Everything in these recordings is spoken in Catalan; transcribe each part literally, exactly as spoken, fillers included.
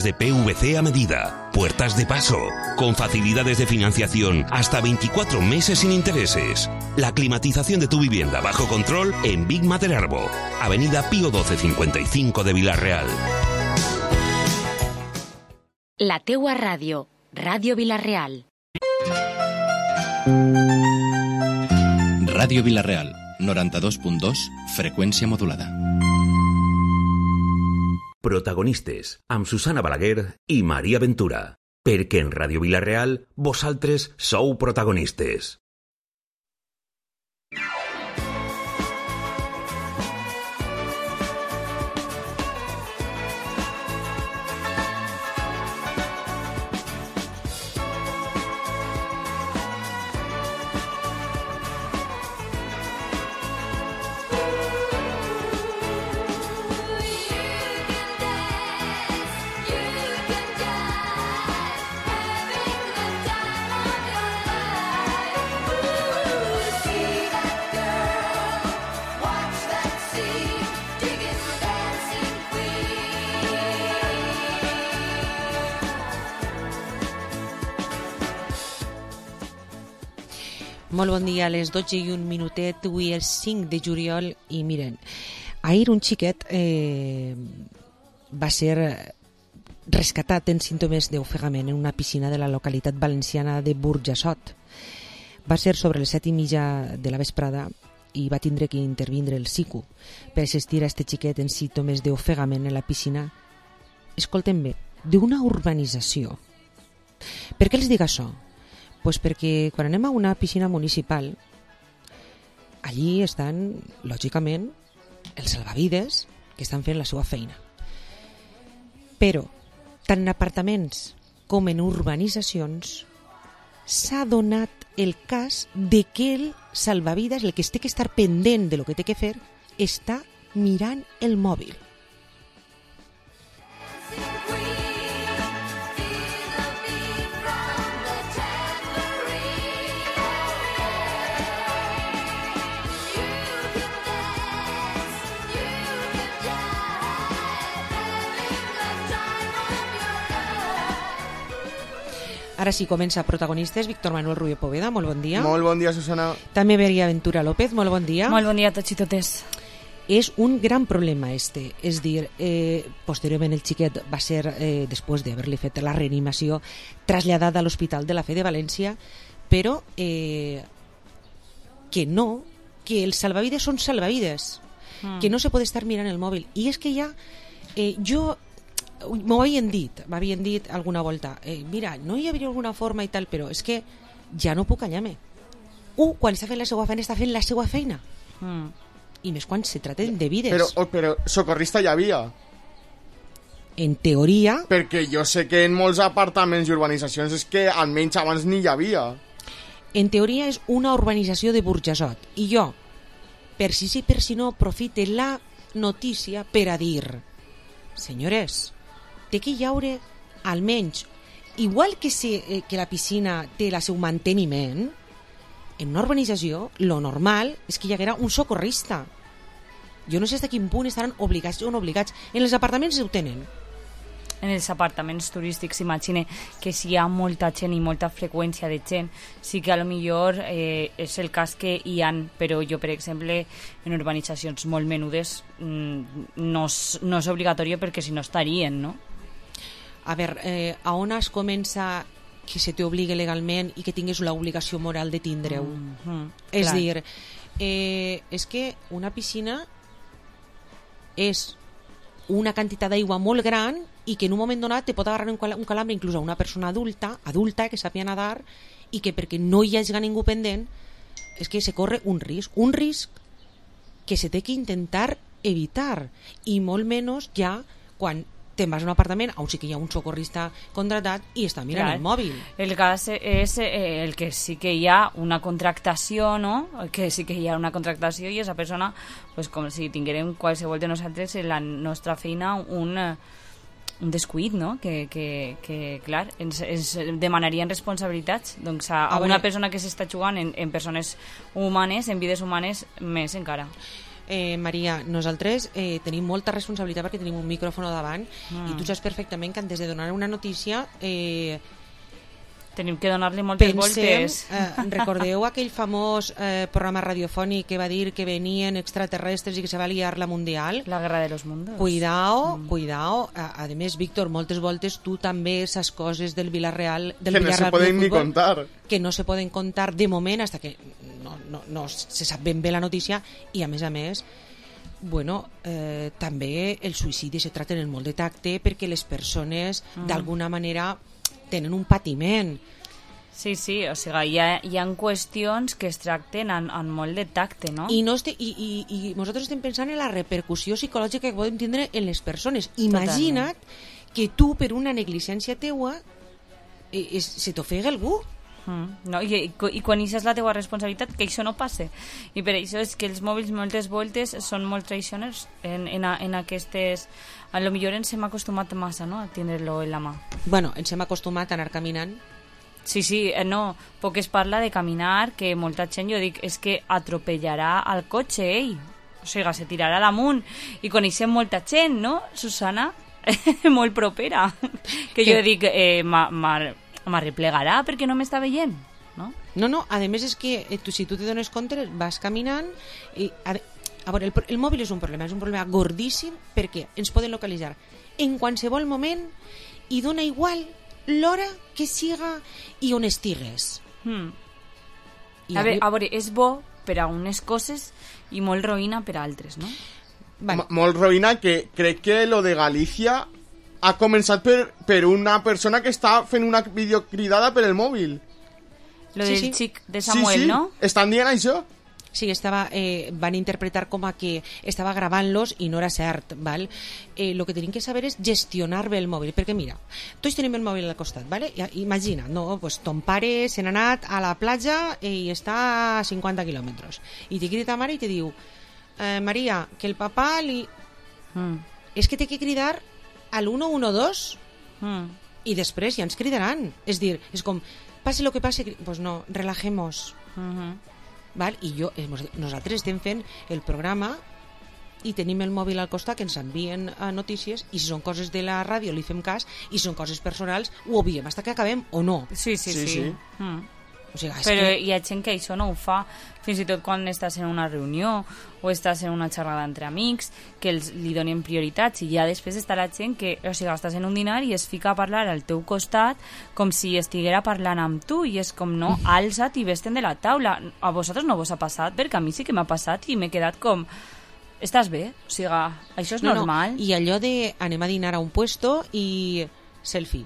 De P V C a medida, puertas de paso, con facilidades de financiación hasta veinticuatro meses sin intereses. La climatización de tu vivienda bajo control en Big Materarbo, Avenida Pío doce cincuenta y cinco de Vila-real. La teua ràdio, Ràdio Vila-real. Ràdio Vila-real, noranta-dos punt dos, freqüència modulada. Protagonistes, amb Susana Balaguer i Maria Ventura. Perquè en Ràdio Vila-real, vosaltres sou protagonistes. Molt bon dia, a les dotze i un minutet, avui és cinc de juliol i miren, ahir un xiquet eh, va ser rescatat en símptomes d'ofegament en una piscina de la localitat valenciana de Burjassot. Va ser sobre les set i mitja de la vesprada i va tindre que intervindre el SICU per assistir a este xiquet en símptomes d'ofegament en la piscina, escolten bé, d'una urbanització. Per què els dic això? Pues perquè quan anem a una piscina municipal, allí estan, lògicament, els salvavides que estan fent la seva feina. Però, tant en apartaments com en urbanitzacions, s'ha donat el cas de que el salvavides, el que es té que estar pendent de lo que té que fer, està mirant el mòbil. Ara sí, comença Protagonistes. Víctor Manuel Rubio Poveda, molt bon dia. Molt bon dia, Susana. També Maria Ventura López, molt bon dia. Molt bon dia a tots i totes. És un gran problema este, és dir, eh, posteriorment el xiquet va ser, eh, després d'haver-li fet la reanimació, traslladat a l'Hospital de la Fe de València, però eh, que no, que els salvavides són salvavides, mm. que no se pot estar mirant el mòbil. I és que ja, eh, jo... m'ho havien dit, m'havien dit alguna volta, eh, mira, no hi hauria alguna forma i tal, però és que ja no puc callar-me. Un, quan està fent la seva feina, està fent la seva feina. Mm. I més quan se traten de vides. Però, oh, però socorrista hi havia. En teoria... Perquè jo sé que en molts apartaments i urbanitzacions és que almenys abans ni hi havia. En teoria és una urbanització de Burjassot. I jo, per si sí, per si no, aprofite la notícia per a dir, senyores, té que hi haure almenys, igual que, si, eh, que la piscina té el seu manteniment, en una urbanització lo normal és que hi haguera un socorrista. Jo no sé fins a quin punt estaran obligats o no obligats. En els apartaments ho tenen. En els apartaments turístics, imagine que si hi ha molta gent i molta freqüència de gent, sí que a lo millor eh, és el cas que hi han, però jo, per exemple, en urbanitzacions molt menudes mm, no, és, no és obligatori perquè si no estarien, no? A veure, eh, a on es comença que se t'obligue legalment i que tingues l'obligació moral de tindre-ho? Mm -hmm, és clar. dir, eh, és que una piscina és una quantitat d'aigua molt gran i que en un moment donat te pot agarrar un, cal un calambre inclús a una persona adulta, adulta que sàpia nadar i que perquè no hi hagi ningú pendent és que se corre un risc, un risc que se té que intentar evitar i molt menys ja quan te'n vas a un apartament on sí que hi ha un socorrista contratat i està mirant Clar. el mòbil. El cas és eh, el que sí que hi ha una contractació, no? Que sí que hi ha una contractació i aquesta persona, pues, com si tinguérem qualsevol de nosaltres en la nostra feina un, un descuit, no? Que, que, que clar, ens, ens demanarien responsabilitats. Doncs a, a una persona que s'està jugant en, en persones humanes, en vides humanes, més encara. eh, Maria, nosaltres eh, tenim molta responsabilitat perquè tenim un micròfon davant mm. i tu saps perfectament que antes de donar una notícia eh, tenim que donar-li moltes pensem, voltes. Eh, recordeu aquell famós eh, programa radiofònic que va dir que venien extraterrestres i que se va liar la mundial? La guerra de los mundos. Cuidao, mm. cuidao. A, a més, Víctor, moltes voltes tu també esas coses del Villarreal, del que Villarreal no se poden de ni futbol, contar. que no se poden contar de moment hasta que no, no, no se sap ben bé la notícia i a més a més bueno, eh, també el suïcidi se tracta en molt de tacte perquè les persones mm. d'alguna manera tenen un patiment. Sí, sí, o sigui, hi ha, hi ha qüestions que es tracten en, en molt de tacte, no? I, no este, i, i, i nosaltres estem pensant en la repercussió psicològica que podem tindre en les persones. Imagina't Totalment. Que tu, per una negligència teua, eh, es, se t'ofega algú. Mm, no, i, i, i quan això és la teua responsabilitat, que això no passe. I per això és que els mòbils moltes voltes són molt traicioners en, en, a, en aquestes... A lo millor ens hem acostumat massa, no?, a tindre-lo en la mà. Bueno, ens hem acostumat a anar caminant. Sí, sí, eh, no, poc es parla de caminar, que molta gent, jo dic, és que atropellarà al cotxe, ell. O sigui, se tirarà damunt. I coneixem molta gent, no, Susana? Molt propera. Que jo dic, eh, m'arreplegarà perquè no m'està veient, no? No, no, a més és que eh, tu, si tu te dones compte, vas caminant i... A, a veure, el, el mòbil és un problema, és un problema gordíssim perquè ens poden localitzar en qualsevol moment i dona igual l'hora que siga i on estigues. Hmm. I a, veure, a veure, és bo per a unes coses i molt roïna per a altres, no? Vale. Molt roïna, que crec que lo de Galícia ha començat per, per una persona que està fent una videocridada per el mòbil. Lo sí, del sí. xic de Samuel, sí, sí. no? Estan dient això? Sí, estava, eh, van interpretar com a que estava gravant-los i no era cert, val? Eh, lo que tenim que saber és gestionar bé el mòbil, perquè mira, tots tenim el mòbil al costat, vale? I, imagina, no, pues ton pare se n'ha anat a la platja i està a cinquanta quilòmetres i te crida ta mare i te diu eh, Maria, que el papà li... Mm. És que té que cridar al uno uno dos Mm. i després ja ens cridaran. És dir, és com, passe lo que passe, pues no, relajemos. Mm-hmm. Val? I jo, eh, nosaltres estem fent el programa i tenim el mòbil al costat que ens envien a notícies i si són coses de la ràdio li fem cas i si són coses personals ho obviem fins que acabem o no. Sí, sí, sí. Sí, sí. Mm. O sigui, és Però que... hi ha gent que això no ho fa, fins i tot quan estàs en una reunió o estàs en una xerrada entre amics, que els, li donen prioritats, i ja després està la gent que, o sigui, estàs en un dinar i es fica a parlar al teu costat com si estiguera parlant amb tu, i és com, no, alça't i vés-te'n de la taula. A vosaltres no vos ha passat? Perquè a mi sí que m'ha passat i m'he quedat com... Estàs bé? O sigui, això és no, normal. No. I allò de anem a dinar a un puesto i selfie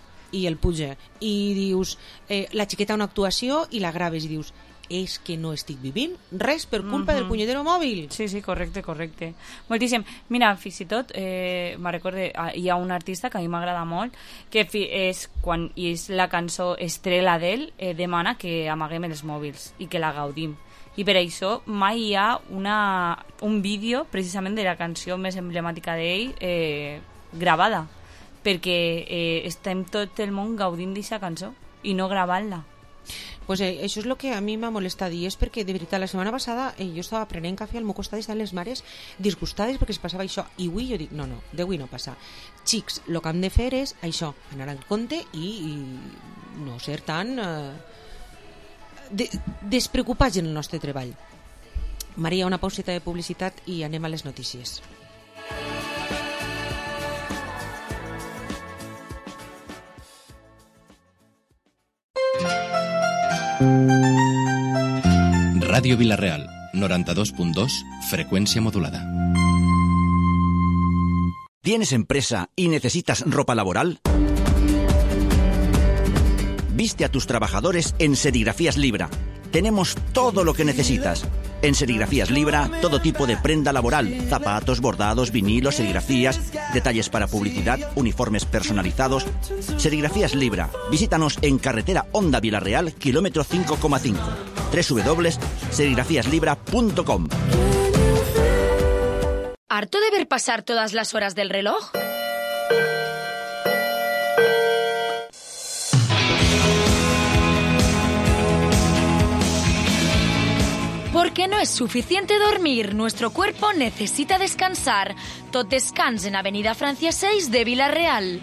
i el puja i dius eh, la xiqueta una actuació i la graves i dius és que no estic vivint res per culpa mm-hmm. del punyetero mòbil. Sí, sí, correcte, correcte. Moltíssim. Mira, fins i tot, eh, me recorde, hi ha un artista que a mi m'agrada molt, que fi, és quan és la cançó Estrela d'ell, eh, demana que amaguem els mòbils i que la gaudim. I per això mai hi ha una, un vídeo precisament de la canció més emblemàtica d'ell eh, gravada, perquè eh, estem tot el món gaudint d'aquesta cançó i no gravant-la. Pues eh, això és el que a mi m'ha molestat i és perquè, de veritat, la setmana passada eh, jo estava prenent cafè al meu costat i estaven les mares disgustades perquè es passava això i avui jo dic, no, no, d'avui no passa. Xics, el que hem de fer és això, anar en compte i, i no ser tan eh, de, despreocupats en el nostre treball. Maria, una pauseta de publicitat i anem a les notícies. Ràdio Vilareal, noranta-dos punt dos, frecuencia modulada. ¿Tienes empresa y necesitas ropa laboral? Viste a tus trabajadores en Serigrafías Libra. Tenemos todo lo que necesitas. En Serigrafías Libra, todo tipo de prenda laboral, zapatos, bordados, vinilos, serigrafías, detalles para publicidad, uniformes personalizados. Serigrafías Libra. Visítanos en carretera Honda Vilareal, kilómetro cinco coma cinco. doble u doble u doble u punto serigrafías libra punto com. ¿Harto de ver pasar todas las horas del reloj? ¿Por que no es suficiente dormir, nuestro cuerpo necesita descansar. Tot descans en Avenida Francia seis de Vila-real.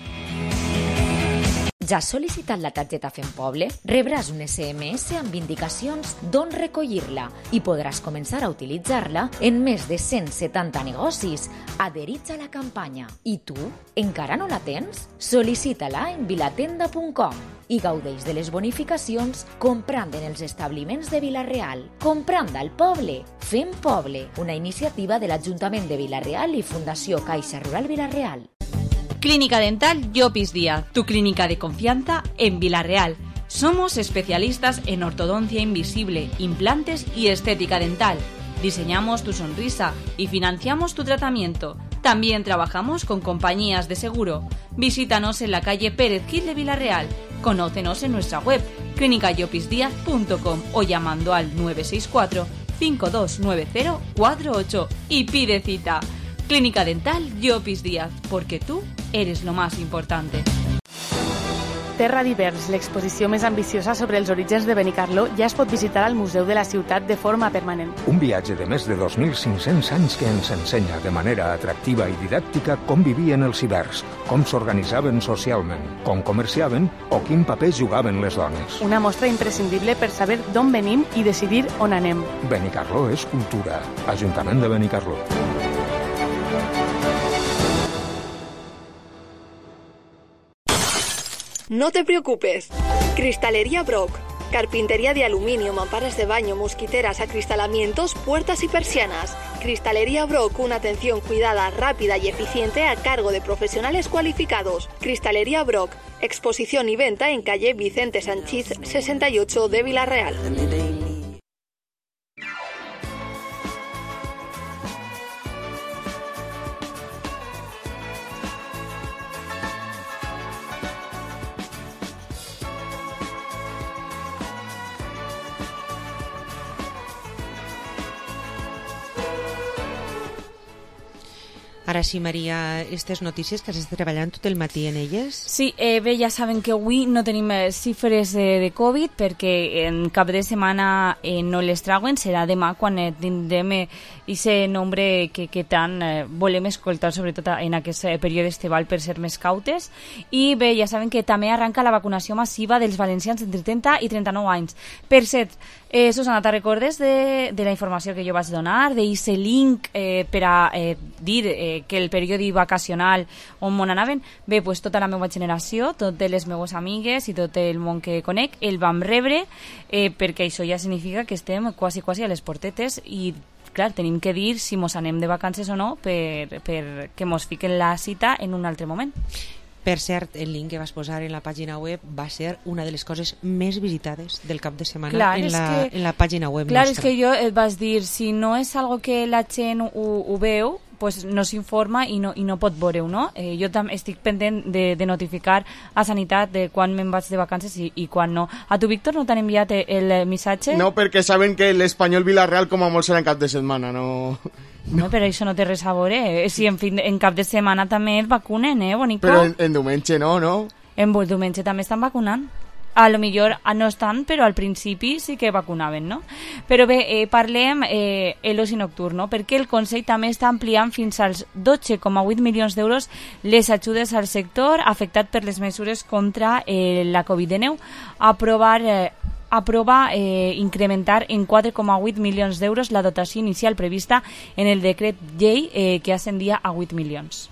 Ja has sol·licitat la targeta Fem Poble? Rebràs un esse eme esse amb indicacions d'on recollir-la i podràs començar a utilitzar-la en més de cent setanta negocis adherits a la campanya. I tu, encara no la tens? Sol·licita-la en vilatenda punt com i gaudeix de les bonificacions comprant en els establiments de Vila-real. Comprant al poble. Fem Poble, una iniciativa de l'Ajuntament de Vila-real i Fundació Caixa Rural Vila-real. Clínica Dental Llopis Díaz, tu clínica de confianza en Vila-real. Somos especialistas en ortodoncia invisible, implantes y estética dental. Diseñamos tu sonrisa y financiamos tu tratamiento. También trabajamos con compañías de seguro. Visítanos en la calle Pérez Gil de Vila-real. Conócenos en nuestra web clínica llopis díaz punto com o llamando al nueve seis cuatro, cinco dos nueve cero, cuatro ocho y pide cita. Clínica Dental Llopis Díaz, porque tú eres lo más importante. Terra Divers, l'exposició més ambiciosa sobre els orígens de Benicarló, ja es pot visitar al Museu de la Ciutat de forma permanent. Un viatge de més de dos mil cinc-cents anys que ens ensenya de manera atractiva i didàctica com vivien els ibers, com s'organitzaven socialment, com comerciaven o quin paper jugaven les dones. Una mostra imprescindible per saber d'on venim i decidir on anem. Benicarló és cultura. Ajuntament de Benicarló. No te preocupes. Cristalería Brock. Carpintería de aluminio, mamparas de baño, mosquiteras, acristalamientos, puertas y persianas. Cristalería Brock, una atención cuidada, rápida y eficiente a cargo de profesionales cualificados. Cristalería Brock. Exposición y venta en calle Vicente Sanchís sesenta y ocho de Vila-real. Ara sí, Maria, aquestes notícies que has estat treballant tot el matí en elles? Sí, eh, bé, ja saben que avui no tenim eh, xifres eh, de Covid perquè en cap de setmana eh, no les trauen, serà demà quan eh, tindrem aquest eh, nombre que, que tant eh, volem escoltar, sobretot en aquest eh, període estival per ser més cautes. I bé, ja saben que també arranca la vacunació massiva dels valencians entre trenta i trenta-nou anys. Per cert, eh, Susana, te'n recordes de, de la informació que jo vaig donar, d'aquest link eh, per a eh, dir eh, que el període vacacional on món anaven? Bé, pues tota la meva generació, totes les meves amigues i tot el món que conec el vam rebre eh, perquè això ja significa que estem quasi quasi a les portetes i clar, tenim que dir si mos anem de vacances o no per, per que mos fiquen la cita en un altre moment. Per cert, el link que vas posar en la pàgina web va ser una de les coses més visitades del cap de setmana clar, en, la, que, en la pàgina web clar, nostra. Clar, és que jo et vas dir, si no és algo que la gent ho, ho veu, pues no s'informa i no, i no pot veure-ho, no? Eh, jo també estic pendent de, de notificar a Sanitat de quan me'n vaig de vacances i, i quan no. A tu, Víctor, no t'han enviat el missatge? No, perquè saben que l'Espanyol Vila-real com a molt serà en cap de setmana, no... No, però això no té res a veure. Si en, fin, en cap de setmana també et vacunen, eh, bonico? Però en, en diumenge no, no? En diumenge també estan vacunant. A lo millor no estan, però al principi sí que vacunaven, no? Però bé, eh, parlem eh, el oci nocturn, no? Perquè el Consell també està ampliant fins als dotze coma vuit milions d'euros les ajudes al sector afectat per les mesures contra eh, la covid dinou. Aprovar... Eh, aprova eh, incrementar en quatre coma vuit milions d'euros la dotació inicial prevista en el decret llei eh, que ascendia a vuit milions.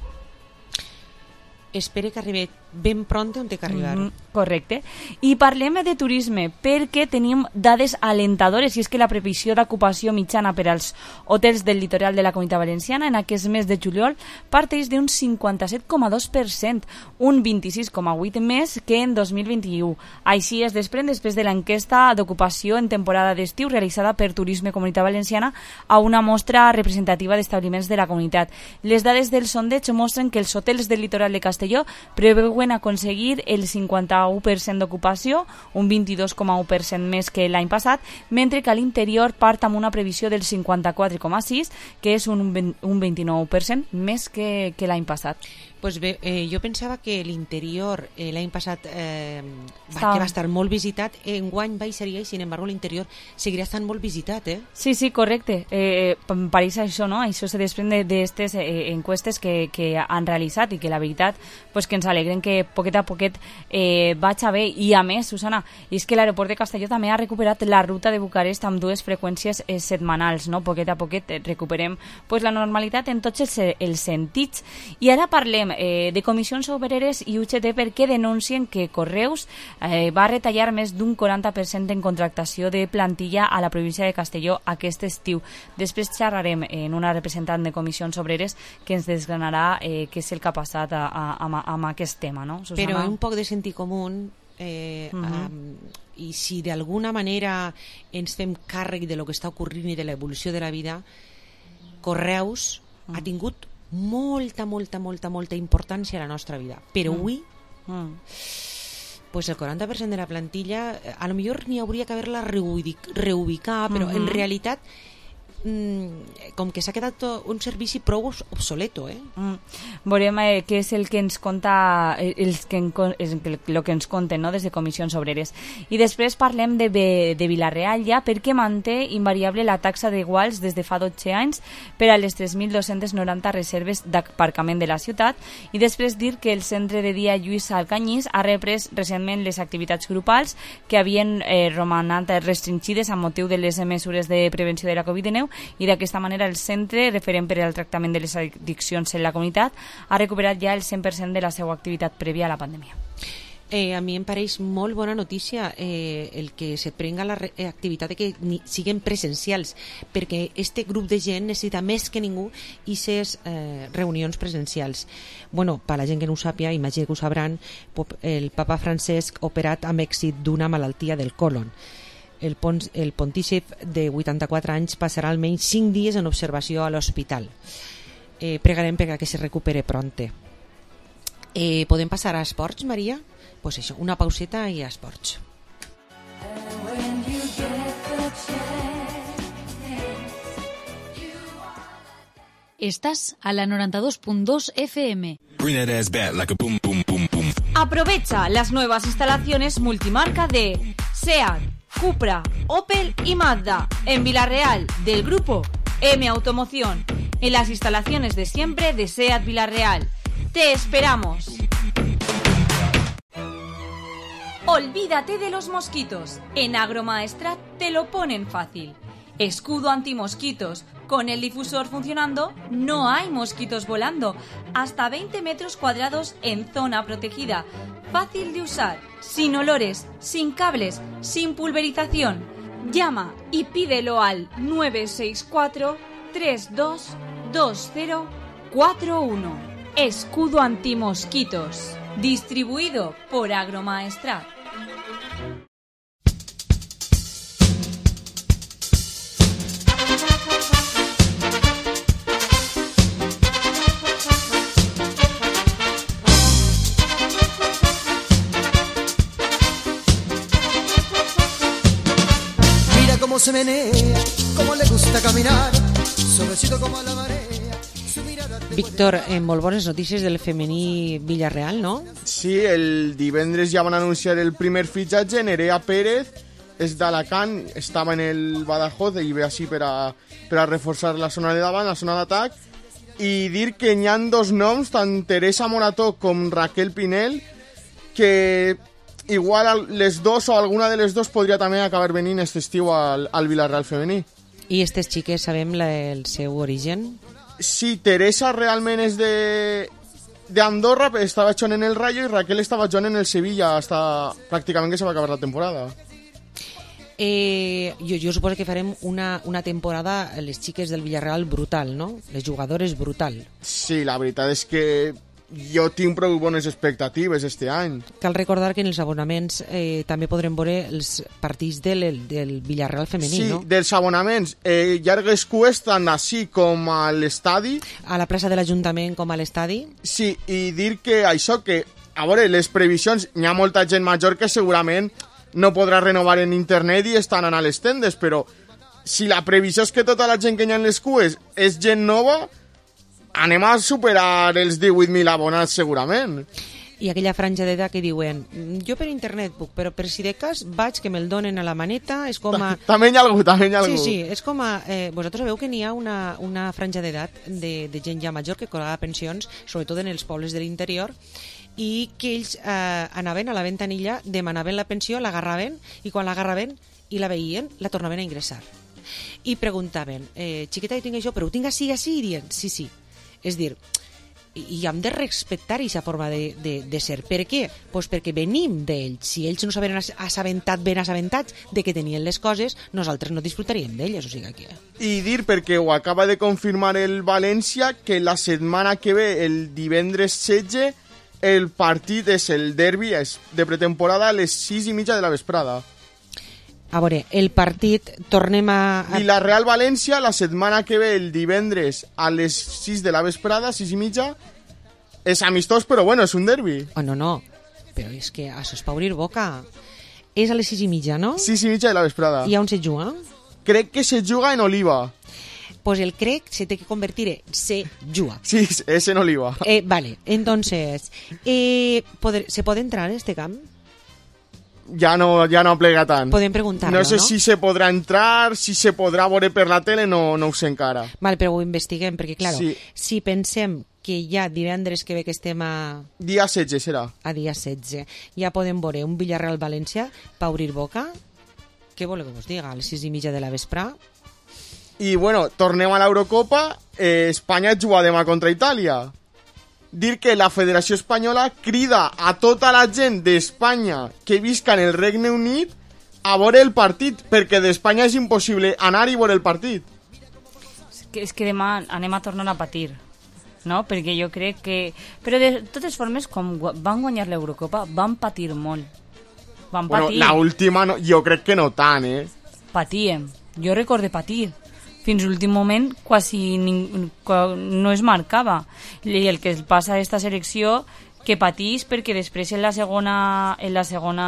Espere que arribi ben pront on té que arribar. Mm, correcte. I parlem de turisme perquè tenim dades alentadores i és que la previsió d'ocupació mitjana per als hotels del litoral de la Comunitat Valenciana en aquest mes de juliol parteix d'un cinquanta-set coma dos per cent, un vint-i-sis coma vuit per cent més que en dos mil vint-i-u. Així es desprèn després de l'enquesta d'ocupació en temporada d'estiu realitzada per Turisme Comunitat Valenciana a una mostra representativa d'establiments de la comunitat. Les dades del sondeig mostren que els hotels del litoral de Castelló preveuen aconseguir el cinquanta-u per cent d'ocupació, un vint-i-dos coma u per cent més que l'any passat, mentre que a l'interior part amb una previsió del cinquanta-quatre coma sis, que és un, un vint-i-nou per cent més que, que l'any passat. Pues bé, eh, jo pensava que l'interior eh, l'any passat eh, va, Estava... que va estar molt visitat, enguany va i seria, i sin embargo l'interior seguirà estant molt visitat, eh? Sí, sí, correcte. Eh, pareix això, no? Això se desprende d'aquestes eh, encuestes que, que han realitzat i que la veritat pues, que ens alegren que poquet a poquet eh, vaig a bé. I a més, Susana, i és que l'aeroport de Castelló també ha recuperat la ruta de Bucarest amb dues freqüències eh, setmanals, no? Poquet a poquet eh, recuperem pues, la normalitat en tots els, els sentits. I ara parlem Eh, de comissions obreres i U G T perquè denuncien que Correus eh, va retallar més d'un quaranta per cent en contractació de plantilla a la província de Castelló aquest estiu. Després xerrarem en una representant de comissions obreres que ens desgranarà eh, què és el que ha passat a, a, a, amb aquest tema, no, Susana? Però un poc de sentit comú eh, uh-huh. um, i si d'alguna manera ens fem càrrec de lo que està ocorrint i de l'evolució de la vida, Correus uh-huh. ha tingut molta, molta, molta, molta importància a la nostra vida. Però avui, mm. mm. pues el quaranta per cent de la plantilla, a lo millor n'hi hauria que haver-la reubicar, però mm-hmm. en realitat mm, com que s'ha quedat un servici prou obsoleto, eh? Mm. Veurem eh, què és el que ens conta els que en, el, el que ens conten, no?, des de comissions obreres. I després parlem de, de Vila-real ja, perquè manté invariable la taxa d'iguals des de fa dotze anys per a les tres mil dos-cents noranta reserves d'aparcament de la ciutat, i després dir que el centre de dia Lluís Alcanyís ha reprès recentment les activitats grupals que havien eh, romanat restringides amb motiu de les mesures de prevenció de la covid dinou, i d'aquesta manera el centre, referent per al tractament de les addiccions en la comunitat, ha recuperat ja el cent per cent de la seva activitat prèvia a la pandèmia. Eh, a mi em pareix molt bona notícia eh, el que se prenga la re- activitat de que ni, siguen presencials, perquè este grup de gent necessita més que ningú aquestes eh, reunions presencials. Bueno, per la gent que no ho sàpia, imagino que ho sabran, el papa Francesc operat amb èxit d'una malaltia del colon. El, pon, el pontícep de vuitanta-quatre anys passarà almenys cinc dies en observació a l'hospital. Eh, pregarem perquè se recupere pronte. Eh, podem passar a esports, Maria? Pues això, una pauseta i a esports. Estás a la noranta-dos punt dos F M. Aprovecha las nuevas instalaciones multimarca de SEAT, Cupra, Opel y Mazda en Vila-real del grupo M Automoción, en las instalaciones de siempre de SEAT Vila-real. ¡Te esperamos! Olvídate de los mosquitos. En Agromaestrat te lo ponen fácil. Escudo antimosquitos. Con el difusor funcionando, no hay mosquitos volando. Hasta veinte metros cuadrados en zona protegida. Fácil de usar, sin olores, sin cables, sin pulverización. Llama y pídelo al nueve seis cuatro, tres dos dos cero cuatro uno. Escudo antimosquitos. Distribuido por Agromaestrat. Mira cómo se menea, cómo le gusta caminar, suavecito como la marea. Víctor, eh, molt bones notícies del femení Villarreal, no? Sí, el divendres ja van anunciar el primer fitxatge. Nerea Pérez és d'Alacant, estava en el Badajoz i ve així per a, per a reforçar la zona de davant, la zona d'atac, i dir que n'hi ha dos noms, tant Teresa Morató com Raquel Pinel, que igual les dos o alguna de les dos podria també acabar venint aquest estiu al, al Villarreal femení. I aquestes xiques sabem la, el seu origen? Sí, Teresa realment és de d'Andorra, estava jugant en el Rayo, i Raquel estava jugant en el Sevilla hasta pràcticament que se va acabar la temporada. Eh, jo, jo suposo que farem una, una temporada les xiques del Villarreal brutal, no? Les jugadores brutal. Sí, la veritat és que jo tinc prou bones expectatives este any. Cal recordar que en els abonaments eh, també podrem veure els partits del, del Villarreal femení, sí, no? Sí, dels abonaments. Eh, llargues cues tant així com a l'estadi. A la plaça de l'Ajuntament com a l'estadi. Sí, i dir que això, que a veure, les previsions, hi ha molta gent major que segurament no podrà renovar en internet i estan anant a les tendes, però si la previsió és que tota la gent que hi ha en les cues és gent nova, anem a superar els divuit mil abonats segurament. I aquella franja d'edat que diuen jo per internet puc, però per si de cas vaig que me'l donen a la maneta, és com a... També hi ha algú, també hi ha algú. Sí, sí, és com a... Eh, vosaltres sabeu que n'hi ha una, una franja d'edat de, de gent ja major que cobrava pensions, sobretot en els pobles de l'interior, i que ells eh, anaven a la ventanilla, demanaven la pensió, l'agarraven, i quan l'agarraven i la veien, la tornaven a ingressar. I preguntaven, eh, xiqueta, jo tinc això, però ho tinc així, així? I dient, sí, sí. És dir, i hem de respectar aquesta forma de, de, de ser. Per què? Pues perquè venim d'ells. Si ells no s'havien assabentat ben assabentats de que tenien les coses, nosaltres no disfrutaríem d'elles, o sigui que... I dir, perquè ho acaba de confirmar el València, que la setmana que ve, el divendres setze, el partit és el derbi de pretemporada a les sis i mitja de la vesprada. A veure, el partit, tornem a... Villarreal-València, la setmana que ve, el divendres, a les sis de la vesprada, sis i mitja, és amistós, però bueno, és un derbi. Oh, no, no, però és que això és pa obrir boca. És a les sis i mitja, no? Sis i mitja de la vesprada. I on se juga? Crec que se juga en Oliva. Pues el crec se té que convertir en se juga. Sí, és en Oliva. Eh, vale, entonces, eh, poder, ¿se puede entrar en este camp? Ja no, ja no plega tant. Podem preguntar-lo, no? sé no? si se podrà entrar, si se podrà veure per la tele, no, no ho sé encara. Vale, però ho investiguem, perquè, clar, sí. si pensem que ja divendres que ve que estem a... Dia setze serà. A dia setze. Ja podem veure un Villarreal-València per obrir boca. Què voleu que us diga? A les sis i mitja de la vesprà. I, bueno, tornem a l'Eurocopa. Eh, Espanya juga demà contra Itàlia. Dir que la Federació Espanyola crida a tota la gent d'Espanya que visca en el Regne Unit a veure el partit, perquè d'Espanya és impossible anar i veure el partit. És que, és que demà anem a tornar a patir, no? Perquè jo crec que... Però de totes formes, com van guanyar l'Eurocopa, van patir molt. Van bueno, patir. La última no, jo crec que no tant, eh? Patíem. Jo recordo patir. Fins l'últim moment quasi ning... no es marcava. I el que passa a aquesta selecció que patís perquè després en la segona en la segona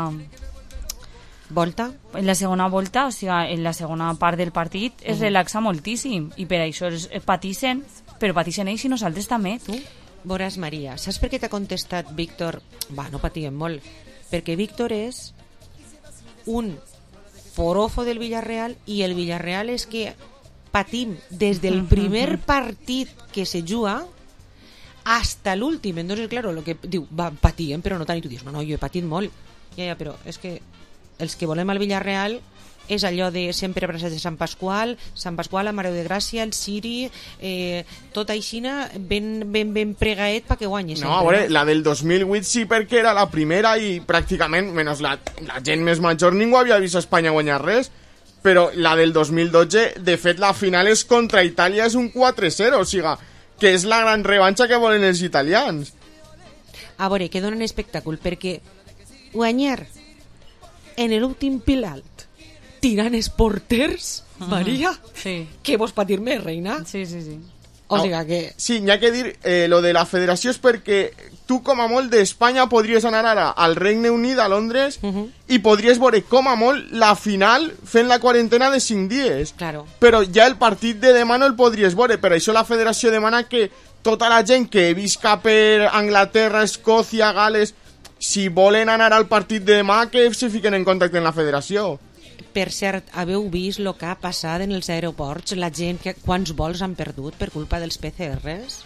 volta en la segona volta, o sigui, en la segona part del partit es Uh-huh. relaxa moltíssim i per això es patixen, però patixen ells i nosaltres també, tu. Veuràs, Maria, saps per què t'ha contestat Víctor? Va, no patíem molt. Perquè Víctor és un forofo del Villarreal i el Villarreal és que patim des del primer partit que se juga hasta l'últim. Entonces, claro, lo que diu, va, patíem, però no tant. I tu dius, no, no, jo he patit molt. Ja, ja, però és que els que volem al Villarreal és allò de sempre abraçats de Sant Pasqual, Sant Pasqual, la Mare de Gràcia, el Siri, eh, tot aixina ben, ben, ben pregaet perquè guanyi sempre. No, a veure, la del dos mil vuit sí perquè era la primera i pràcticament, menys la, la gent més major, ningú havia vist a Espanya guanyar res, però la del dos mil dotze, de fet, la final és contra Itàlia, és un quatre zero, o sigui, que és la gran revanxa que volen els italians. A veure, que donen espectacle, perquè guanyar en l'últim pilat tirant els porters, Maria, sí. què vols patir més, reina? Sí, sí, sí. O sigui que... Sí, n'hi ha que dir, eh, lo de la federació és perquè tu com a molt d'Espanya podries anar ara al Regne Unit, a Londres, uh -huh. i podries veure com a molt la final fent la quarantena de cinc dies. Claro. Però ja el partit de demà no el podries veure, per això la federació demana que tota la gent que visca per Anglaterra, Escòcia, Gales, si volen anar al partit de demà, que se fiquen en contacte amb la federació. Per cert, haveu vist el que ha passat en els aeroports? La gent, que quants vols han perdut per culpa dels P C Rs?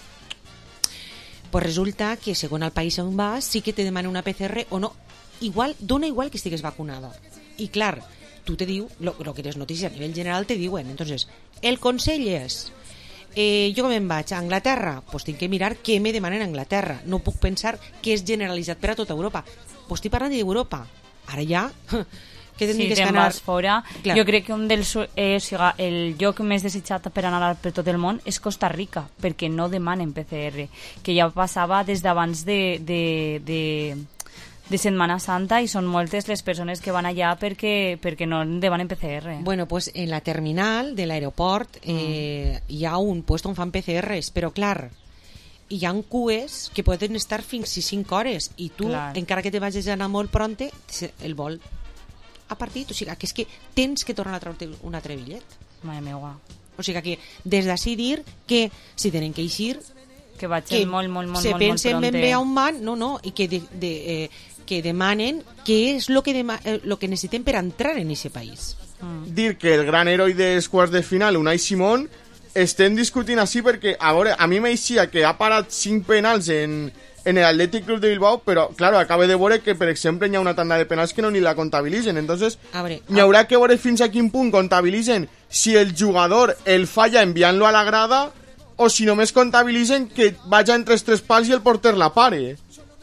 Pues resulta que, segons el país on vas, sí que te demana una P C R o no. Igual, dona igual que estigues vacunada. I clar, tu te diu, lo, lo que les notícies a nivell general te diuen. Entonces, el consell és, eh, jo com em vaig a Anglaterra, pues tinc que mirar què me demanen a Anglaterra. No puc pensar que és generalitzat per a tota Europa. Pues estic parlant d'Europa. Ara ja... que si que te'n anar... vas fora, clar. Jo crec que un dels, eh, o sigui, el lloc més desitjat per anar per tot el món és Costa Rica, perquè no demanen P C R, que ja passava des d'abans de, de, de, de Setmana Santa, i són moltes les persones que van allà perquè, perquè no demanen P C R. Bueno, pues en la terminal de l'aeroport eh, mm. hi ha un puesto on fan P C Rs, però clar, hi ha cues que poden estar fins a cinc hores, i tu, clar. Encara que te vagis a anar molt pronte, el vol a partit, o sigui, que és que tens que tornar a treure un altre bitllet. Mare meva. O sigui que des d'ací dir que si tenen que eixir que vagin molt, molt, molt, se molt, pensen molt ben pronte. bé a un man, no, no, i que, de, de, eh, que demanen què és el que, dema, eh, lo que necessiten per entrar en aquest país. Mm. Dir que el gran heroi dels quarts de final, Unai Simón, estem discutint així perquè, a veure, a mi m'eixia que ha parat cinc penals en, en el Athletic Club de Bilbao, però, claro, acabo de veure que, per exemple, hi ha una tanda de penals que no ni la comptabilitzen. Entonces, n'hi haurà que veure fins a quin punt comptabilitzen si el jugador el falla enviant-lo a la grada o si només comptabilitzen que vaja entre els tres pals i el porter la pare.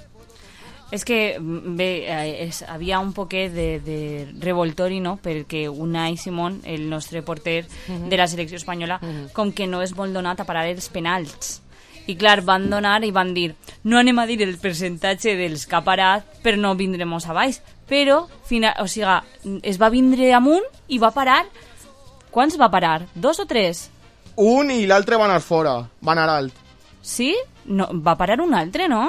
És que, bé, és, havia un poquet de, de revoltori, no?, perquè Unai Simón, el nostre porter uh-huh. de la selecció espanyola, uh-huh. com que no és molt donat a parar els penals. I clar, van donar i van dir no anem a dir el percentatge dels que ha parat per no vindremos a baix, però final, o sigui, es va vindre amunt i va parar. Quants va parar? Dos o tres? Un i l'altre va anar fora, va anar alt. Sí? No, va parar un altre, no?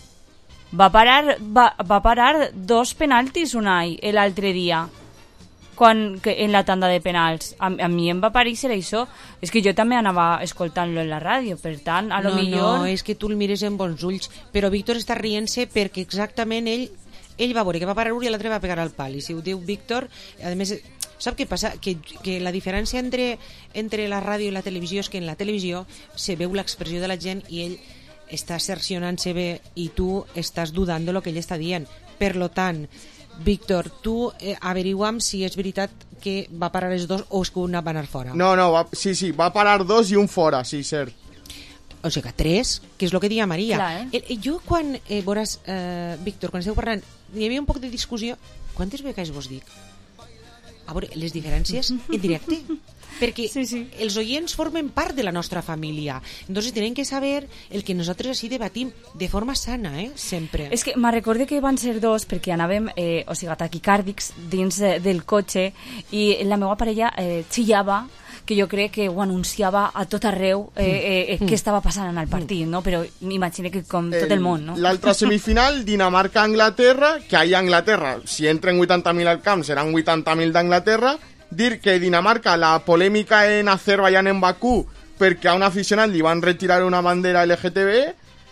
Va parar, va, va parar dos penaltis Unai l'altre dia quan, que, en la tanda de penals. A, a mi em va parèixer això. És que jo també anava escoltant-lo en la ràdio, per tant, a lo no, millor... No, és que tu el mires en bons ulls, però Víctor està rient-se perquè exactament ell ell va veure que va parar un i l'altre va pegar al pal, i si ho diu Víctor, a més, sap què passa? Que, que la diferència entre, entre la ràdio i la televisió és que en la televisió se veu l'expressió de la gent i ell està cercionant-se bé i tu estàs dudant de lo que ell està dient. Per lo tant, Víctor, tu eh, averigua'm si és veritat que va parar els dos o és que un va anar fora. No, no, va, sí, sí, va parar dos i un fora, sí, cert. O sigui que tres, que és el que deia Maria. Clar, eh? el, jo quan, eh, veuràs, eh, Víctor, quan esteu parlant, hi havia un poc de discussió. Quantes vegades vos dic? A veure, les diferències en directe. Perquè sí, sí. els oients formen part de la nostra família. Entonces tenen que saber el que nosaltres així debatim de forma sana, eh? Sempre. És que me recorde que van ser dos perquè anàvem, eh, o sigui, taquicàrdics dins eh, del cotxe i la meva parella eh, xillava, que jo crec que ho anunciava a tot arreu eh, eh, eh, què estava passant en el partit, no? Però m'imagino que com tot el món, no? L'altra semifinal, Dinamarca-Anglaterra, que ahir a Anglaterra, si entren vuitanta mil al camp, seran vuitanta mil d'Anglaterra. Dir que Dinamarca, la polèmica en Azerbaiyán, en Bakú, perquè a un aficionat li van retirar una bandera L G T B.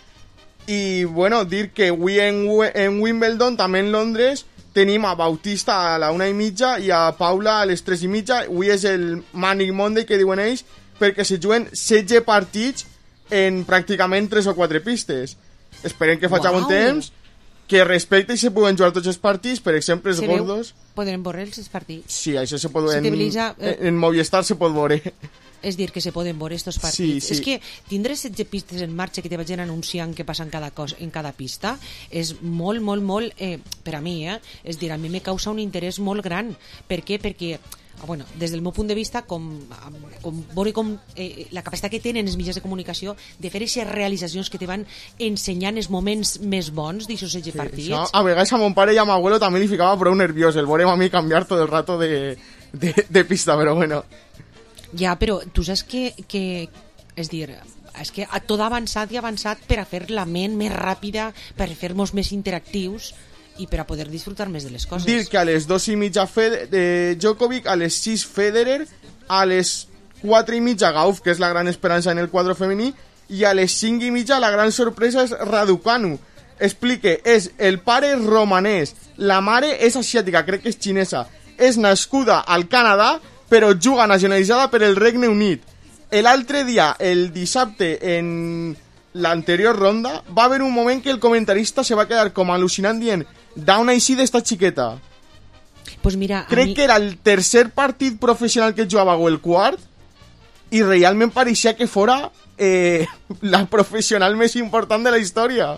I, bueno, dir que avui en, en Wimbledon, també en Londres, tenim a Bautista a la una i mitja i a Paula a les tres i mitja. Avui és el Manic Monday que diuen ells, perquè se juguen setze partits en pràcticament tres o quatre pistes. Esperem que faci bon temps, que respecte i se poden jugar tots els partits, per exemple, els se gordos. Podrem veure els partits? Sí, això se pot veure. Se En, televilisa, eh... en Movistar se pot veure. És dir, que se poden veure estos partits. Sí, sí. És que tindre setze pistes en marxa que te vagin anunciant què passa en cada, cosa, en cada pista és molt, molt, molt, eh, per a mi, eh, és dir, a mi me causa un interès molt gran. Per què? Perquè bueno, des del meu punt de vista, com, com veure com eh, la capacitat que tenen els mitjans de comunicació de fer aquestes realitzacions que te van ensenyant els moments més bons d'aixòs setze partits. Això, a vegades a mon pare i a mon abuelo també li ficava prou nerviós el veurem a mi canviar tot el rato de, de, de pista, però bueno. Ja, però tu saps que, que és dir, és que tot ha avançat i avançat per a fer la ment més ràpida, per a fer-nos més interactius i per a poder disfrutar més de les coses. Dir que a les dos i mitja Fed de Djokovic, a les sis Federer, a les quatre i mitja Gauf, que és la gran esperança en el quadre femení, i a les cinc i mitja la gran sorpresa és Raducanu. Explique, és el pare és romanès, la mare és asiàtica, crec que és xinesa, és nascuda al Canadà, però juga nacionalitzada per el Regne Unit. L'altre dia, el dissabte, en l'anterior ronda, va haver un moment que el comentarista se va quedar com al·lucinant dient d'on així d'esta xiqueta. Pues mira, crec mi... que era el tercer partit professional que jugava o el quart i realment pareixia que fora eh, la professional més important de la història.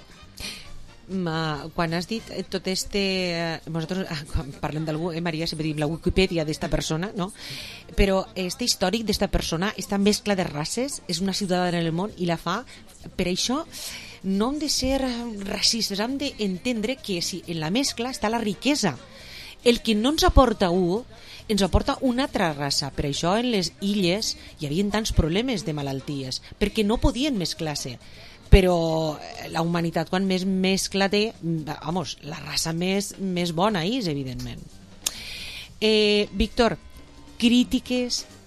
Ma, quan has dit tot este... Eh, nosaltres, quan parlem d'algú, eh, Maria, sempre dic la Wikipedia d'esta persona, no? Però este històric d'esta persona, esta mescla de races, és una ciutadana en el món i la fa. Per això no hem de ser racistes, hem d'entendre que si en la mescla està la riquesa. El que no ens aporta un, ens aporta una altra raça. Per això en les illes hi havia tants problemes de malalties, perquè no podien mesclar-se. Però la humanitat, quan més mescla té, vamos, la raça més, més bona és, evidentment. Eh, Víctor, crítiques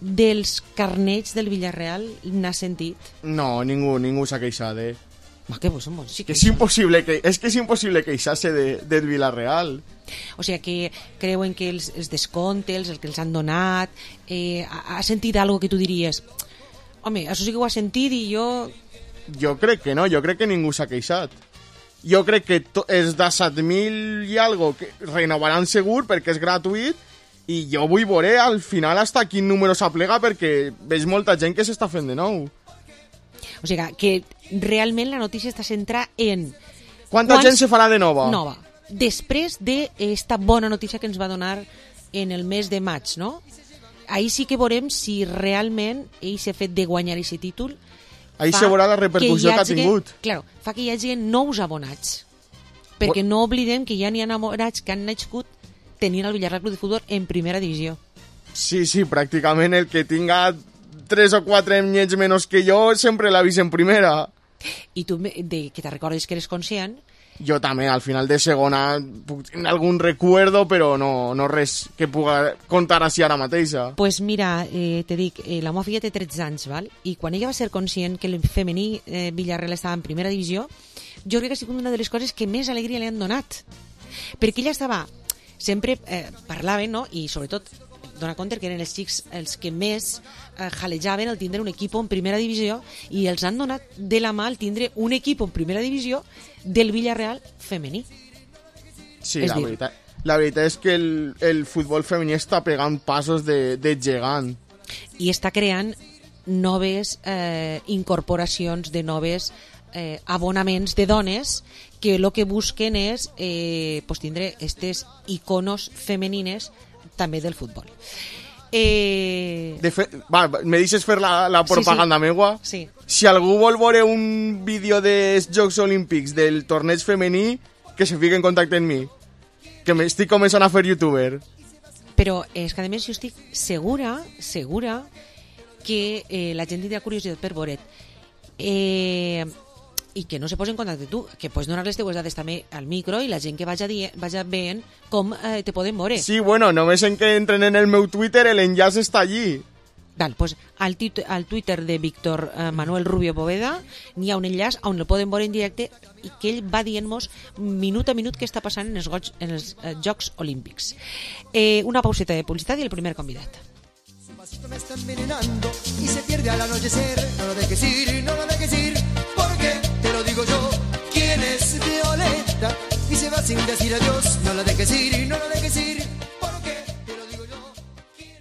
dels carnets del Villarreal n'ha sentit? No, ningú, ningú s'ha queixat, eh? Ma, que vos són bons, sí que és impossible que, és que és impossible queixar-se de, del Villarreal. O sigui que creuen que els, els descomptes, els que els han donat, eh, ha, ha sentit algo que tu diries, home, això sí que ho ha sentit i jo... Jo crec que no, jo crec que ningú s'ha queixat. Jo crec que to, els de set mil i algo que renovaran segur perquè és gratuït i jo vull veure al final hasta quin número s'aplega perquè veig molta gent que s'està fent de nou. O sigui que realment la notícia està centrada en... Quanta Quants... gent se farà de nova? Nova. Després d'esta bona notícia que ens va donar en el mes de maig, no? Ahí sí que veurem si realment ell s'ha fet de guanyar aquest títol. Ahí se veurà la repercussió que, que ha tingut. Claro, fa que hi hagi nous abonats. Perquè no oblidem que ja n'hi ha abonats que han nascut tenint el Villarreal Club de Futbol en primera divisió. Sí, sí, pràcticament el que tinga tres o quatre anyets menys que jo sempre l'ha vist en primera. I tu, de, que te recordes que eres conscient? Jo també, al final de segona puc tenir algun recuerdo, però no, no res que puga contar així ara mateixa. Pues mira, eh, te dic, eh, la meva filla té tretze anys, val? I quan ella va ser conscient que el femení eh, Villarreal estava en primera divisió, jo crec que ha sigut una de les coses que més alegria li han donat. Perquè ella estava... Sempre eh, parlaven, no? I sobretot dona compte que eren els xics els que més eh, jalejaven el tindre un equip en primera divisió i els han donat de la mà el tindre un equip en primera divisió del Villarreal femení. Sí, la veritat, la veritat és que el, el futbol femení està pegant passos de, de gegant. I està creant noves eh, incorporacions de noves eh, abonaments de dones que el que busquen és eh, pues tindre aquestes iconos femenines també del futbol. Eh... De fe... Va, me deixes fer la, la propaganda sí, sí. meua? Sí. Si algú vol veure un vídeo dels Jocs Olímpics del torneig femení, que se fique en contacte amb mi, que m'estic començant a fer youtuber. Però és que a més jo estic segura, segura que eh, la gent tindrà curiositat per veure't. Eh... i que no se posi en contacte tu, que pots donar les teues dades també al micro i la gent que vaja, die, vaja veient com eh, te poden veure. Sí, bueno, només en que entren en el meu Twitter l'enllaç està allí. Val, pues al, al Twitter de Víctor eh, Manuel Rubio Poveda n'hi ha un enllaç on el poden veure en directe i que ell va dient-nos minut a minut què està passant en els, goig, en els eh, Jocs Olímpics. Eh, una pauseta de publicitat i el primer convidat. Me está envenenando y se pierde al anochecer. No lo dejes ir, no lo dejes ir, porque te lo digo yo. ¿Quién es Violeta? Y se va sin decir adiós. No lo dejes ir, no lo dejes ir, porque te lo digo yo. ¿Quién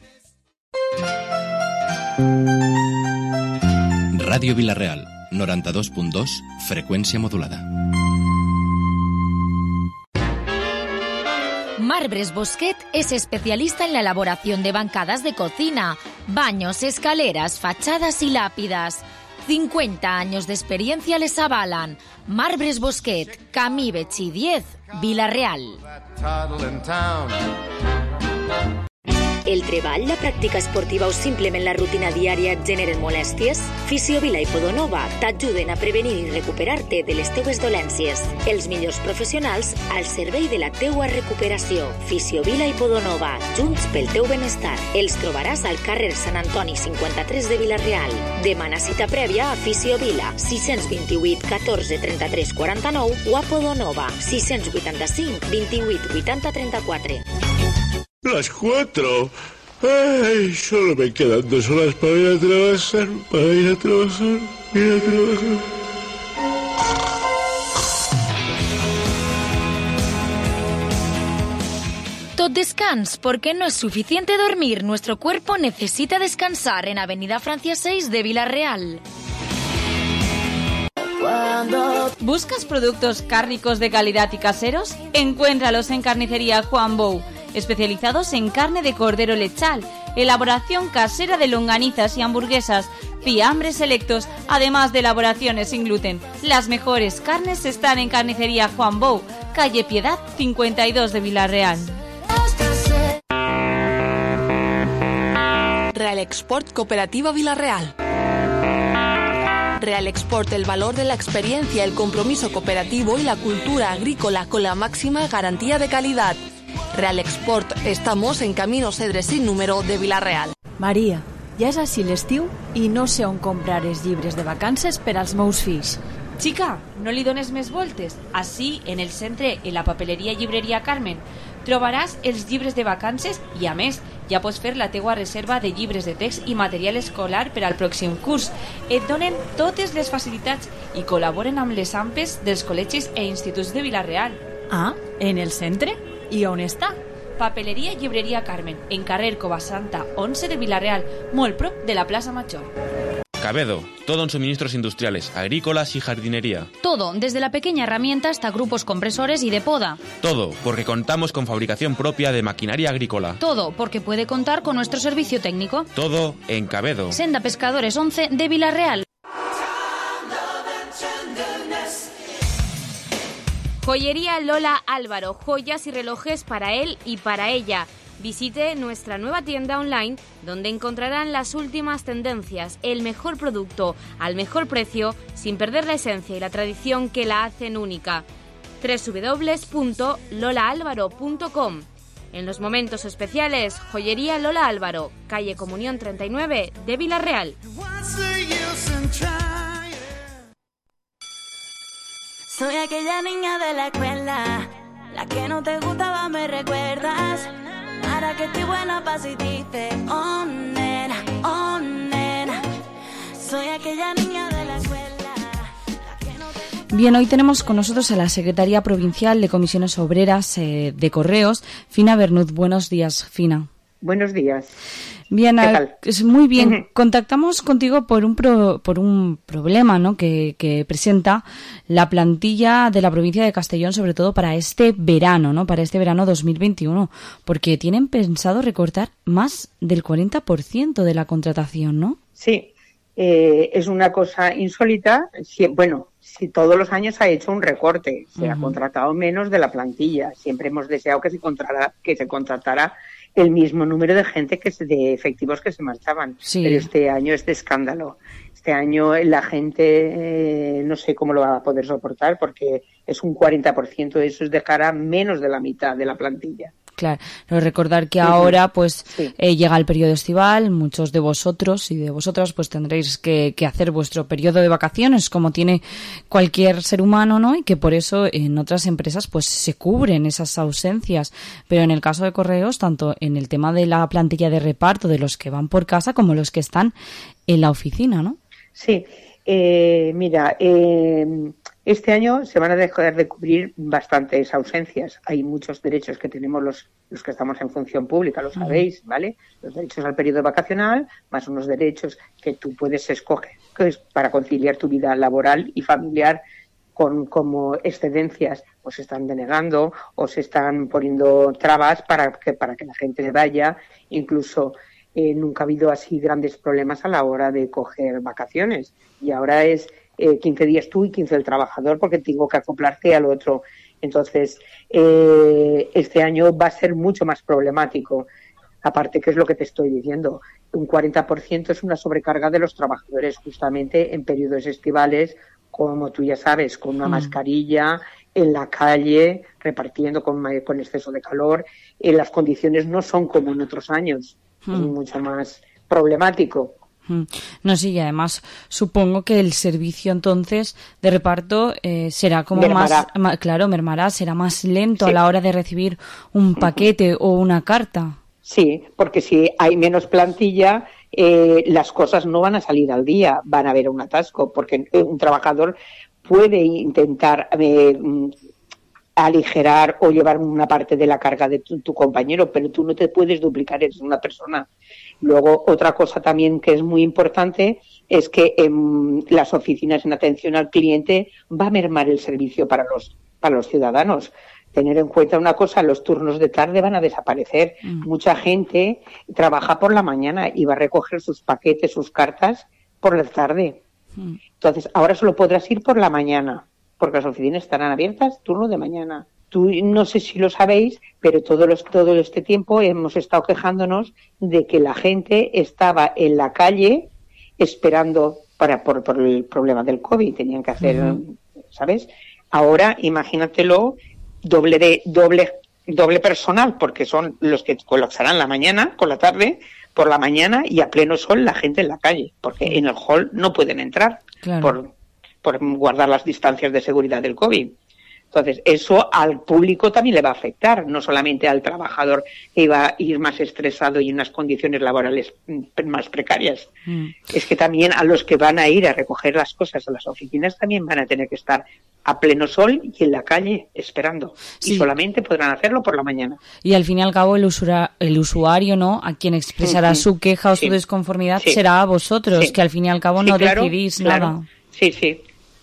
es? Ràdio Vila-real, noranta-dos punt dos, freqüència modulada. Marbres Bosquet es especialista en la elaboración de bancadas de cocina, baños, escaleras, fachadas y lápidas. cincuenta años de experiencia les avalan. Marbres Bosquet, Camí Betxí diez, Vila-real. El treball, la pràctica esportiva o simplement la rutina diària et generen molèsties? Fisiovila i Podonova t'ajuden a prevenir i recuperar-te de les teues dolències. Els millors professionals al servei de la teua recuperació. Fisiovila i Podonova, junts pel teu benestar. Els trobaràs al carrer Sant Antoni cinquanta-tres de Vila-real. Demana cita prèvia a Fisiovila, sis vint vuit catorze trenta-tres quaranta-nou o a Podonova, sis vuitanta-cinc vint-i-vuit vuitanta trenta-quatre. Las cuatro. Ay, solo me quedan dos horas para ir a trabajar, para ir a trabajar, ir a trabajar. Tot descans, porque no es suficiente dormir. Nuestro cuerpo necesita descansar en Avenida Francia seis de Vila-real. ¿Buscas productos cárnicos de calidad y caseros? Encuéntralos en Carnicería Juan Bou, especializados en carne de cordero lechal, elaboración casera de longanizas y hamburguesas, fiambres selectos, además de elaboraciones sin gluten. Las mejores carnes están en Carnicería Juan Bou, calle Piedad cincuenta y dos de Vila-real. Real Export Cooperativa Vila-real. Real Export, el valor de la experiencia, el compromiso cooperativo y la cultura agrícola con la máxima garantía de calidad. Real Export, estamos en Camino Cedre sin número de Vila-real. María, ja és així l'estiu i no sé on comprar els llibres de vacances per als meus fills. Chica, no li dones més voltes. Així, en el centre, en la papeleria Llibreria Carmen, trobaràs els llibres de vacances i, a més, ja pots fer la teua reserva de llibres de text i material escolar per al pròxim curs. Et donen totes les facilitats i col·laboren amb les A M P Es dels col·legis e instituts de Vila-real. Ah, en el centre? I on està? Papeleria Llibreria Carmen, en carrer Covasanta onze de Vila-real, molt prop de la plaça Major. Cabedo, todo en suministros industriales, agrícolas y jardinería. Todo, desde la pequeña herramienta hasta grupos compresores y de poda. Todo, porque contamos con fabricación propia de maquinaria agrícola. Todo, porque puede contar con nuestro servicio técnico. Todo en Cabedo. Senda Pescadores once de Vila-real. Joyería Lola Álvaro, joyas y relojes para él y para ella. Visite nuestra nueva tienda online donde encontrarán las últimas tendencias, el mejor producto al mejor precio sin perder la esencia y la tradición que la hacen única. doble u doble u doble u punto lola álvaro punto com. En los momentos especiales, Joyería Lola Álvaro, calle Comunión treinta y nueve de Vila-real. Soy aquella niña de la escuela, la que no te gustaba, me recuerdas. Ahora que estoy buena pa' si dices, oh nena, oh nena. Soy aquella niña de la escuela. Bien, hoy tenemos con nosotros a la Secretaria Provincial de Comisiones Obreras eh, de Correos, Fina Bernut. Buenos días, Fina. Buenos días. Bien, ¿Qué tal? Es muy bien. Uh-huh. Contactamos contigo por un pro, por un problema, ¿no?, que, que presenta la plantilla de la provincia de Castellón, sobre todo para este verano, ¿no?, para este verano dos mil veintiuno, porque tienen pensado recortar más del cuarenta por ciento de la contratación, ¿no? Sí, eh, es una cosa insólita. Si, bueno, si todos los años ha hecho un recorte, se uh-huh. ha contratado menos de la plantilla. Siempre hemos deseado que se contratara, que se contratara el mismo número de gente que se, de efectivos que se marchaban. Sí. Pero este año es de escándalo. Este año la gente eh, no sé cómo lo va a poder soportar, porque es un cuarenta por ciento de eso, es dejar a menos de la mitad de la plantilla. Claro, pero recordar que ahora pues sí. eh, llega el periodo estival, muchos de vosotros y de vosotras pues tendréis que, que hacer vuestro periodo de vacaciones como tiene cualquier ser humano, ¿no? Y que por eso en otras empresas pues se cubren esas ausencias, pero en el caso de Correos, tanto en el tema de la plantilla de reparto de los que van por casa como los que están en la oficina, ¿no? Sí, eh, mira, eh, este año se van a dejar de cubrir bastantes ausencias. Hay muchos derechos que tenemos los, los que estamos en función pública, lo sabéis, ¿vale? Los derechos al periodo vacacional, más unos derechos que tú puedes escoger, que es para conciliar tu vida laboral y familiar con como excedencias, o se están denegando o se están poniendo trabas para que, para que la gente vaya. Incluso eh, nunca ha habido así grandes problemas a la hora de coger vacaciones. Y ahora es Eh, quince días tú y quince el trabajador, porque tengo que acoplarte al otro. Entonces, eh, este año va a ser mucho más problemático. Aparte, que es lo que te estoy diciendo, un cuarenta por ciento es una sobrecarga de los trabajadores justamente en periodos estivales, como tú ya sabes, con una mm. mascarilla, en la calle, repartiendo con, con exceso de calor. Eh, las condiciones no son como en otros años, mm. es mucho más problemático. No, sí, y además supongo que el servicio entonces de reparto eh, será como mermará. más, más, claro, mermará, será más lento sí. a la hora de recibir un paquete o una carta. Sí, porque si hay menos plantilla, eh, las cosas no van a salir al día, van a haber un atasco, porque un trabajador puede intentar eh, aligerar o llevar una parte de la carga de tu, tu compañero, pero tú no te puedes duplicar, eres una persona. Luego, otra cosa también que es muy importante es que en las oficinas en atención al cliente va a mermar el servicio para los para los ciudadanos. Tener en cuenta una cosa, los turnos de tarde van a desaparecer. Mm. Mucha gente trabaja por la mañana y va a recoger sus paquetes, sus cartas por la tarde. Mm. Entonces, ahora solo podrás ir por la mañana, porque las oficinas estarán abiertas turno de mañana. Tú, no sé si lo sabéis, pero todo, los, todo este tiempo hemos estado quejándonos de que la gente estaba en la calle esperando para por, por el problema del COVID. Tenían que hacer, uh-huh. ¿sabes? Ahora, imagínatelo, doble de doble doble personal, porque son los que colapsarán la mañana con la tarde por la mañana y a pleno sol la gente en la calle, porque en el hall no pueden entrar Claro. por, por guardar las distancias de seguridad del COVID. Entonces, eso al público también le va a afectar, no solamente al trabajador que iba a ir más estresado y en unas condiciones laborales más precarias. Mm. Es que también a los que van a ir a recoger las cosas a las oficinas también van a tener que estar a pleno sol y en la calle esperando. Sí. Y solamente podrán hacerlo por la mañana. Y al fin y al cabo el, usura, el usuario, ¿no? A quien expresará Ujú. su queja o Sí. su desconformidad Sí. será a vosotros, Sí. que al fin y al cabo Sí, no claro, decidís claro. nada. Sí, sí.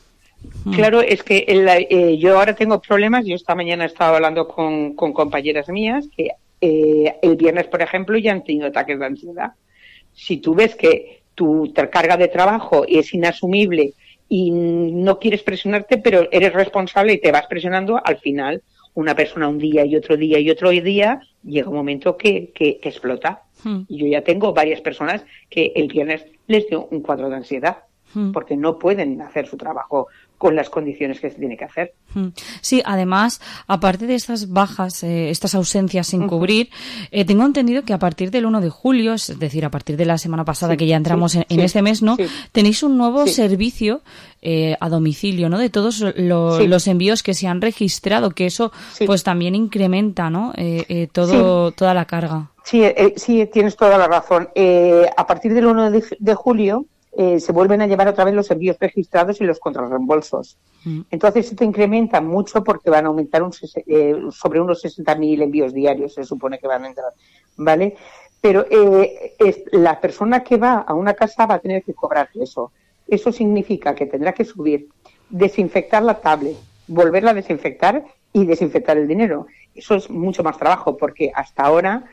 Mm. Claro, es que el, eh, yo ahora tengo problemas. Yo esta mañana estaba hablando con, con compañeras mías que eh, el viernes, por ejemplo, ya han tenido ataques de ansiedad. Si tú ves que tu carga de trabajo es inasumible y no quieres presionarte, pero eres responsable y te vas presionando, al final una persona un día y otro día y otro día, llega un momento que, que, que explota. Mm. Y yo ya tengo varias personas que el viernes les dio un cuadro de ansiedad Mm. porque no pueden hacer su trabajo con las condiciones que se tiene que hacer. Sí, además, aparte de estas bajas, eh, estas ausencias sin cubrir, eh, tengo entendido que a partir del uno de julio, es decir, a partir de la semana pasada Sí, que ya entramos sí, en, en sí, este mes, ¿no? sí. Tenéis un nuevo Sí. servicio eh, a domicilio, ¿no? De todos lo- Sí. los envíos que se han registrado, que eso pues también incrementa, ¿no? Eh, eh, todo, toda la carga. Sí, eh, sí, tienes toda la razón. Eh, a partir del uno de, de julio eh, se vuelven a llevar otra vez los envíos registrados y los contrarreembolsos. Mm. Entonces se te incrementa mucho porque van a aumentar un, ses- eh, sobre unos sesenta mil envíos diarios, se supone que van a entrar, ¿vale? Pero eh, es, la persona que va a una casa va a tener que cobrar eso. Eso significa que tendrá que subir, desinfectar la tablet, volverla a desinfectar y desinfectar el dinero. Eso es mucho más trabajo porque hasta ahora,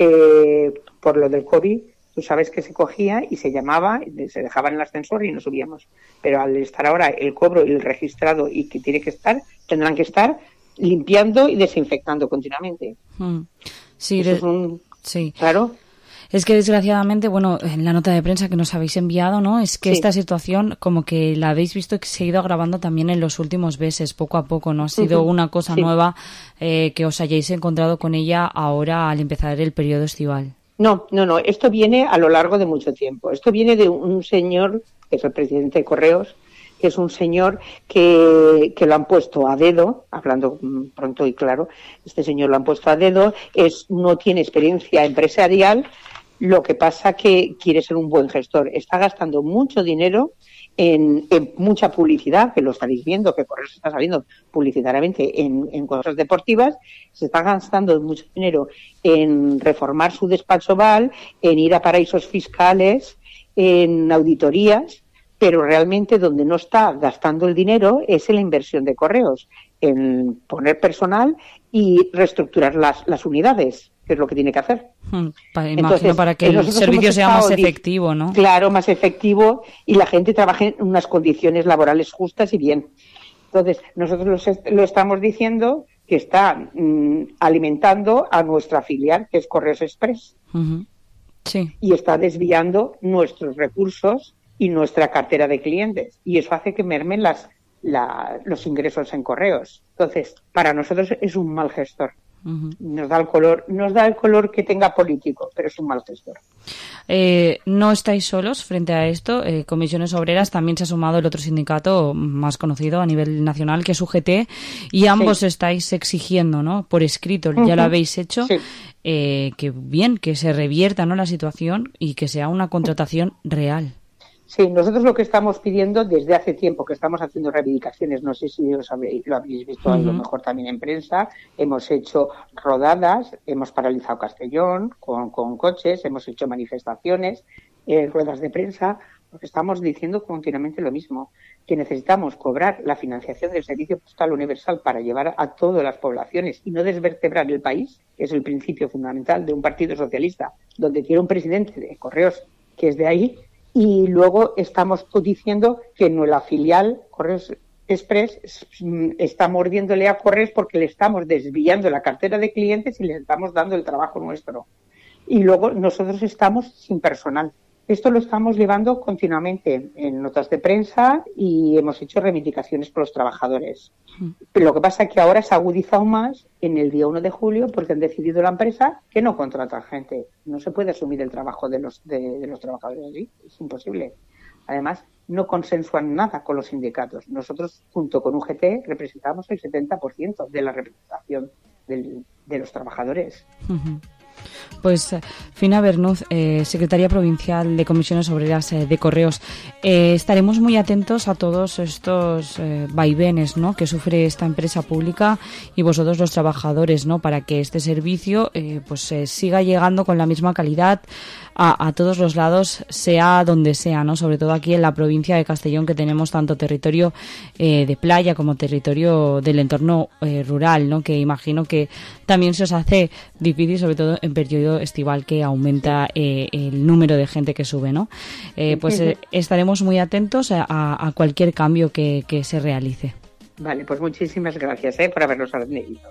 eh, por lo del COVID, tú sabes que se cogía y se llamaba, se dejaba en el ascensor y no subíamos. Pero al estar ahora el cobro y el registrado y que tiene que estar, tendrán que estar limpiando y desinfectando continuamente. Mm. Sí, Eso de- es un... sí. Claro. Es que desgraciadamente, bueno, en la nota de prensa que nos habéis enviado, ¿no? Es que Sí. esta situación como que la habéis visto que se ha ido agravando también en los últimos meses, poco a poco, ¿no? Ha sido Ujú. una cosa Sí. nueva eh, que os hayáis encontrado con ella ahora al empezar el periodo estival. No, no, no. Esto viene a lo largo de mucho tiempo. Esto viene de un señor, que es el presidente de Correos, que es un señor que, que lo han puesto a dedo, hablando mm, pronto y claro, este señor lo han puesto a dedo, es, no tiene experiencia empresarial, lo que pasa que quiere ser un buen gestor. Está gastando mucho dinero en, en mucha publicidad, que lo estaréis viendo, que Correos está saliendo publicitariamente en, en cosas deportivas, se está gastando mucho dinero en reformar su despacho Val, en ir a paraísos fiscales, en auditorías, pero realmente donde no está gastando el dinero es en la inversión de Correos, en poner personal y reestructurar las, las unidades, que es lo que tiene que hacer. Mm, pa- imagino Entonces, para que el nosotros servicio hemos sea más estado di- efectivo, ¿no? Claro, más efectivo y la gente trabaje en unas condiciones laborales justas y bien. Entonces, nosotros los est- lo estamos diciendo que está mm, alimentando a nuestra filial, que es Correos Express, Ujú. Sí. y está desviando nuestros recursos y nuestra cartera de clientes. Y eso hace que mermen las, la- los ingresos en Correos. Entonces, para nosotros es un mal gestor. Ujú. Nos da el color, nos da el color que tenga político, pero es un mal gestor. Eh, no estáis solos frente a esto. Eh, Comisiones Obreras también se ha sumado el otro sindicato más conocido a nivel nacional, que es U G T, y ambos Sí. estáis exigiendo, ¿no? Por escrito, ya Ujú. lo habéis hecho, Sí. eh, que bien, que se revierta, ¿no? La situación y que sea una contratación real. Sí, nosotros lo que estamos pidiendo desde hace tiempo, que estamos haciendo reivindicaciones, no sé si os habéis, lo habéis visto a lo Ujú. mejor también en prensa, hemos hecho rodadas, hemos paralizado Castellón con, con coches, hemos hecho manifestaciones, eh, ruedas de prensa, porque estamos diciendo continuamente lo mismo, que necesitamos cobrar la financiación del Servicio Postal Universal para llevar a todas las poblaciones y no desvertebrar el país, que es el principio fundamental de un partido socialista, donde tiene un presidente de Correos que es de ahí. Y luego estamos diciendo que la filial Correos Express está mordiéndole a Correos porque le estamos desviando la cartera de clientes y le estamos dando el trabajo nuestro. Y luego nosotros estamos sin personal. Esto lo estamos llevando continuamente en notas de prensa y hemos hecho reivindicaciones por los trabajadores. Pero lo que pasa es que ahora se ha agudizado más en el día uno de julio porque han decidido la empresa que no contrata gente. No se puede asumir el trabajo de los, de, de los trabajadores allí, es imposible. Además, no consensuan nada con los sindicatos. Nosotros, junto con U G T, representamos el setenta por ciento de la representación del, de los trabajadores. Uh-huh. Pues Fina Bernuz, eh, secretaria provincial de Comisiones Obreras eh, de Correos, eh, estaremos muy atentos a todos estos eh, vaivenes, ¿no?, que sufre esta empresa pública y vosotros los trabajadores, ¿no?, para que este servicio eh, pues eh, siga llegando con la misma calidad a, a todos los lados, sea donde sea, ¿no?, sobre todo aquí en la provincia de Castellón, que tenemos tanto territorio eh, de playa como territorio del entorno eh, rural, ¿no?, que imagino que también se os hace difícil, sobre todo en periodo estival, que aumenta eh, el número de gente que sube, ¿no? Eh, pues eh, estaremos muy atentos a, a cualquier cambio que, que se realice. Vale, pues muchísimas gracias eh, por habernos atendido.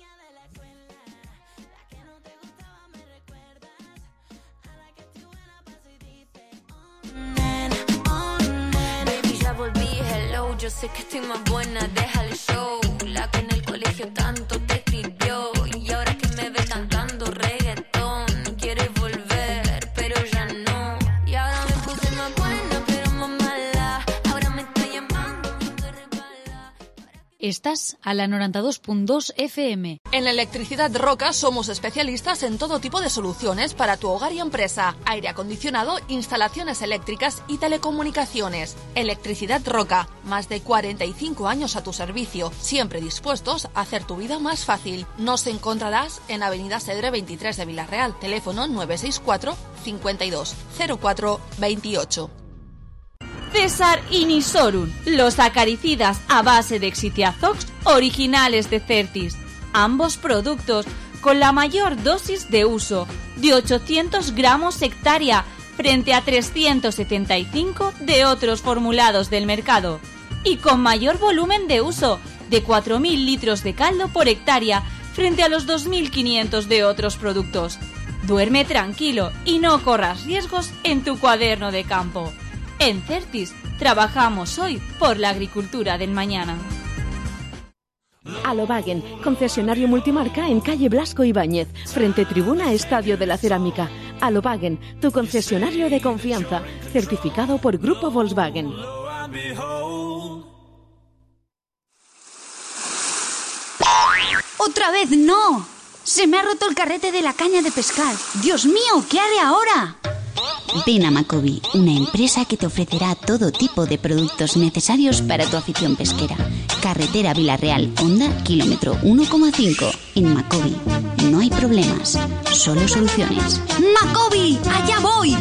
Yo sé que estoy más buena, deja el show. La que en el colegio tanto te escribió y ahora que me ve cantando reggaetón quiere volver, pero ya no. Y ahora me puse más buena, pero más mala. Ahora me está llamando, me regala. Estás a la noventa y dos punto dos F M. En Electricidad Roca somos especialistas en todo tipo de soluciones para tu hogar y empresa. Aire acondicionado, instalaciones eléctricas y telecomunicaciones. Electricidad Roca, más de cuarenta y cinco años a tu servicio, siempre dispuestos a hacer tu vida más fácil. Nos encontrarás en Avenida Cedre veintitrés de Villarreal, teléfono nueve seis cuatro, cincuenta y dos, cero cuatro, veintiocho. César y Nisorun, los acaricidas a base de Exitiazox originales de Certis. Ambos productos con la mayor dosis de uso, de ochocientos gramos hectárea, frente a trescientos setenta y cinco de otros formulados del mercado. Y con mayor volumen de uso, de cuatro mil litros de caldo por hectárea, frente a los dos mil quinientos de otros productos. Duerme tranquilo y no corras riesgos en tu cuaderno de campo. En Certis trabajamos hoy por la agricultura del mañana. Alobagen, concesionario multimarca en calle Blasco Ibáñez, frente tribuna Estadio de la Cerámica. Alobagen, tu concesionario de confianza, certificado por Grupo Volkswagen. ¡Otra vez no! Se me ha roto el carrete de la caña de pescar. ¡Dios mío! ¿Qué haré ahora? Ven a Macobi, una empresa que te ofrecerá todo tipo de productos necesarios para tu afición pesquera. Carretera Villarreal, Honda, kilómetro uno coma cinco. En Macobi no hay problemas, solo soluciones. ¡Macobi! ¡Allá voy!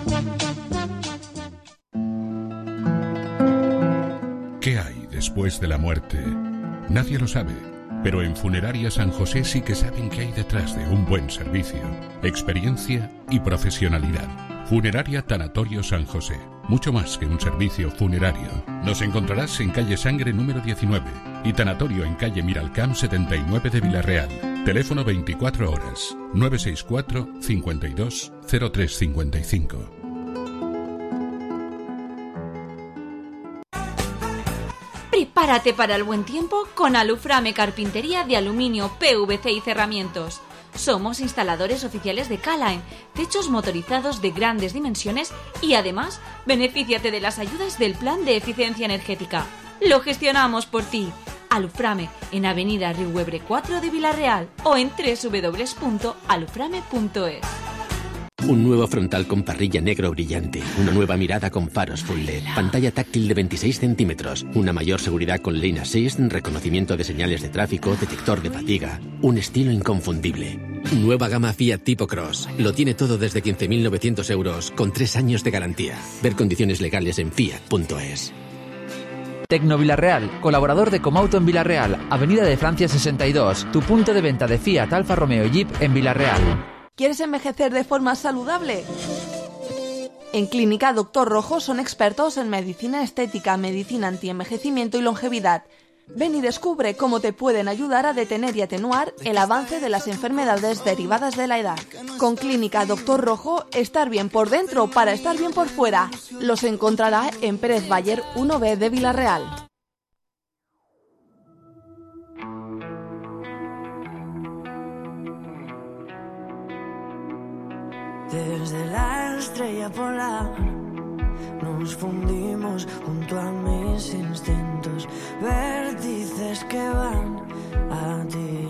¿Qué hay después de la muerte? Nadie lo sabe, pero en Funeraria San José sí que saben qué hay detrás de un buen servicio, experiencia y profesionalidad. Funeraria Tanatorio San José, mucho más que un servicio funerario. Nos encontrarás en calle Sangre número diecinueve y Tanatorio en calle Miralcamp setenta y nueve de Villarreal. Teléfono veinticuatro horas, nueve seis cuatro, cincuenta y dos, cero tres cincuenta y cinco. Prepárate para el buen tiempo con Aluframe Carpintería de Aluminio, P V C y Cerramientos. Somos instaladores oficiales de K-Line, techos motorizados de grandes dimensiones y además benefíciate de las ayudas del Plan de Eficiencia Energética. Lo gestionamos por ti. Aluframe en Avenida Riuebre cuatro de Villarreal o en doble u doble u doble u punto aluframe punto es. Un nuevo frontal con parrilla negro brillante, una nueva mirada con faros full L E D, pantalla táctil de veintiséis centímetros, una mayor seguridad con Lane Assist, reconocimiento de señales de tráfico, detector de fatiga, un estilo inconfundible. Nueva gama Fiat Tipo Cross. Lo tiene todo desde quince mil novecientos euros, con tres años de garantía. Ver condiciones legales en fiat punto es. Tecno Villarreal, colaborador de Comauto en Villarreal, Avenida de Francia sesenta y dos, tu punto de venta de Fiat, Alfa Romeo y Jeep en Villarreal. ¿Quieres envejecer de forma saludable? En Clínica Doctor Rojo son expertos en medicina estética, medicina antienvejecimiento y longevidad. Ven y descubre cómo te pueden ayudar a detener y atenuar el avance de las enfermedades derivadas de la edad. Con Clínica Doctor Rojo, estar bien por dentro para estar bien por fuera. Los encontrará en Pérez Bayer uno B de Vila-real. Desde la estrella polar nos fundimos junto a mis instintos, vértices que van a ti.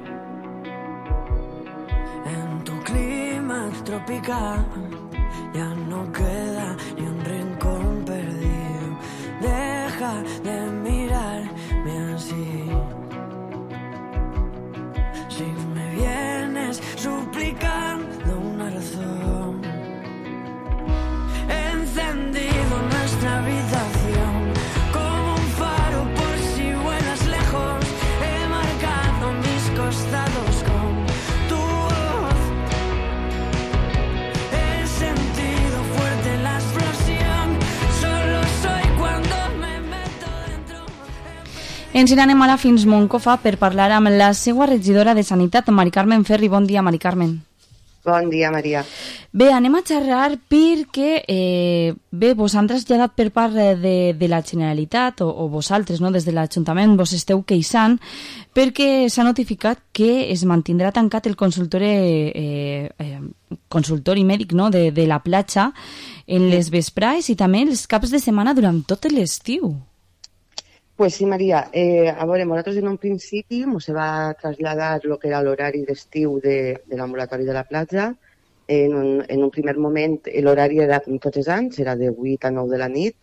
En tu clima tropical ya no queda ni un rincón perdido. Deja de mirarme así. Si me vienes suplicando una razón, encendido nuestra habitación como un faro por si vuelas lejos. He marcado mis costados con tu voz. He sentido fuerte la explosión. Solo soy cuando me meto dentro. Ens n'anem ara fins Moncofa per parlar amb la seva regidora de Sanitat, Mari Carmen Ferri. Bon dia, Mari Carmen. Bon dia, Maria. Bé, anem a xerrar perquè eh, bé, vos han traslladat per part de, de la Generalitat o, o vosaltres, no, des de l'Ajuntament, vos esteu queixant perquè s'ha notificat que es mantindrà tancat el consultori, eh, eh, consultori mèdic, no, de, de la platja en les vesprades i també els caps de setmana durant tot l'estiu. Pues sí, Maria. Eh, a veure, nosaltres en un principi ens va traslladar el que era l'horari d'estiu de, de l'ambulatori de la platja. En un, en un primer moment l'horari era com tots els anys, era de vuit a nou de la nit,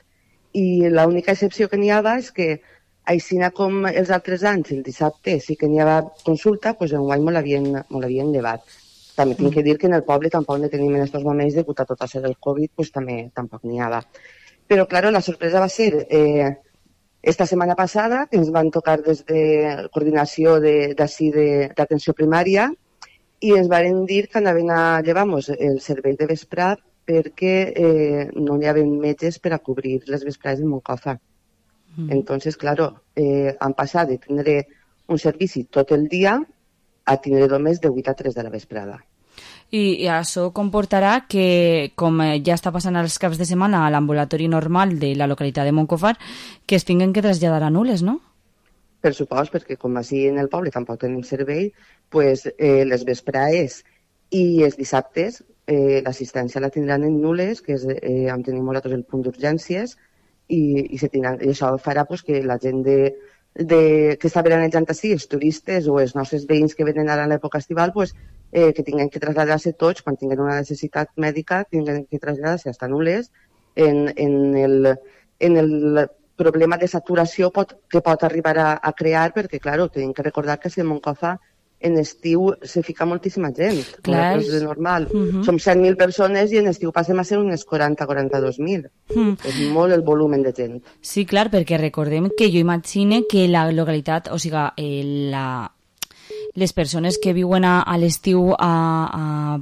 i l'única excepció que n'hi havia és que, així com els altres anys, el dissabte sí que n'hi havia consulta, doncs enguany me l'havien llevat. També tinc que dir que en el poble tampoc ne tenim en aquests moments, degut a tot això del Covid, doncs també tampoc n'hi havia. Però, clar, la sorpresa va ser... Eh, Esta setmana passada, que ens van tocar des de coordinació d'ací d'atenció primària, i ens van dir que anaven a llevar-nos el servei de vesprada perquè eh, no hi havia metges per a cobrir les vesprades de Moncofa. Mm. Entonces, claro, eh, han passat de tindre un servici tot el dia a tindre només de vuit a tres de la vesprada. I, i això comportarà que, com ja està passant als caps de setmana a l'ambulatori normal de la localitat de Montcofar, que es tinguin que traslladar a nules, no? Per supost, perquè com així en el poble tampoc tenim servei, pues, eh, les vesprades i els dissabtes eh, l'assistència la tindran en nules, que és eh, on tenim nosaltres el punt d'urgències, i, i, se tindran, i això farà pues, que la gent de, de, que està veranejant així, els turistes o els nostres veïns que venen ara en l'època estival, pues, Eh, que tinguin que traslladar-se tots, quan tinguin una necessitat mèdica, tinguin que traslladar-se a nules en, en, el, en el problema de saturació pot, que pot arribar a, a crear, perquè, clar, tenim que recordar que si en Moncofa en estiu se fica moltíssima gent. Clar. És de normal. Uh-huh. Som cent mil persones i en estiu passem a ser unes quaranta a quaranta-dos mil. Uh-huh. És molt el volum de gent. Sí, clar, perquè recordem que jo imagine que la localitat, o sigui, eh, la... les persones que viuen a, a l'estiu a, a,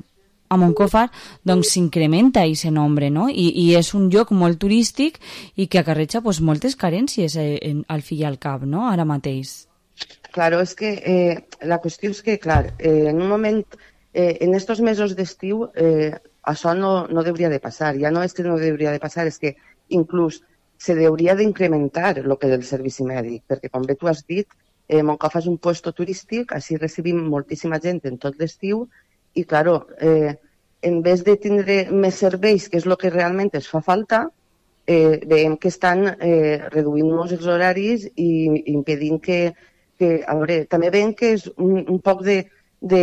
a Moncofa, doncs s'incrementa aquest nombre, no? I, I és un lloc molt turístic i que acarreja pues, moltes carències eh, en, al fi i al cap, no?, ara mateix. Claro, és que eh, la qüestió és que, clar, eh, en un moment, eh, en estos mesos d'estiu, eh, això no, no hauria de passar. Ja no és que no hauria de passar, és que inclús se hauria d'incrementar el que és el servici mèdic, perquè, com bé tu has dit, Eh, Moncofa és un puesto turístic, així recibim moltíssima gent en tot l'estiu i, claro, eh, en vez de tindre més serveis, que és el que realment es fa falta, eh, veiem que estan eh, reduint-nos els horaris i, i impedint que, que... A veure, també veiem que és un, un poc de, de...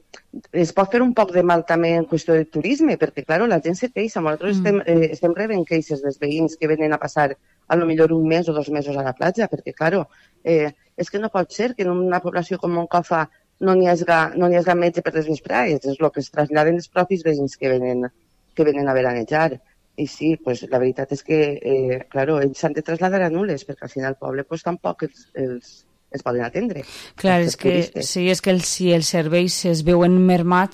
Es pot fer un poc de mal també en qüestió de turisme, perquè, claro, la gent se queixa. Nosaltres mm. estem, eh, estem rebent queixes dels veïns que venen a passar a lo millor un mes o dos mesos a la platja, perquè, claro, eh, és que no pot ser que en una població com Moncofa no n'hi hagi, no n'hi hagi metge per les vesprades, és el que es traslladen els propis veïns que venen, que venen a veranejar. I sí, pues, la veritat és que, eh, claro, ells s'han de traslladar a nules, perquè al final el poble pues, tampoc els, els, els poden atendre. Clar, és que, sí, és que el, si els serveis es veuen mermats,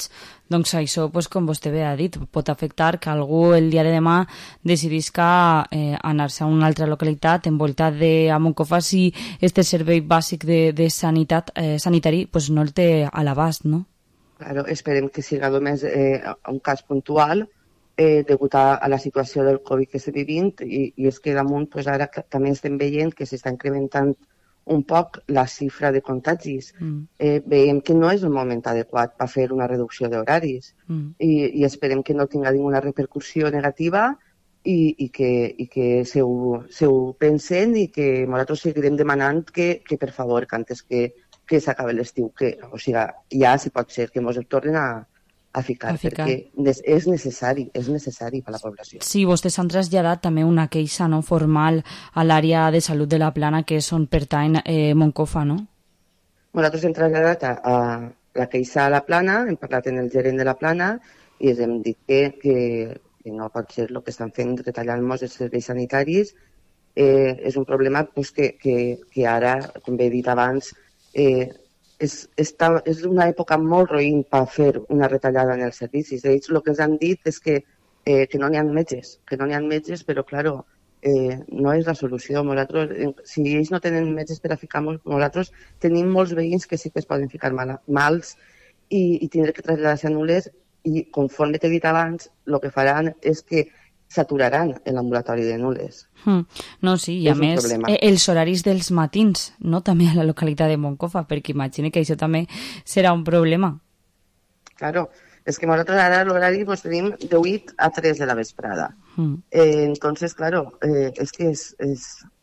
Doncs això, pues, com vostè bé ha dit, pot afectar que algú el dia de demà decidisca eh, anar-se a una altra localitat envoltat de a Moncofa si este servei bàsic de, de sanitat eh, sanitari pues, no el té a l'abast, no? Claro, esperem que siga només eh, un cas puntual eh, degut a, a la situació del Covid que estem vivint i, i és que damunt pues, ara també estem veient que s'està incrementant un poc la xifra de contagis. Mm. Eh, veiem que no és el moment adequat per fer una reducció d'horaris mm. i, i esperem que no tinga ninguna repercussió negativa i, i que, i que se, ho, se ho pensen i que nosaltres seguirem demanant que, que per favor, que antes que que s'acabi l'estiu, que o sigui, ja si pot ser que ens el tornen a, a, ficar, a ficar, perquè és necessari, és necessari per a la població. Sí, vostès han traslladat també una queixa no, formal a l'àrea de salut de la Plana, que és on pertany eh, Moncofa, no? Nosaltres hem traslladat a, a la queixa a la Plana, hem parlat amb el gerent de la Plana i ens hem dit que, que, que no pot ser el que estan fent retallant-nos els serveis sanitaris. Eh, és un problema pues, que, que, que ara, com he dit abans, Eh, és, està, és una època molt roïn per fer una retallada en els servicis. Ells el que ens han dit és que, eh, que no n'hi ha metges, que no n'hi ha metges, però, claro, eh, no és la solució. Nosaltres, si ells no tenen metges per a ficar, nosaltres tenim molts veïns que sí que es poden ficar mal, mals i, i tindré que traslladar-se a Nules i, conforme t'he dit abans, el que faran és que s'aturaran l'ambulatori de Nules. Mm. No, sí, i a més, eh, els horaris dels matins, no? També a la localitat de Moncofa, perquè imagine que això també serà un problema. Claro, és que nosaltres ara l'horari pues, tenim de vuit a tres de la vesprada. Mm. Eh, entonces, claro, eh, és que és, és...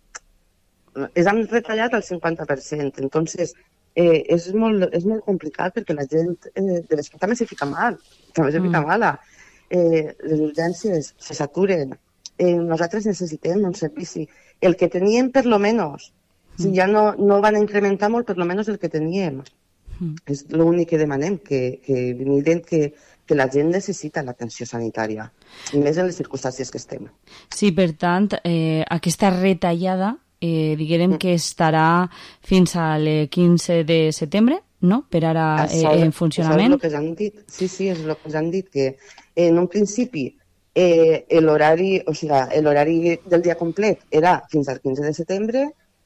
és han retallat el cinquanta per cent, entonces eh, és, molt, és molt complicat perquè la gent eh, de vesprada també se fica mal, també se fica mm. mala. Eh, les urgències se saturen. Eh, nosaltres necessitem un servici. El que teníem, per lo menos, mm. si ja no, no van incrementar molt, per lo menos el que teníem. Mm. És l'únic que demanem, que, que miren que, que la gent necessita l'atenció sanitària, i més en les circumstàncies que estem. Sí, per tant, eh, aquesta retallada, eh, diguem mm. que estarà fins al quinze de setembre, no? Per ara eh, en funcionament. Això és el que ens han dit. Sí, sí, és el que ens han dit, que en un principi eh, l'horari, o sigui, l'horari del dia complet era fins al quinze de setembre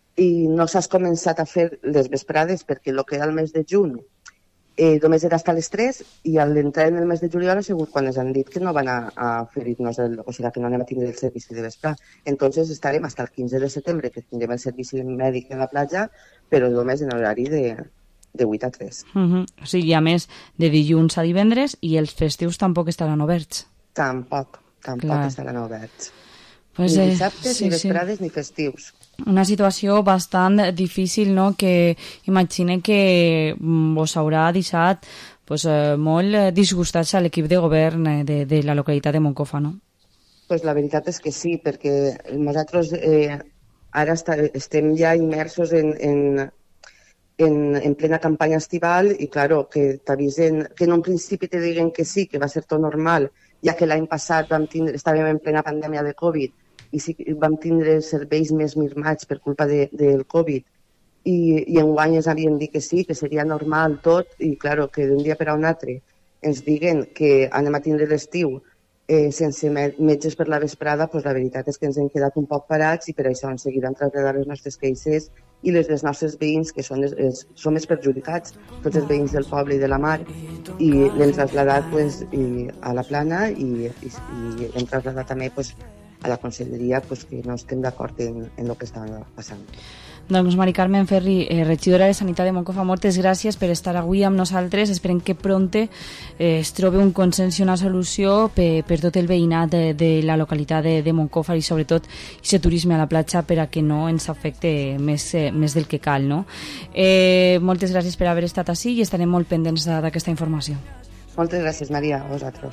i no s'ha començat a fer les vesprades perquè el que era el mes de juny eh, només era fins a les tres i a l'entrar en el mes de juliol ha sigut quan ens han dit que no van a, a oferir-nos, el, o sigui, que no anem a tindre el servici de vesprada. Entonces estarem fins al quinze de setembre que tindrem el servici mèdic en la platja, però només en l'horari de de vuit a tres. Uh -huh. O sigui, a més de dilluns a divendres i els festius tampoc estaran oberts. Tampoc, tampoc Clar. estaran oberts. Pues, ni eh, dissabtes, sí, ni vesprades, sí. ni festius. Una situació bastant difícil, no?, que imagine que vos haurà deixat pues, eh, molt disgustats a l'equip de govern de, de la localitat de Moncofa, no? Pues la veritat és que sí, perquè nosaltres eh, ara està, estem ja immersos en... en En, en plena campanya estival i, claro, que t'avisen, que en un principi te diguen que sí, que va ser tot normal, ja que l'any passat vam tindre, estàvem en plena pandèmia de Covid i sí que vam tindre serveis més mirmats per culpa de, del Covid i, i enguany ens havien dit que sí, que seria normal tot i, claro, que d'un dia per a un altre ens diguen que anem a tindre l'estiu eh, sense metges per la vesprada, pues la veritat és que ens hem quedat un poc parats i per això en seguida han traslladat les nostres queixes i les dels nostres veïns, que són, els, són més perjudicats, tots els veïns del poble i de la mar, i l'hem traslladat pues, i, a la Plana i, i, i hem traslladat també pues, a la conselleria pues, que no estem d'acord en, en el que està passant. Doncs Mari Carmen Ferri, eh, regidora de Sanitat de Moncofa, moltes gràcies per estar avui amb nosaltres. Esperem que pronte eh, es trobi un consens i una solució per, per tot el veïnat de, de la localitat de, de Moncofa i sobretot aquest turisme a la platja per a que no ens afecte més, eh, més del que cal, no? Eh, moltes gràcies per haver estat ací i estarem molt pendents d'aquesta informació. Moltes gràcies, Maria, a vosaltres.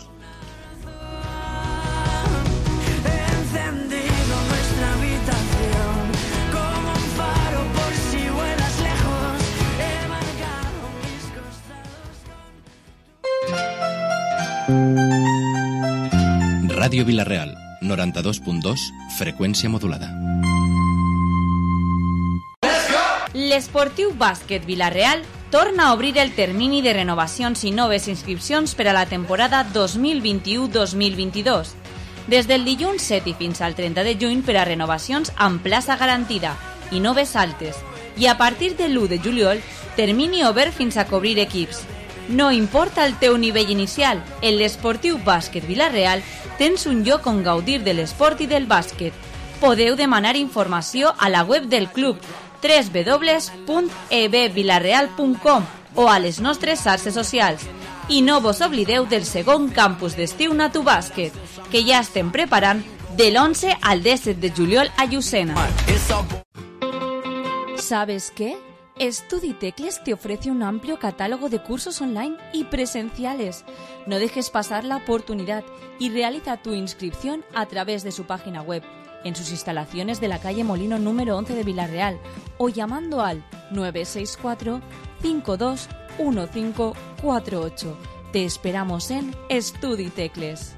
Ràdio Vila-real, noranta-dos punt dos, freqüència modulada. L'Esportiu Bàsquet Vila-real torna a obrir el termini de renovacions i noves inscripcions per a la temporada dos mil vint-i-u dos mil vint-i-dos. Des del dilluns set i fins al trenta de juny per a renovacions amb plaça garantida i noves altes. I a partir de l'u de juliol, termini obert fins a cobrir equips. No importa el teu nivell inicial, en l'Esportiu Bàsquet Vila-real tens un lloc on gaudir de l'esport i del bàsquet. Podeu demanar informació a la web del club w w w punt e b vilareal punt com o a les nostres xarxes socials. I no vos oblideu del segon campus d'estiu Natu Bàsquet, que ja estem preparant de l'onze al disset de juliol a Llucena. ¿Sabes qué? Estuditecles te ofrece un amplio catálogo de cursos online y presenciales. No dejes pasar la oportunidad y realiza tu inscripción a través de su página web, en sus instalaciones de la calle Molino número once de Vila-real o llamando al nueve seis cuatro, cinco dos uno cinco cuatro ocho. Te esperamos en Estuditecles.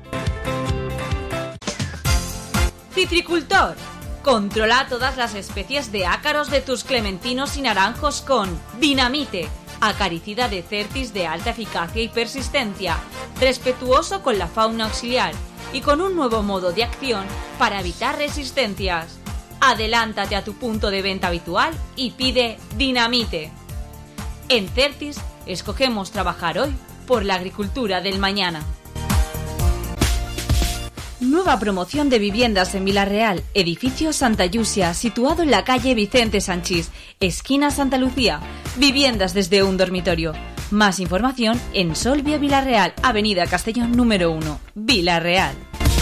Citricultor. Controla todas las especies de ácaros de tus clementinos y naranjos con Dinamite, acaricida de Certis de alta eficacia y persistencia, respetuoso con la fauna auxiliar y con un nuevo modo de acción para evitar resistencias. Adelántate a tu punto de venta habitual y pide Dinamite. En Certis escogemos trabajar hoy por la agricultura del mañana. Nueva promoción de viviendas en Vila-real, edificio Santa Llucia, situado en la calle Vicente Sanchís, esquina Santa Lucía. Viviendas desde un dormitorio. Más información en Solvia Vila-real, avenida Castellón número uno, Vila-real.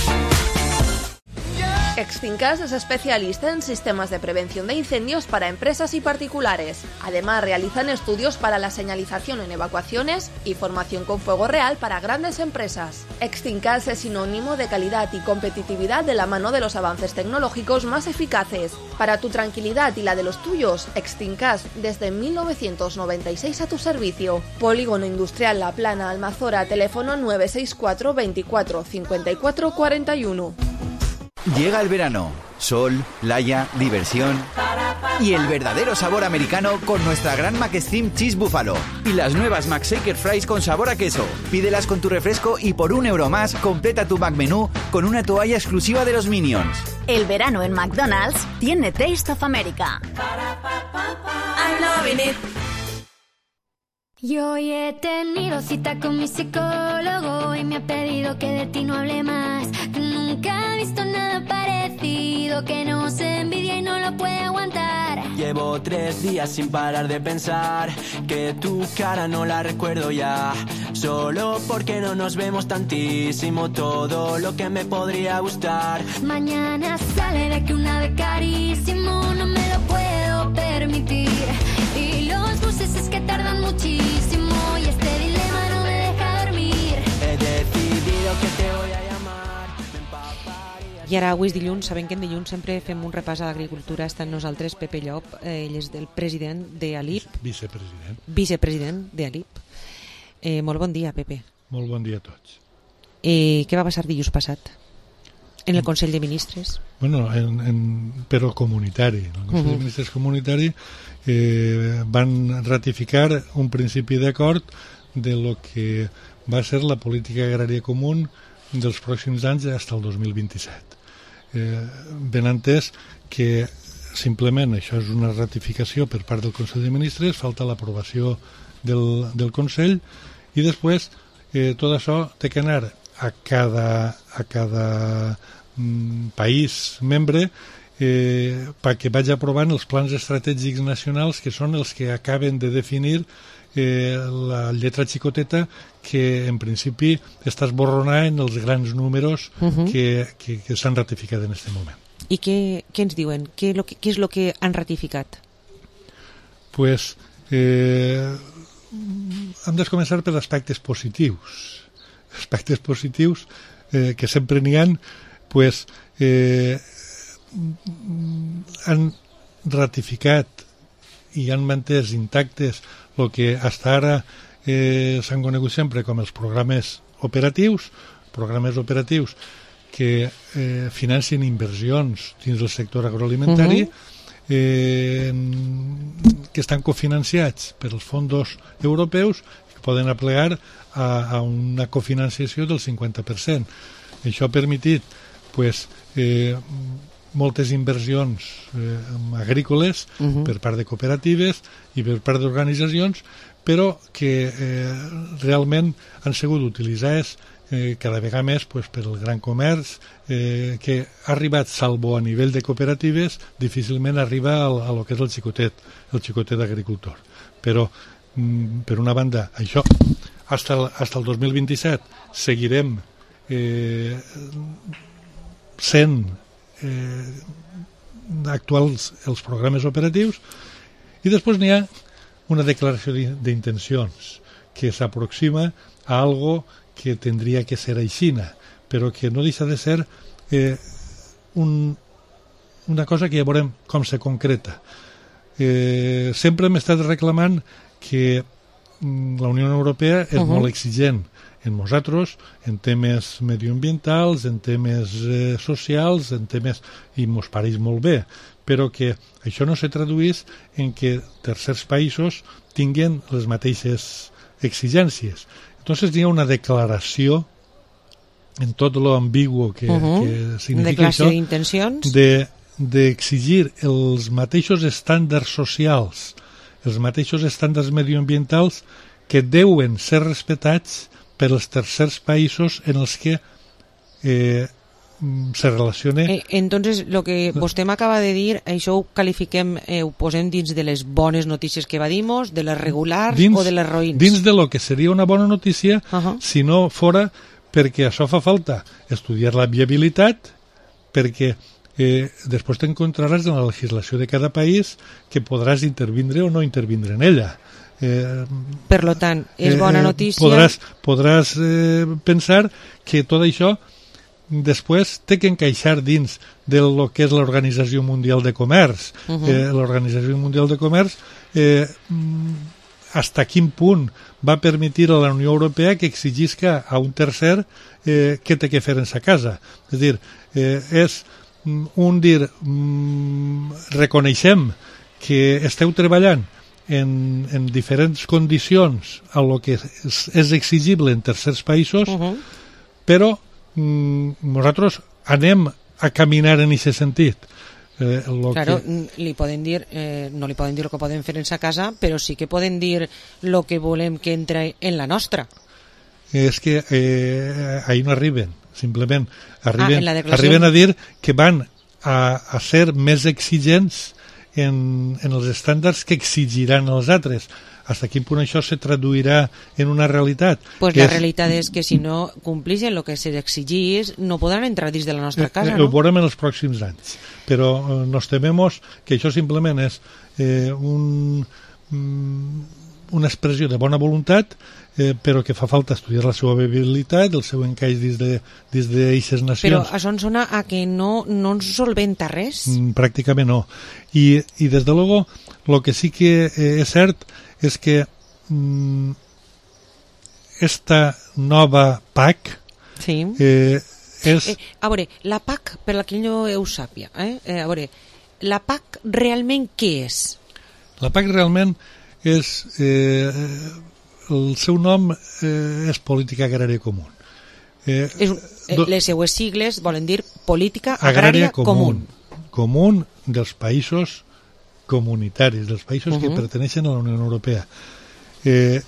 Extincas es especialista en sistemas de prevención de incendios para empresas y particulares. Además, realizan estudios para la señalización en evacuaciones y formación con fuego real para grandes empresas. Extincas es sinónimo de calidad y competitividad de la mano de los avances tecnológicos más eficaces. Para tu tranquilidad y la de los tuyos, Extincas desde mil novecientos noventa y seis a tu servicio. Polígono Industrial La Plana, Almazora, teléfono nueve seis cuatro, veinticuatro, cincuenta y cuatro, cuarenta y uno. Llega el verano, sol, playa, diversión y el verdadero sabor americano con nuestra gran Mac Stream Cheese Buffalo y las nuevas Mac Shaker Fries con sabor a queso. Pídelas con tu refresco y por un euro más completa tu Mac Menú con una toalla exclusiva de los Minions. El verano en McDonald's tiene Taste of America. I'm loving it. Yo hoy he tenido cita con mi psicólogo y me ha pedido que de ti no hable más. Que nunca he visto nada parecido, que no se envidia y no lo puede aguantar. Llevo tres días sin parar de pensar que tu cara no la recuerdo ya. Solo porque no nos vemos tantísimo, todo lo que me podría gustar. Mañana sale de que una vez carísimo, no me lo puedo permitir. Y los buses es que tardan muchísimo y este dilema no me deja dormir. He decidido que te voy a llamar. I ara avui és dilluns, sabem que en dilluns sempre fem un repàs a l'agricultura. Està amb nosaltres Pepe Llop, eh, ell és del president d'A L I P. Vicepresident. Vicepresident d'A L I P. Eh, molt bon dia, Pepe. Molt bon dia a tots. Eh, què va passar dilluns passat? En el Consell de Ministres? Bueno, en, en, però comunitari. El Consell uh-huh. de Ministres comunitari eh, van ratificar un principi d'acord de lo que va ser la política agrària comú dels pròxims anys fins al dos mil vint-i-set. Eh, ben entès que simplement això és una ratificació per part del Consell de Ministres, falta l'aprovació del, del Consell i després eh, tot això té que anar a cada, a cada mm, país membre eh, perquè vagi aprovant els plans estratègics nacionals que són els que acaben de definir eh, la lletra xicoteta que en principi està esborronada en els grans números uh-huh. que, que, que s'han ratificat en aquest moment. I què, què ens diuen? Què, lo que, què és el que han ratificat? Pues eh, hem de començar per aspectes positius. aspectes positius eh, que sempre n'hi ha, pues, eh, han ratificat i han mantès intactes el que fins ara eh, s'han conegut sempre com els programes operatius, programes operatius que eh, financien inversions dins del sector agroalimentari, uh-huh. eh, que estan cofinanciats pels fons europeus que poden aplegar a, a una cofinanciació del cinquanta per cent. Això ha permitit pues, eh, moltes inversions eh, agrícoles uh-huh. per part de cooperatives i per part d'organitzacions, però que eh, realment han sigut utilitzades eh, cada vegada més pues, per el gran comerç, eh, que ha arribat, salvo a nivell de cooperatives, difícilment arriba al, a lo que és el xicotet, el xicotet agricultor. Però, mm, per una banda, això, hasta el, hasta el dos mil vint-i-set seguirem eh, sent eh, actuals els programes operatius, i després n'hi ha una declaració d'intencions que s'aproxima a algo que tindria que ser aixina, però que no deixa de ser eh, un, una cosa que ja veurem com se concreta. Eh, sempre hem estat reclamant que mm, la Unió Europea és uh-huh. molt exigent en nosaltres, en temes medioambientals, en temes eh, socials, en temes, i mos pareix molt bé, però que això no se traduís en que tercers països tinguin les mateixes exigències. Entonces hi ha una declaració en tot lo ambiguo que, uh-huh. que significa declaració això d'intencions de, d'exigir els mateixos estàndards socials, els mateixos estàndards medioambientals que deuen ser respectats per als tercers països en els que eh, se relaciona... Eh, entonces, lo que vostè m'acaba de dir, això ho qualifiquem, eh, ho posem dins de les bones notícies que va dir-nos, de les regulars dins, o de les roïns? Dins de lo que seria una bona notícia, uh-huh. si no fora perquè això fa falta estudiar la viabilitat, perquè eh, després t'encontraràs en la legislació de cada país que podràs intervindre o no intervindre en ella. Eh, per lo tant, és bona notícia... Eh, podràs podràs eh, pensar que tot això després té que encaixar dins de lo que és l'Organització Mundial de Comerç. Uh-huh. Eh, L'Organització Mundial de Comerç eh, hasta quin punt va permetre a la Unió Europea que exigisca a un tercer eh, què té que fer en sa casa. És dir, eh, és un dir mm, reconeixem que esteu treballant en, en diferents condicions a lo que és, és exigible en tercers països, uh-huh. però nosaltres anem a caminar en aquest sentit. Eh, lo claro, que... li poden dir, eh, no li poden dir el que poden fer en sa casa, però sí que poden dir el que volem que entre en la nostra. És que eh, ahí no arriben, simplement arriben, ah, arriben a dir que van a, a ser més exigents en, en els estàndards que exigiran els altres. Hasta quin punt això se traduirà en una realitat? Pues la és... realitat és que si no complixen el que s'exigís no podran entrar dins de la nostra casa, eh, no? Ho veurem en els pròxims anys, però eh, nos tememos que això simplement és eh, un, una expressió de bona voluntat, eh, però que fa falta estudiar la seva viabilitat, el seu encaix dins de, dins d'eixes nacions. Però això em sona a que no, no ens solventa res? Mm, pràcticament no. I, i des de luego, el que sí que eh, és cert és que mm, esta nova P A C sí. eh, és... Eh, a veure, la P A C, per la que no ho sàpia, eh? Eh, a veure, la P A C realment què és? La P A C realment és... Eh, el seu nom eh, és Política Agrària Comú. Eh, és, eh, les seues sigles volen dir Política Agrària, Agrària Comú. Comú dels països comunitaris, dels països uh-huh. que perteneixen a la Unió Europea. Eh,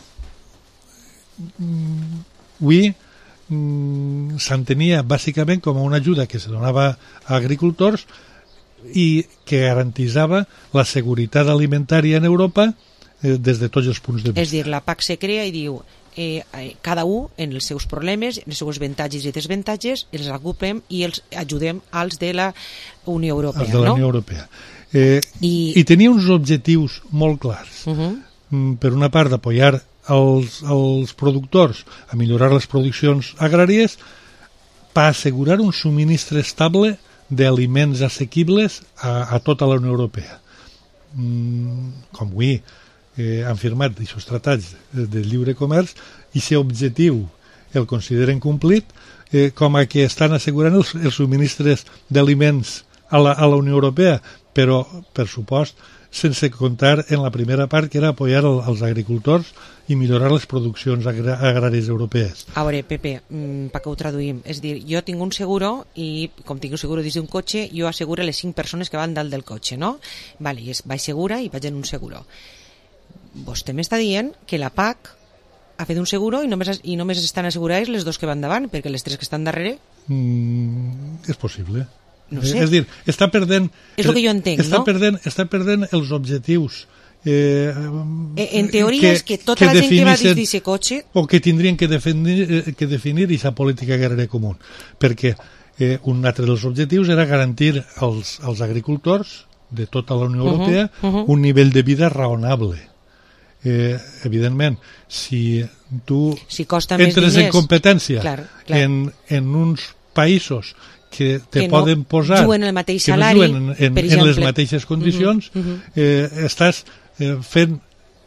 avui mm, s'entenia bàsicament com una ajuda que se donava a agricultors i que garantitzava la seguretat alimentària en Europa eh, des de tots els punts de vista. És dir, la P A C se crea i diu eh, cada un en els seus problemes, en els seus avantatges i desavantatges, els ocupem i els ajudem als de la Unió Europea. Els de la no? Unió Europea. Eh, I... I tenia uns objectius molt clars. Uh-huh. Per una part, d'apoyar els, els productors a millorar les produccions agràries per assegurar un subministre estable d'aliments assequibles a, a tota la Unió Europea. Mm, com avui eh, han firmat aquests tractats de, de lliure comerç, i aquest objectiu el consideren complit, eh, com a que estan assegurant els, els subministres d'aliments a la, a la Unió Europea, però, per supost, sense comptar en la primera part, que era apoyar el, els agricultors i millorar les produccions agra agràries europees. A veure, Pepe, mmm, perquè ho traduïm, és dir, jo tinc un seguro i com tinc un seguro dins d'un cotxe, jo asseguro les cinc persones que van dalt del cotxe, no? Vale, i es, vaig segura i vaig en un seguro. Vostè m'està dient que la P A C ha fet un seguro i només, i només estan assegurades les dos que van davant, perquè les tres que estan darrere... Mm, és possible. No sé. És dir, està perdent... És el que jo entenc, està no? Perdent, està perdent els objectius. Eh, en teoria és que tota que la gent que va dins d'aquest cotxe... O que tindrien que definir que definir aquesta política agrària comú. Perquè eh, un altre dels objectius era garantir als, als agricultors de tota la Unió Europea uh -huh, uh -huh. un nivell de vida raonable. Eh, evidentment, si tu si costa entres més en competència clar, clar. En, en uns països que te que poden no posar juguen el mateix que salari, no juguen en, en, en les mateixes condicions, uh -huh, uh -huh. Eh, estàs eh, fent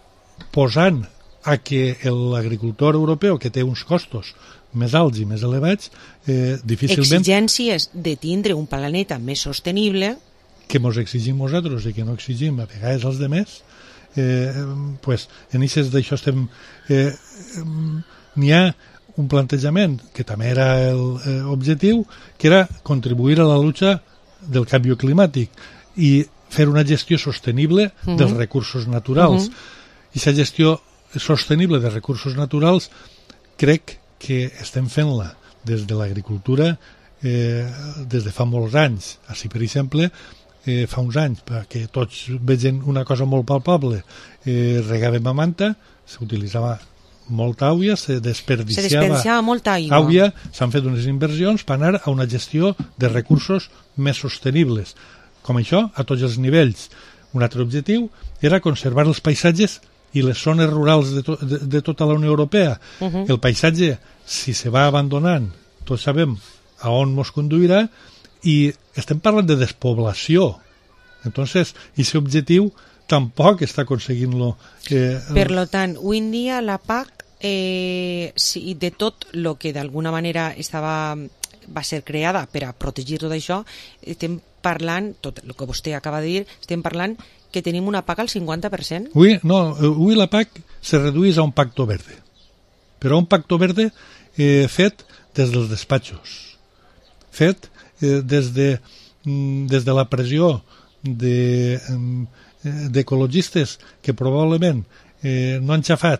posant a que l'agricultor europeu, que té uns costos més alts i més elevats, eh, difícilment... Exigències de tindre un planeta més sostenible... Que mos exigim nosaltres i que no exigim a vegades els demés, eh, pues, en eixes d'això estem... Eh, eh, n'hi ha un plantejament que també era l'objectiu, eh, que era contribuir a la lucha del canvi climàtic i fer una gestió sostenible uh -huh. dels recursos naturals. Uh -huh. I aquesta gestió sostenible de recursos naturals crec que estem fent-la des de l'agricultura eh, des de fa molts anys. Així, per exemple, eh, fa uns anys, perquè tots vegen una cosa molt palpable, eh, regàvem a manta, s'utilitzava molta aigua, se desperdiciava, se desperdiciava molta aigua. aigua, s'han fet unes inversions per anar a una gestió de recursos més sostenibles. Com això, a tots els nivells. Un altre objectiu era conservar els paisatges i les zones rurals de, to de, de tota la Unió Europea. Uh -huh. El paisatge, si se va abandonant, tots sabem a on mos conduirà, i estem parlant de despoblació. Entonces, aquest objectiu tampoc està aconseguint-lo. Eh, per lo tant, avui en dia la P A C, eh, si de tot el que d'alguna manera estava, va ser creada per a protegir tot això, estem parlant, tot el que vostè acaba de dir, estem parlant que tenim una P A C al cinquanta per cent? Avui, no, avui la P A C se redueix a un pacto verde, però un pacto verde eh, fet des dels despatxos, fet eh, des, de, des de la pressió de... Eh, d'ecologistes que probablement eh, no han xafat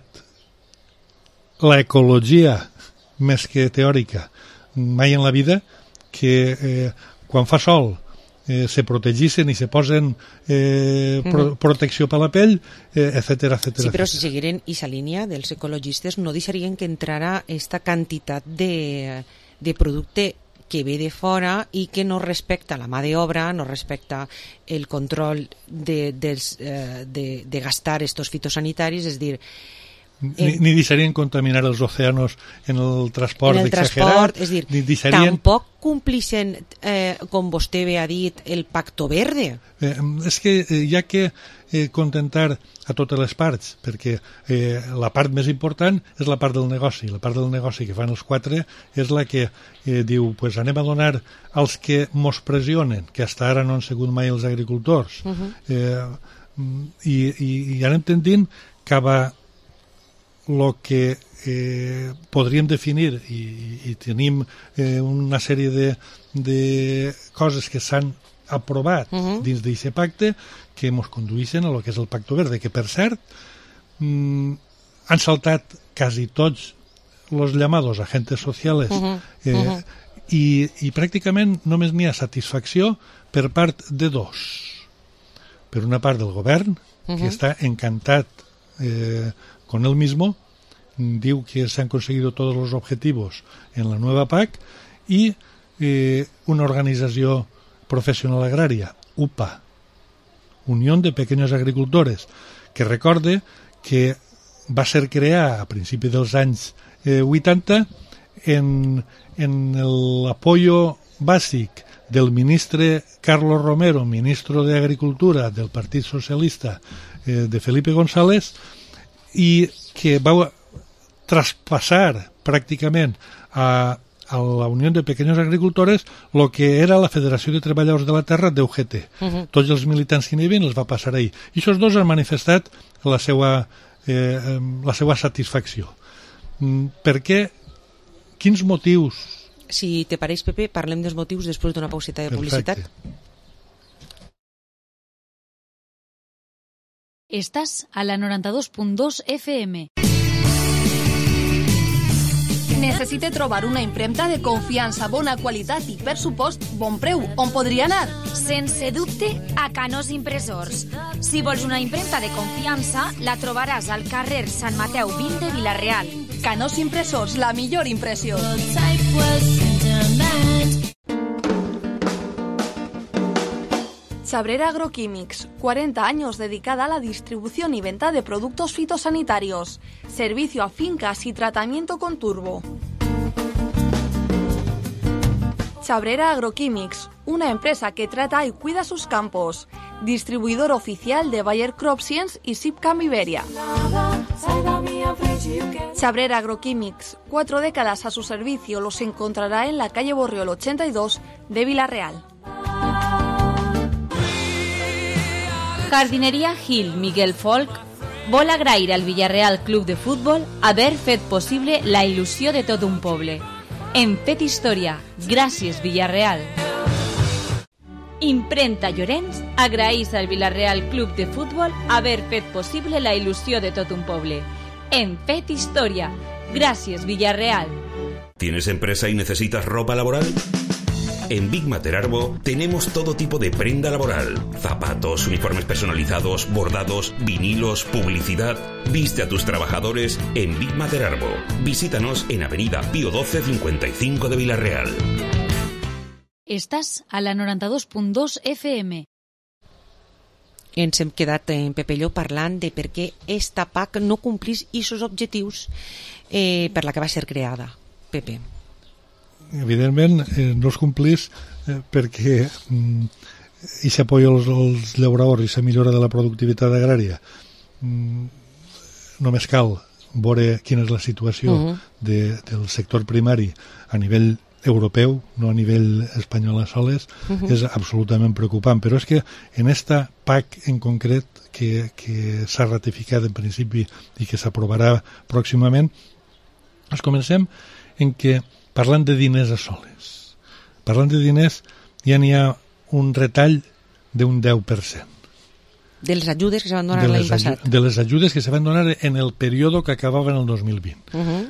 l'ecologia més que teòrica mai en la vida, que eh, quan fa sol eh, se protegissin i se posen eh, pro mm-hmm. protecció per la pell, eh, etcètera, etcètera. Sí, però si seguiren aquesta línia dels ecologistes no deixarien que entrara aquesta quantitat de, de producte que ve de fora i que no respecta la mà d'obra, no respecta el control de, de, de, de gastar estos fitosanitaris, és dir... Ni, ni deixarien contaminar els océanos en el transport en el exagerat. Transport, és dir, deixarien... tampoc complixen, eh, com vostè bé ha dit, el pacto verde. Eh, és que eh, hi ha que eh, contentar a totes les parts, perquè eh, la part més important és la part del negoci. La part del negoci que fan els quatre és la que eh, diu, pues anem a donar als que mos pressionen, que fins ara no han sigut mai els agricultors, uh -huh. eh, i, i, i anem tendint cap a el que eh, podríem definir, i, i tenim eh, una sèrie de, de coses que s'han aprovat uh -huh. dins d'aquest pacte que ens condueixen a lo que és el Pacto Verde, que per cert mm, han saltat quasi tots els llamados agentes socials uh -huh. eh, uh -huh. i, i pràcticament només n'hi ha satisfacció per part de dos. Per una part del govern, uh -huh. que està encantat eh, con él mismo, diu que se han conseguido todos los objetivos en la nueva P A C, y eh, una organizació professional agrària, U P A, Unión de Pequeños Agricultores, que recorde que va ser creada a principi dels anys eh, vuitanta en, en l'apoyo bàsic del ministre Carlos Romero, ministro de Agricultura del Partit Socialista eh, de Felipe González, i que va traspassar pràcticament a, a la Unió de Pequeños Agricultores el que era la Federació de Treballadors de la Terra d'U G T. Uh-huh. Tots els militants que n'hi havia els va passar ahir. I aquests dos han manifestat la seva, eh, la seva satisfacció. Mm, per què? Quins motius? Si te pareix, Pepe, parlem dels motius després d'una pauseta de publicitat. Perfecte. Estás a la noranta-dos punt dos F M. Necessite trobar una impremta de confiança, bona qualitat i, per supost, bon preu. On podria anar? Sense dubte, a Canós Impressors. Si vols una impremta de confiança, la trobaràs al carrer Sant Mateu vint de Vila-real. Canós Impressors, la millor impressió. Chabrera Agroquímics, cuarenta años dedicada a la distribución y venta de productos fitosanitarios, servicio a fincas y tratamiento con turbo. Chabrera Agroquímics, una empresa que trata y cuida sus campos, distribuidor oficial de Bayer Crop Science y Sipcam Iberia. Chabrera Agroquímics, cuatro décadas a su servicio, los encontrará en la calle Borriol ochenta y dos de Vila-real. Jardineria Gil Miguel Folk vol agrair al Villarreal Club de Futbol haver fet possible la il·lusió de tot un poble. Hem fet història. Gràcies, Villarreal. Imprenta Llorenç agraeix al Villarreal Club de Futbol haver fet possible la il·lusió de tot un poble. Hem fet història. Gràcies, Villarreal. ¿Tienes empresa y necesitas ropa laboral? En Big Mater Arbo tenemos todo tipo de prenda laboral. Zapatos, uniformes personalizados, bordados, vinilos, publicidad. Viste a tus trabajadores en Big Mater Arbo. Visítanos en Avenida Pío doce cincuenta y cinco de Vila-real. Estàs a la noranta-dos punt dos F M. Ens hem quedat en Pepelló parlant de per què esta P A C no complís aquests objectius eh, per la que va ser creada. Pepe. Evidentment eh, no es complís eh, perquè mm, i s'apoya als, als llauradors i la millora de la productivitat agrària. Mm, només cal veure quina és la situació uh-huh. de, del sector primari a nivell europeu, no a nivell espanyol a soles, uh-huh. és absolutament preocupant. Però és que en esta P A C en concret que, que s'ha ratificat en principi i que s'aprovarà pròximament, ens comencem en què parlant de diners a soles. Parlant de diners, ja n'hi ha un retall d'un deu per cent. De les ajudes que se van donar l'any passat. De les ajudes que se van donar en el període que acabava en el dos mil vint. Uh-huh.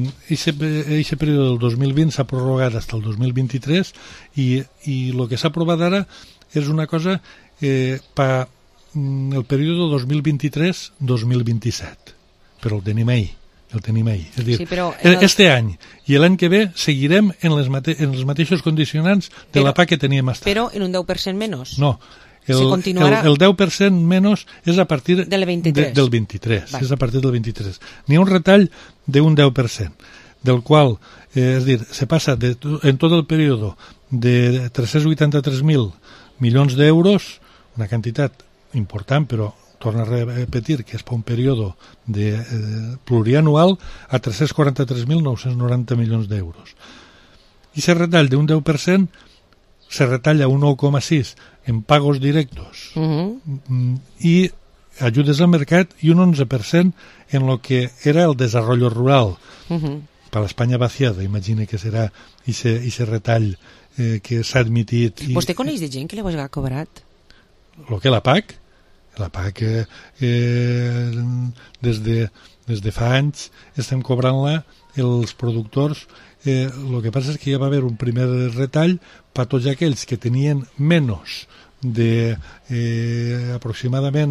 Aquest període del dos mil vint s'ha prorrogat fins al dos mil vint-i-tres i, i el que s'ha aprovat ara és una cosa eh, per el període dos mil vint-i-tres dos mil vint-i-set. Però el tenim ahir. El tenim ahir. És dir, sí, però el... este any i l'any que ve seguirem en, les mate... en els mateixos condicionants de però, la P A C que teníem estat. Però en un deu per cent menys? No. El, continuarà... el, el deu per cent menys és a partir del vint-i-tres. De, del vint-i-tres. És a partir del vint-i-tres. N'hi ha un retall d'un deu per cent, del qual, eh, és dir, se passa de, en tot el període de tres-cents vuitanta-tres mil milions d'euros, una quantitat important, però torna a repetir que és per un període de, eh, plurianual a tres-cents quaranta-tres mil nou-cents noranta milions d'euros. I se retall d'un deu per cent se retalla un nou coma sis en pagos directos uh-huh. i ajudes al mercat i un onze per cent en lo que era el desarrollo rural. Uh-huh. Per l'Espanya vaciada, imagina que serà ese retall eh, que s'ha admitit. I... Vostè coneix de gent que li ha cobrat? Lo que la P A C? La P A C eh, des, de, des de fa anys estem cobrant-la els productors. Eh, el que passa és que ja va haver un primer retall per tots aquells que tenien menys de eh, aproximadament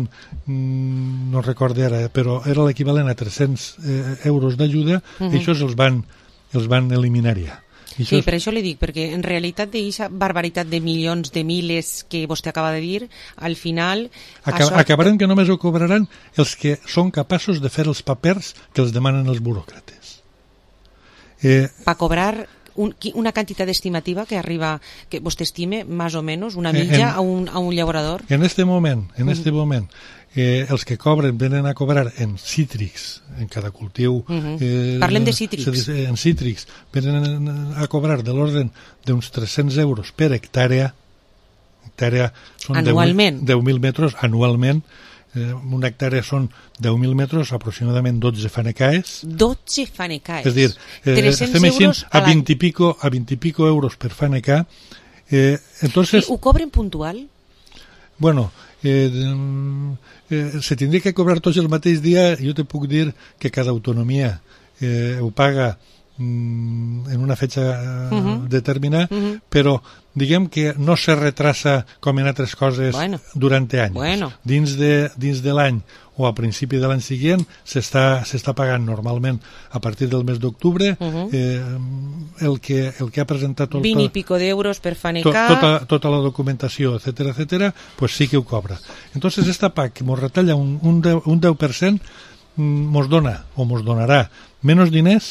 mm, no recordo ara, però era l'equivalent a tres-cents eh, euros d'ajuda uh-huh. i això els van, els van eliminar ja. Sí, és... per això li dic, perquè en realitat d'aquesta barbaritat de milions de miles que vostè acaba de dir, al final... Acab això... Acabaran que només ho cobraran els que són capaços de fer els papers que els demanen els buròcrates. Eh... Per cobrar un, una quantitat estimativa que arriba, que vostè estime, més o menys, una mitja en, a, un, a un llaurador? En este moment, en este uh-huh. moment, eh, els que cobren venen a cobrar en cítrics, en cada cultiu... Uh-huh. eh, Parlem de cítrics. En cítrics venen a cobrar de l'ordre d'uns tres-cents euros per hectàrea. Hectàrea són anualment. deu mil metres anualment. Eh, una hectàrea són deu mil metres, aproximadament dotze fanecaes. dotze fanecaes. És dir, eh, estem així a vint i pico, a vint i pico euros per fanecà. Eh, entonces, I ho cobren puntual? Bueno, eh, eh, se tindria que cobrar tots el mateix dia. Jo te puc dir que cada autonomia eh, ho paga mm, en una fecha uh-huh. determinada, uh-huh. però diguem que no se retrasa com en altres coses bueno. durant anys. Bueno. Dins de, dins de l'any o a principi de l'any següent s'està s'està pagant normalment a partir del mes d'octubre uh-huh. eh, el, que, el que ha presentat tot, vint i pico d'euros per fanecar to, tota, tota la documentació, etcètera, etcètera, pues sí que ho cobra. Entonces esta P A C que mos retalla un, un, deu, un deu per cent mos dona o mos donarà menys diners,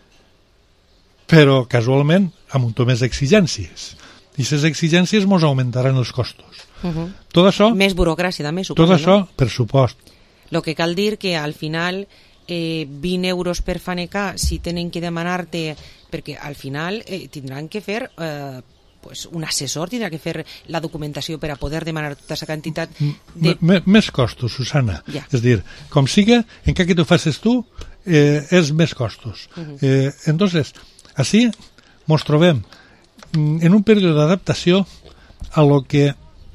però casualment amb un to més d'exigències. I aquestes exigències mos augmentaran els costos. Uh-huh. Tot això... Més burocràcia, també, suposo, tot això, no? Per supost. Lo que cal dir que al final eh, vint euros per fanecar, si tenen que demanar-te, perquè al final eh, tindran que fer eh, pues un assessor, tindrà que fer la documentació per a poder demanar tota aquesta quantitat de... M més costos, Susana. Ja. És dir, com siga, encara que t'ho facis tu, eh, és més costos. Uh-huh. eh, entonces, així mos trobem en un període d'adaptació a lo que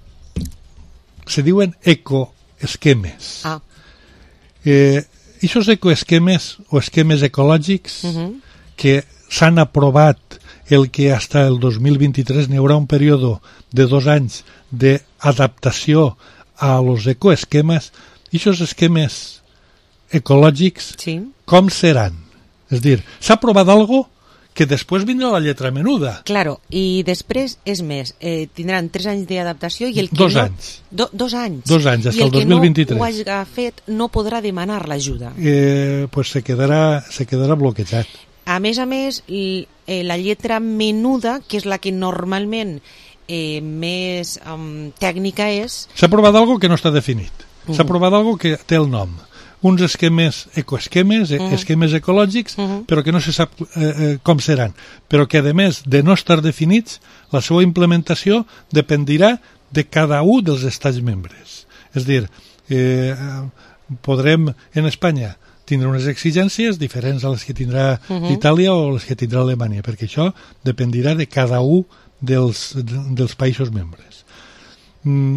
se diuen ecoesquemes. Ah. Eh, Ixos ecoesquemes o esquemes ecològics uh-huh. que s'han aprovat el que hasta el dos mil vint-i-tres n'hi haurà un període de dos anys d'adaptació a los ecoesquemes, ixos esquemes ecològics sí. com seran? És dir, s'ha aprovat algo que després vindrà la lletra menuda. Claro, i després, és més, eh, tindran tres anys d'adaptació i el que dos no... anys. Do, dos anys. Dos anys, fins al dos mil vint-i-tres. I el que no ho hagi fet no podrà demanar l'ajuda. Eh, pues se quedarà, se quedarà bloquejat. A més a més, l, eh, la lletra menuda, que és la que normalment eh, més um, tècnica és... S'ha aprovat algo que no està definit. Uh-huh. S'ha aprovat algo que té el nom. Uns esquemes, ecoesquemes, uh-huh. esquemes ecològics, uh-huh. però que no se sap eh, eh, com seran. Però que, a més de no estar definits, la seva implementació dependirà de cada un dels estats membres. És dir, eh, podrem en Espanya tindre unes exigències diferents a les que tindrà uh-huh. Itàlia o les que tindrà Alemanya, perquè això dependirà de cada un dels, dels països membres. Mm,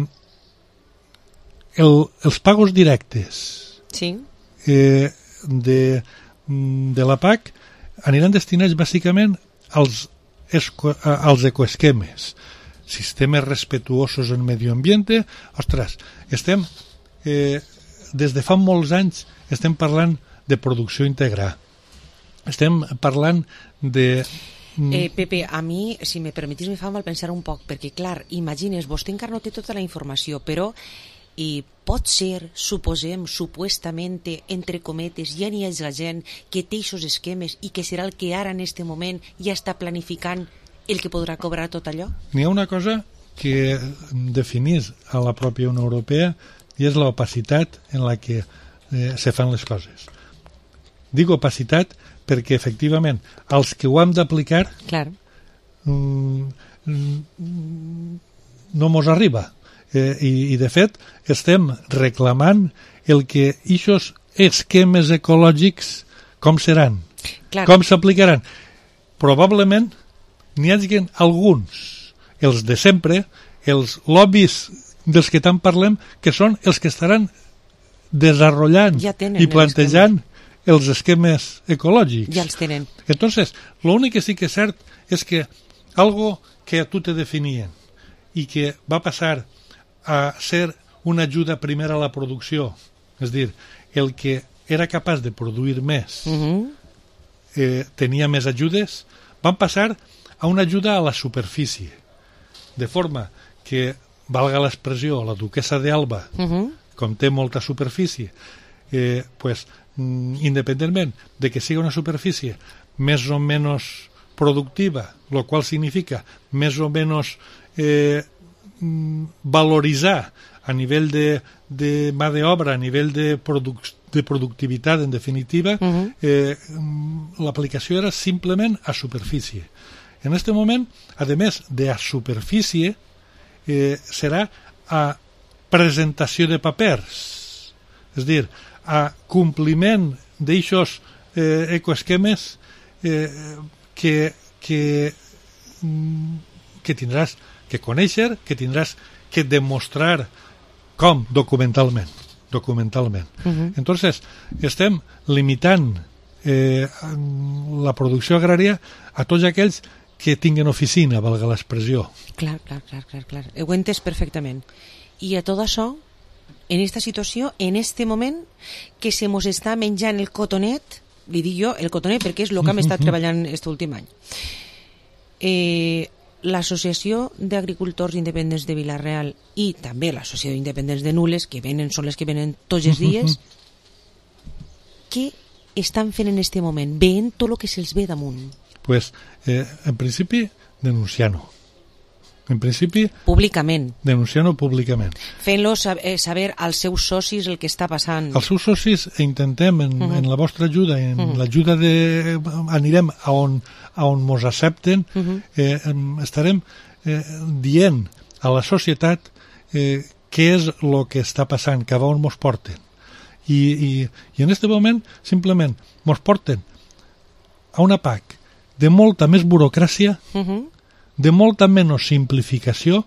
el, els pagos directes sí. eh, de, de la P A C aniran destinats bàsicament als, esco, als ecoesquemes, sistemes respetuosos en medio ambiente. Ostres, estem eh, des de fa molts anys estem parlant de producció integrada, estem parlant de... Eh, Pepe, a mi, si me permetís, me fa mal pensar un poc, perquè clar, imagines, vostè encara no té tota la informació, però i pot ser, suposem, supuestament, entre cometes, ja n'hi ha gent que té aquests esquemes i que serà el que ara en este moment ja està planificant el que podrà cobrar tot allò? N'hi ha una cosa que definís a la pròpia Unió Europea i és l'opacitat en la que eh, se fan les coses. Dic opacitat perquè efectivament els que ho hem d'aplicar claro. mm, no mos arriba. Eh, i, i de fet estem reclamant el que ixos esquemes ecològics com seran, claro. com s'aplicaran. Probablement n'hi hagi alguns, els de sempre, els lobbies dels que tant parlem, que són els que estaran desenvolupant ja i plantejant els esquemes ecològics. Ja els tenen. Entonces, l'únic que sí que és cert és que algo que a tu te definien i que va passar a ser una ajuda primera a la producció, és dir, el que era capaç de produir més uh-huh. eh, tenia més ajudes, van passar a una ajuda a la superfície, de forma que, valga l'expressió, la duquesa d'Alba, uh-huh. com té molta superfície, eh, pues, independentment de que sigui una superfície més o menys productiva, lo cual significa més o menys eh, valoritzar a nivell de, de mà d'obra, a nivell de, produc de productivitat, en definitiva, uh-huh. eh, l'aplicació era simplement a superfície. En aquest moment, a més de a superfície, eh, serà a presentació de papers, és a dir, a compliment d'eixos eh, ecoesquemes eh, que, que, que tindràs que conèixer, que tindràs que demostrar com documentalment. documentalment. Uh-huh. Entonces, estem limitant eh, la producció agrària a tots aquells que tinguen oficina, valga l'expressió. Clar, clar, clar, clar, clar. Ho he entès perfectament. I a tot això, en esta situació, en este moment, que se mos està menjant el cotonet, li dic jo el cotonet perquè és el que hem estat treballant aquest últim any. Eh, l'Associació d'Agricultors Independents de Vila-real i també l'Associació d'Independents de Nules, que venen, són les que venen tots els dies, què estan fent en aquest moment? Veient tot el que se'ls ve damunt? Pues, eh, en principi, denunciant-ho. En principi... Públicament. Denunciant-ho públicament. Fent-lo saber als seus socis el que està passant. Els seus socis intentem, en, uh-huh. en la vostra ajuda, en uh-huh. l'ajuda de... anirem a on, a on mos accepten, uh-huh. eh, estarem eh, dient a la societat eh, què és el que està passant, cap a on mos porten. I, i, i en aquest moment, simplement, mos porten a una P A C de molta més burocràcia, uh-huh. de molta menys simplificació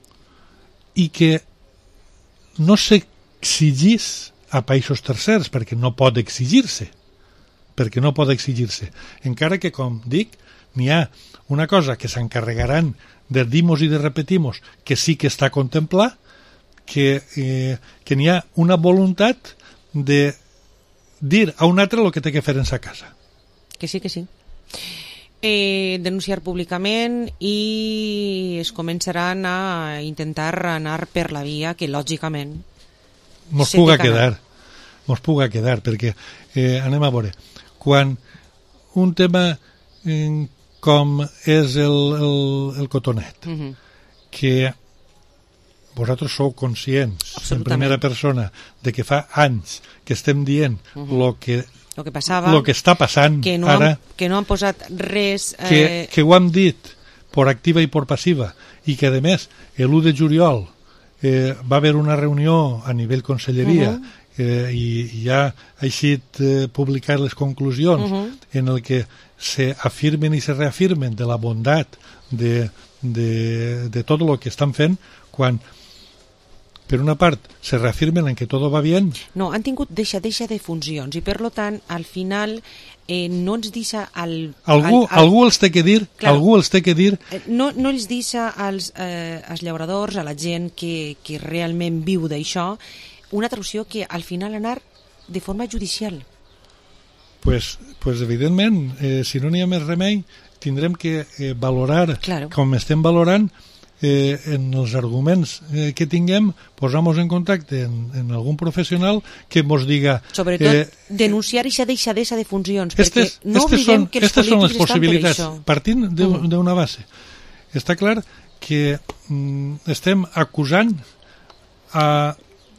i que no s'exigís a països tercers, perquè no pot exigir-se, perquè no pot exigir-se. Encara que, com dic, n'hi ha una cosa que s'encarregaran de dir-mos i de repetir-mos que sí que està contemplat, que, eh, que n'hi ha una voluntat de dir a un altre el que té que fer en sa casa. Que sí, que sí. Eh, denunciar públicament i es començaran a intentar anar per la via que lògicament mos puga quedar mos puga quedar perquè eh, anem a veure, quan un tema eh, com és el, el, el cotonet, uh-huh. que vosaltres sou conscients en primera persona de que fa anys que estem dient el uh-huh. que el que passava, el que està passant que no ara, han, que no han posat res eh... que, que ho hem dit per activa i per passiva i que a més l'u de juliol eh, va haver una reunió a nivell conselleria uh-huh. eh, i, i ja ha eixit eh, publicar les conclusions uh-huh. en el que se afirmen i se reafirmen de la bondat de, de, de tot el que estan fent, quan per una part se reafirmen en que tot va bé. No, han tingut deixa, deixa de funcions i per lo tant al final eh, no ens deixa al, algú, al, al, algú els té que dir claro, algú els té que dir no, no els deixa als, eh, als llauradors, a la gent que, que realment viu d'això, una traducció que al final anar de forma judicial. Pues, pues evidentment, eh, si no n'hi ha més remei, tindrem que eh, valorar claro. com estem valorant Eh, en els arguments eh, que tinguem, posar-nos en contacte en, en algun professional que ens diga... Sobretot, eh, denunciar aquesta deixadesa de funcions, estes, perquè no oblidem són, que els polítics estan per això. Partint d'una base. Està clar que mm, estem acusant a,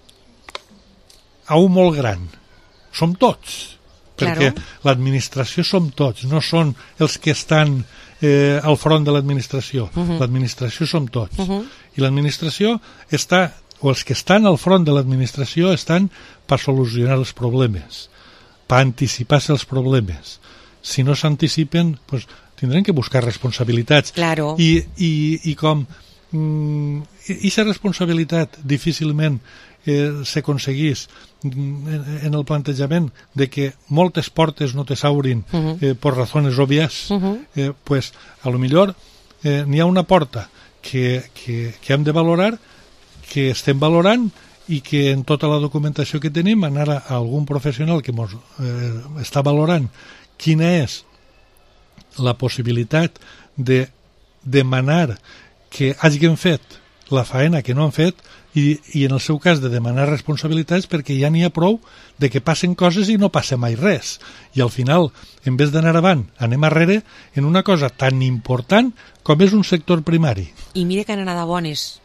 a un molt gran. Som tots. Perquè claro. l'administració som tots, no són els que estan... Eh, al front de l'administració. Uh-huh. L'administració som tots. Uh-huh. I l'administració està, o els que estan al front de l'administració estan per solucionar els problemes, per anticipar-se els problemes. Si no s'anticipen, pues, tindrem que buscar responsabilitats. Claro. I, i, i com mm, i aquesta responsabilitat difícilment eh, s'aconseguís en el plantejament de que moltes portes no te s'obrin uh-huh. eh, per razones òbvies, uh-huh. eh, pues a lo millor eh, n'hi ha una porta que, que, que hem de valorar, que estem valorant i que en tota la documentació que tenim anar a, a algun professional que mos eh, està valorant quina és la possibilitat de demanar que hagin fet la faena que no han fet i, i en el seu cas de demanar responsabilitats, perquè ja n'hi ha prou de que passen coses i no passa mai res. I al final, en vez d'anar avant, anem arrere en una cosa tan important com és un sector primari. I mira que han anat a bones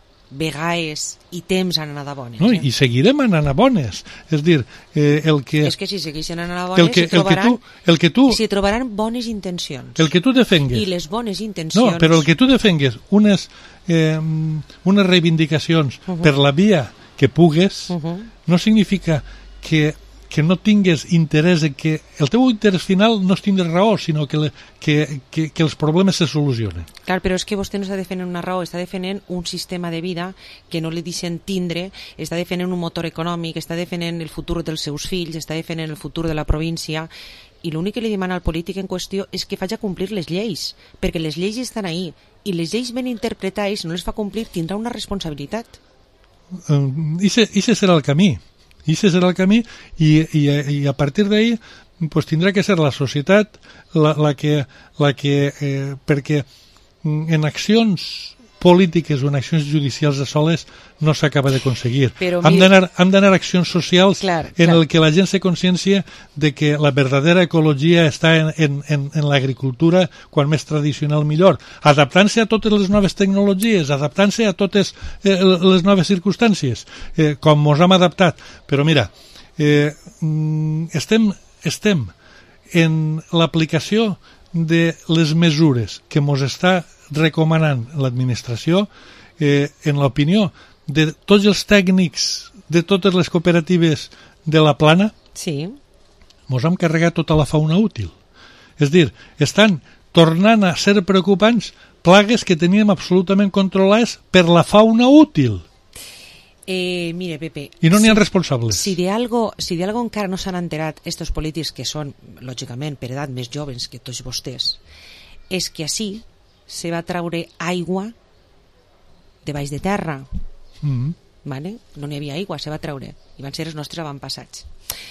vegades i temps han anat a bones. No, eh? I seguirem anant a bones. És dir, eh, el que... És que si segueixen anant a bones, el que, si trobaran, el que tu, el que tu, si trobaran bones intencions. El que tu defengues. I les bones intencions... No, però el que tu defengues unes, eh, unes reivindicacions uh -huh. per la via que pugues, uh -huh. no significa que que no tingues interès en que... El teu interès final no és tindre raó, sinó que, le, que, que, que els problemes se solucionen. Clar, però és que vostè no està defendent una raó, està defendent un sistema de vida que no li deixen tindre, està defendent un motor econòmic, està defendent el futur dels seus fills, està defendent el futur de la província, i l'únic que li demana al polític en qüestió és que faci complir les lleis, perquè les lleis estan ahí, i les lleis ben interpretades, no les fa complir, tindrà una responsabilitat. Uh, I ese serà el camí. I ese serà el camí i, i, i a partir d'ahí pues, tindrà que ser la societat la, la que, la que eh, perquè en accions polítiques o en accions judicials de soles no s'acaba d'aconseguir. Hem d'anar hem d'anar a accions socials clar, en clar. el que la gent se consciència de que la verdadera ecologia està en, en, en, en l'agricultura, quan més tradicional millor, adaptant-se a totes les noves tecnologies, adaptant-se a totes eh, les noves circumstàncies, eh, com mos hem adaptat. Però mira, eh, estem, estem en l'aplicació de les mesures que mos està recomanant l'administració, eh, en l'opinió de tots els tècnics de totes les cooperatives de la Plana, sí. mos hem carregat tota la fauna útil. És dir, estan tornant a ser preocupants plagues que teníem absolutament controlades per la fauna útil. Eh, mire, Pepe... I no n'hi ha si, responsables. Si de algo, si de algo encara no s'han enterat estos polítics, que són, lògicament, per edat més joves que tots vostès, és que així se va traure aigua de baix de terra. Mm-hmm. Vale? No n'hi havia aigua, se va traure. I van ser els nostres avantpassats.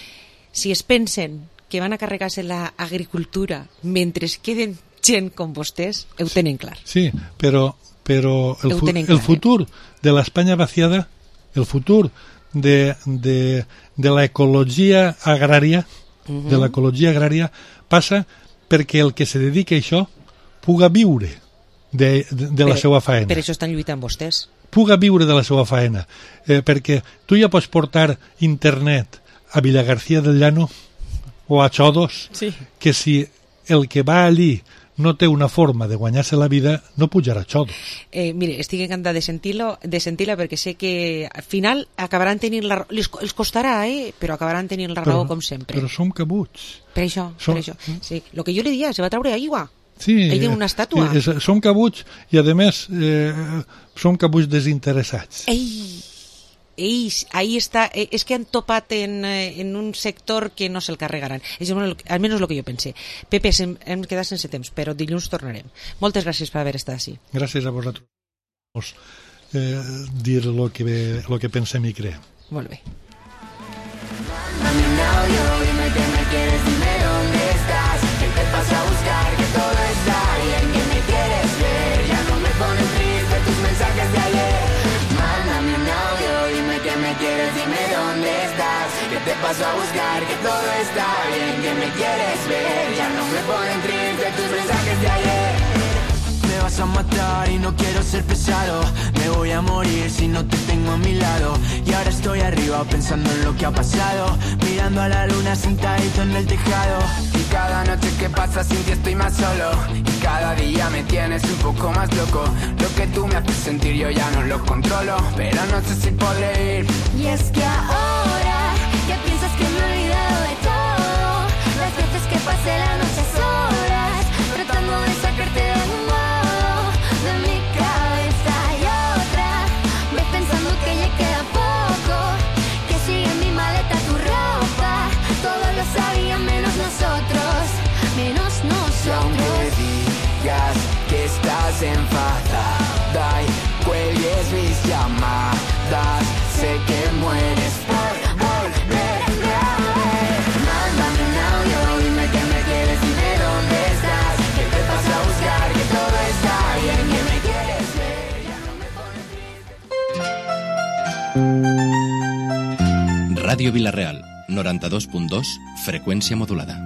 Si es pensen que van a carregar-se l'agricultura mentre queden gent com vostès, ho tenen clar. Sí, però, però el, fu clar, el futur eh? de l'Espanya vaciada, el futur de, de, de l'ecologia agrària, uh-huh. de l'ecologia agrària, passa perquè el que se dedica a això puga viure de, de, de la per, seva faena. Per això estan lluitant vostès. Puga viure de la seva faena. Eh, perquè tu ja pots portar internet a Villagarcía del Llano o a Xodos, sí. que si el que va allí no té una forma de guanyar-se la vida, no pujarà a Xodos. Eh, mire, estic encantada de sentir-lo, de sentir-la perquè sé que al final acabaran tenint la raó, els, els costarà, eh? Però acabaran tenint la raó però, com sempre. Però som cabuts. Per això, som... per això. Sí. Lo que jo li dia, se va treure aigua. Sí, ell té una estàtua. Eh, eh, som cabuts i, a més, eh, som cabuts desinteressats. Ei, ei, ahí està. Eh, és que han topat en, en un sector que no se'l carregaran. És almenys el que jo pensé. Pepe, hem, hem quedat sense temps, però dilluns tornarem. Moltes gràcies per haver estat així. Gràcies a vosaltres. Eh, dir lo que, lo que pensem i creem. Molt bé. Mándame un audio, dime que me quieres, dime dónde estás, que te paso a buscar, que todo está bien, que me quieres ver, ya no me ponen triste tus mensajes de ayer. Mándame un audio, dime que me quieres, dime dónde estás, que te paso a buscar, que todo está bien, que me quieres ver, ya no me ponen triste tus mensajes de ayer. Me vas a matar y no quiero ser pesado, me voy a morir si no te tengo a mi lado. Y ahora estoy arriba pensando en lo que ha pasado, mirando a la luna sentadito en el tejado. Y cada noche que pasa sin ti estoy más solo, y cada día me tienes un poco más loco. Lo que tú me haces sentir yo ya no lo controlo, pero no sé si podré ir. Y es que ahora que piensas que me he olvidado de todo, las veces que pasé la noche a solas, tratando de sacarte de un que estás enfadada y cuelgues mis llamadas. Sé que mueres por volverme a ver. Mándame un audio, dime que me quieres, dime dónde estás, que te paso a buscar, que todo está bien, que me quieres ver, ya no me pones triste. Radio Vila-real, noranta-dos punt dos, freqüència modulada.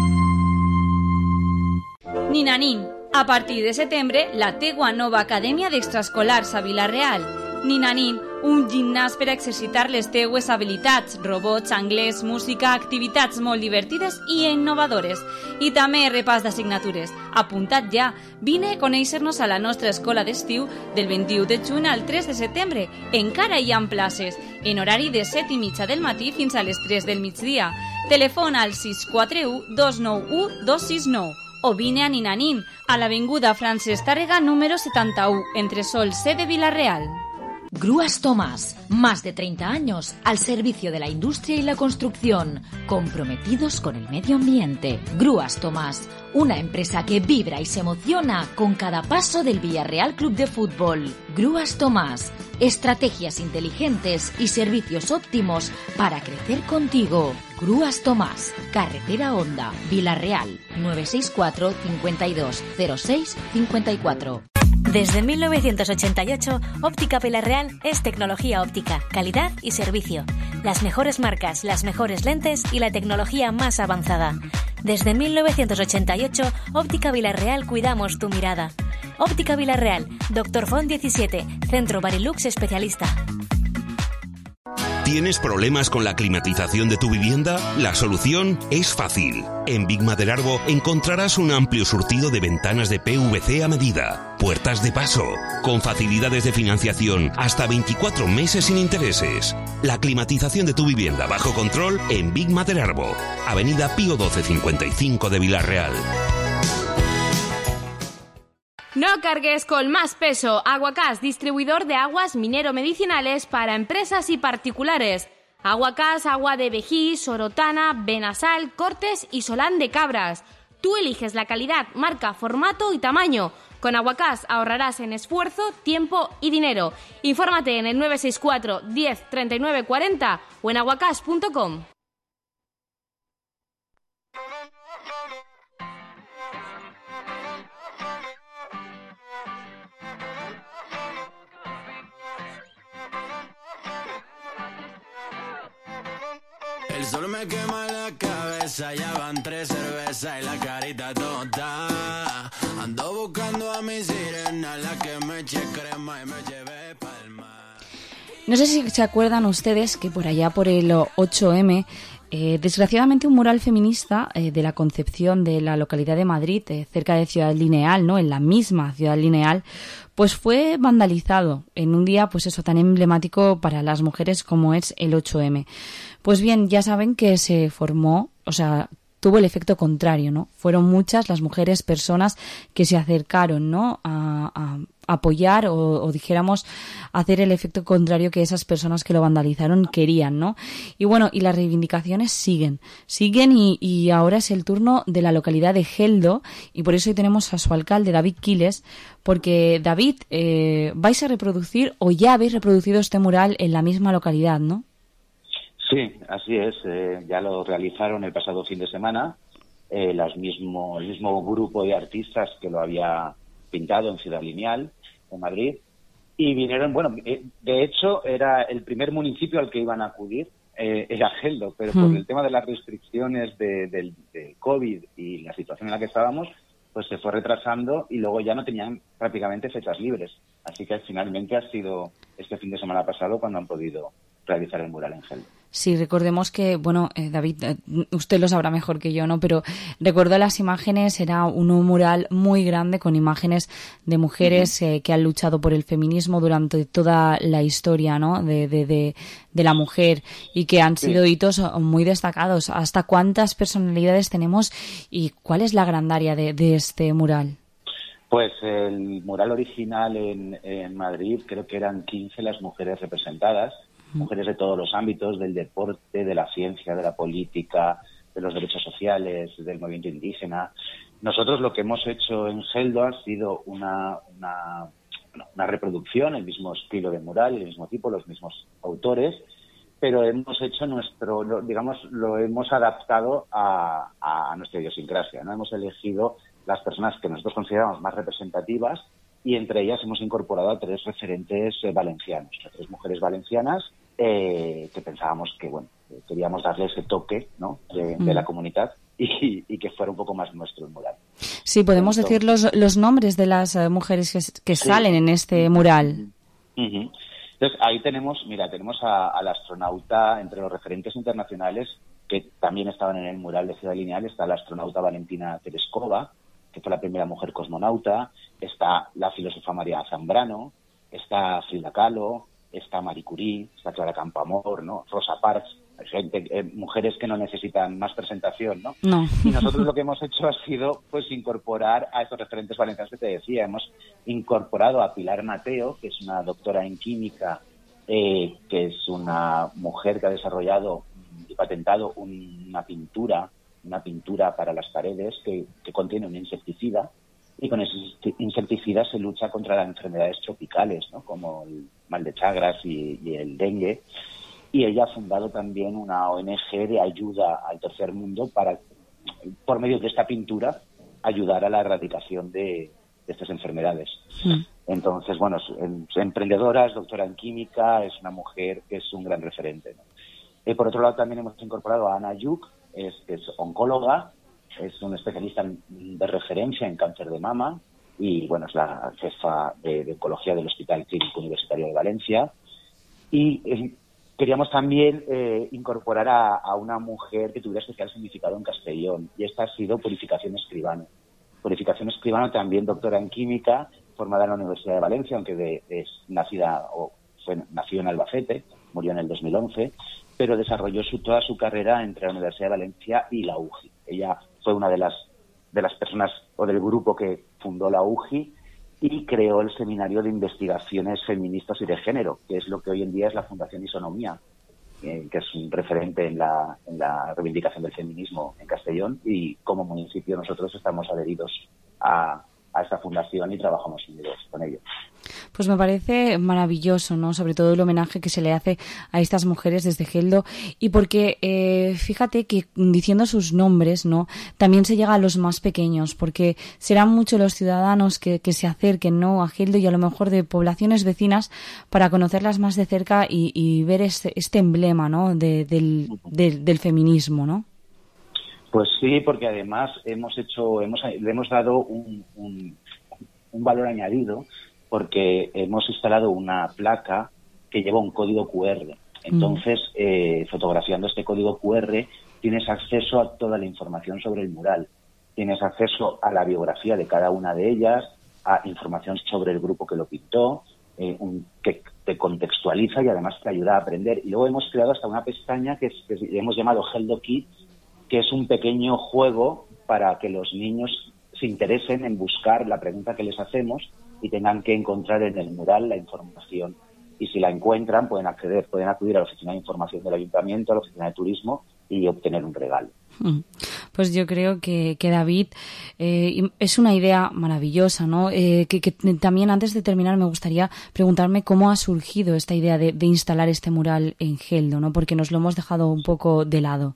Ninanín, a partir de setembre, la teua nova acadèmia d'extraescolars a Vila-real. Ninanín, un gimnàs per a exercitar les teues habilitats, robots, anglès, música, activitats molt divertides i innovadores. I també repàs d'assignatures. Apuntat ja, vine a conèixer-nos a la nostra escola d'estiu del vint-i-u de juny al tres de setembre. Encara hi ha places, en horari de set i mitja del matí fins a les tres del migdia. Telefona al sis quatre u dos nou u dos sis nou. O vine a Ninanín, a l'avinguda Francesc Tàrrega número setanta-u, entre Sol C de Vila-real. Grúas Tomás, más de treinta años al servicio de la industria y la construcción, comprometidos con el medio ambiente. Grúas Tomás, una empresa que vibra y se emociona con cada paso del Villarreal Club de Fútbol. Grúas Tomás, estrategias inteligentes y servicios óptimos para crecer contigo. Grúas Tomás, carretera Honda, Vila-real, nueve seis cuatro, cincuenta y dos, cero seis, cincuenta y cuatro. Desde mil novecientos ochenta y ocho, Óptica Vila-real es tecnología óptica, calidad y servicio. Las mejores marcas, las mejores lentes y la tecnología más avanzada. Desde mil novecientos ochenta y ocho, Óptica Vila-real cuidamos tu mirada. Óptica Vila-real, Doctor Font diecisiete, Centro Barilux especialista. ¿Tienes problemas con la climatización de tu vivienda? La solución es fácil. En Big Materarbo encontrarás un amplio surtido de ventanas de P V C a medida, puertas de paso, con facilidades de financiación hasta veinticuatro meses sin intereses. La climatización de tu vivienda bajo control en Big Materarbo, Avenida Pío doce cincuenta y cinco de Vila-real. No cargues con más peso. Aguacás, distribuidor de aguas minero-medicinales para empresas y particulares. Aguacás, agua de Vejí, Sorotana, Benasal, Cortes y Solán de Cabras. Tú eliges la calidad, marca, formato y tamaño. Con Aguacás ahorrarás en esfuerzo, tiempo y dinero. Infórmate en el nueve seis cuatro, diez, treinta y nueve cuarenta o en aguacás punto com. El sol me quema la cabeza, ya van tres cervezas y la carita tonta. Ando buscando a mi sirena, la que me eche crema y me lleve pa'l mar. No sé si se acuerdan ustedes que por allá por el ocho eme, eh, desgraciadamente un mural feminista eh, de la Concepción de la localidad de Madrid, eh, cerca de Ciudad Lineal, ¿no? En la misma Ciudad Lineal, pues fue vandalizado en un día, pues eso, tan emblemático para las mujeres como es el ocho eme. Pues bien, ya saben que se formó, o sea, tuvo el efecto contrario, ¿no? Fueron muchas las mujeres, personas que se acercaron, ¿no? A, a apoyar o, o dijéramos hacer el efecto contrario que esas personas que lo vandalizaron querían, ¿no? Y bueno, y las reivindicaciones siguen, siguen y, y ahora es el turno de la localidad de Geldo y por eso hoy tenemos a su alcalde, David Quiles, porque David, eh, vais a reproducir o ya habéis reproducido este mural en la misma localidad, ¿no? Sí, así es. Eh, ya lo realizaron el pasado fin de semana. Eh, los mismo, el mismo grupo de artistas que lo había pintado en Ciudad Lineal, en Madrid. Y vinieron, bueno, eh, de hecho era el primer municipio al que iban a acudir, eh, era Geldo, pero hmm. por el tema de las restricciones de, de, de COVID y la situación en la que estábamos, pues se fue retrasando y luego ya no tenían prácticamente fechas libres. Así que finalmente ha sido este fin de semana pasado cuando han podido realizar el mural en Geldo. Sí, recordemos que, bueno, eh, David, eh, usted lo sabrá mejor que yo, ¿no? Pero recuerdo las imágenes, era un mural muy grande con imágenes de mujeres eh, que han luchado por el feminismo durante toda la historia, ¿no? De, de, de, de la mujer y que han sido sí. hitos muy destacados. ¿Hasta cuántas personalidades tenemos y cuál es la grandeza de, de este mural? Pues el mural original en, en Madrid, creo que eran quince las mujeres representadas. Mujeres de todos los ámbitos, del deporte, de la ciencia, de la política, de los derechos sociales, del movimiento indígena. Nosotros lo que hemos hecho en Geldo ha sido una, una, una reproducción, el mismo estilo de mural, el mismo tipo, los mismos autores, pero hemos hecho nuestro, lo, digamos, lo hemos adaptado a, a nuestra idiosincrasia, ¿no? Hemos elegido las personas que nosotros consideramos más representativas y entre ellas hemos incorporado a tres referentes eh, valencianos, a tres mujeres valencianas eh, que pensábamos que, bueno, queríamos darle ese toque, ¿no?, de, de la comunidad y, y que fuera un poco más nuestro el mural. Sí, podemos Entonces, decir los, los nombres de las uh, mujeres que, que sí. salen en este mural. Uh-huh. Entonces, ahí tenemos, mira, tenemos a, al astronauta, entre los referentes internacionales, que también estaban en el mural de Ciudad Lineal, está la astronauta Valentina Tereskova, que fue la primera mujer cosmonauta, está la filósofa María Zambrano, está Frida Kahlo, está Marie Curie, está Clara Campoamor, ¿no?, Rosa Parks, gente, eh, mujeres que no necesitan más presentación, ¿no? No. Y nosotros lo que hemos hecho ha sido, pues, incorporar a estos referentes valencianos que te decía. Hemos incorporado a Pilar Mateo, que es una doctora en química, eh, que es una mujer que ha desarrollado y patentado un, una pintura, una pintura para las paredes que, que contiene un insecticida, y con ese insecticida se lucha contra las enfermedades tropicales, ¿no?, como el mal de Chagas y, y el dengue. Y ella ha fundado también una O N G de ayuda al tercer mundo para, por medio de esta pintura, ayudar a la erradicación de, de estas enfermedades. Sí. Entonces, bueno, es emprendedora, es doctora en química, es una mujer que es un gran referente, ¿no? Y por otro lado también hemos incorporado a Ana Yuk, es, que es oncóloga, es un especialista de referencia en cáncer de mama y, bueno, es la jefa de, de oncología del Hospital Clínico Universitario de Valencia. Y eh, queríamos también eh, incorporar a, a una mujer que tuviera especial significado en Castellón, y esta ha sido Purificación Escribano. Purificación Escribano, también doctora en química, formada en la Universidad de Valencia, aunque de, es nacida o fue nació en Albacete, murió en el dos mil once, pero desarrolló su, toda su carrera entre la Universidad de Valencia y la U G I. Ella fue una de las de las personas o del grupo que fundó la U G I y creó el Seminario de Investigaciones Feministas y de Género, que es lo que hoy en día es la Fundación Isonomía, eh, que es un referente en la, en la reivindicación del feminismo en Castellón, y como municipio nosotros estamos adheridos a, a esta fundación y trabajamos unidos con ellos. Pues me parece maravilloso, ¿no? Sobre todo el homenaje que se le hace a estas mujeres desde Geldo, y porque eh, fíjate que diciendo sus nombres, ¿no?, también se llega a los más pequeños, porque serán muchos los ciudadanos que, que se acerquen, ¿no?, a Geldo, y a lo mejor de poblaciones vecinas, para conocerlas más de cerca y, y ver este, este emblema, ¿no?, de, del, de, del feminismo, ¿no? Pues sí, porque además hemos hecho, hemos, le hemos dado un, un, un valor añadido, porque hemos instalado una placa que lleva un código cu erre. Entonces, eh, fotografiando este código cu erre, tienes acceso a toda la información sobre el mural. Tienes acceso a la biografía de cada una de ellas, a información sobre el grupo que lo pintó, eh, un, que te contextualiza y además te ayuda a aprender. Y luego hemos creado hasta una pestaña que, es, que hemos llamado Geldo Kids, que es un pequeño juego para que los niños se interesen en buscar la pregunta que les hacemos y tengan que encontrar en el mural la información. Y si la encuentran, pueden acceder, pueden acudir a la oficina de información del ayuntamiento, a la oficina de turismo y obtener un regalo. Pues yo creo que, que David, eh, es una idea maravillosa, ¿no? Eh, que, que también, antes de terminar, me gustaría preguntarme cómo ha surgido esta idea de, de instalar este mural en Geldo, ¿no? Porque nos lo hemos dejado un poco de lado.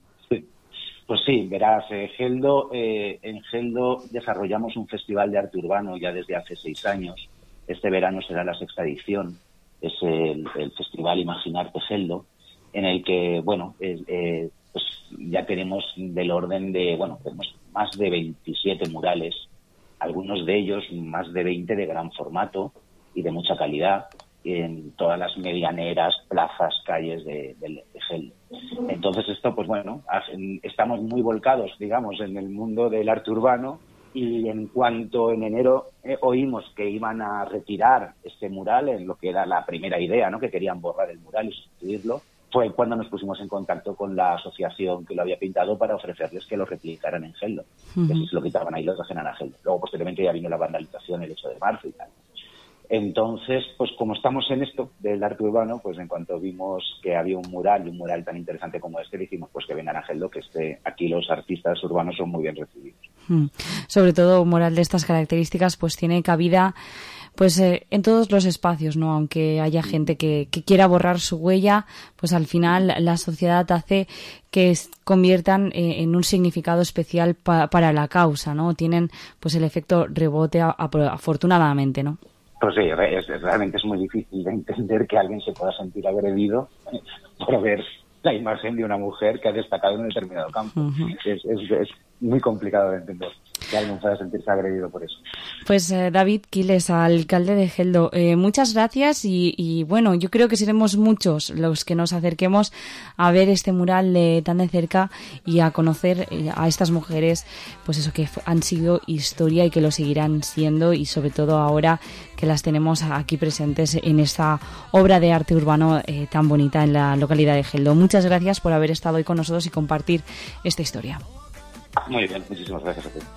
Pues sí, verás, eh, Geldo, eh, en Geldo desarrollamos un festival de arte urbano ya desde hace seis años. Este verano será la sexta edición, es el, el Festival Imaginarte Geldo, en el que, bueno, eh, eh, pues ya tenemos del orden de, bueno, tenemos más de veintisiete murales, algunos de ellos más de veinte de gran formato y de mucha calidad, en todas las medianeras, plazas, calles de, de, de Geldo. Entonces esto, pues bueno, estamos muy volcados, digamos, en el mundo del arte urbano, y en cuanto en enero eh, oímos que iban a retirar este mural, en lo que era la primera idea, ¿no?, que querían borrar el mural y sustituirlo, fue cuando nos pusimos en contacto con la asociación que lo había pintado para ofrecerles que lo replicaran en Geldo. Uh-huh. Que si se lo quitaban ahí, lo trajeran a Geldo. Luego, posteriormente, ya vino la vandalización el ocho de marzo y tal. Entonces, pues como estamos en esto del arte urbano, pues en cuanto vimos que había un mural, y un mural tan interesante como este, dijimos pues que vengan a Geldo, que este, aquí los artistas urbanos son muy bien recibidos. Mm. Sobre todo un mural de estas características pues tiene cabida pues eh, en todos los espacios, ¿no? Aunque haya gente que, que quiera borrar su huella, pues al final la sociedad hace que es, conviertan eh, en un significado especial pa, para la causa, ¿no? Tienen pues el efecto rebote a, a, afortunadamente, ¿no? Pues sí, es, realmente es muy difícil de entender que alguien se pueda sentir agredido por ver la imagen de una mujer que ha destacado en un determinado campo. Uh-huh. es, es, es muy complicado de entender que alguien pueda sentirse agredido por eso. Pues eh, David Quiles, alcalde de Geldo, eh, muchas gracias y, y bueno, yo creo que seremos muchos los que nos acerquemos a ver este mural de tan de cerca y a conocer eh, a estas mujeres, pues eso, que han sido historia y que lo seguirán siendo, y sobre todo ahora que las tenemos aquí presentes en esta obra de arte urbano eh, tan bonita en la localidad de Geldo. Muchas gracias por haber estado hoy con nosotros y compartir esta historia. Muy bien, muchísimas gracias a ti.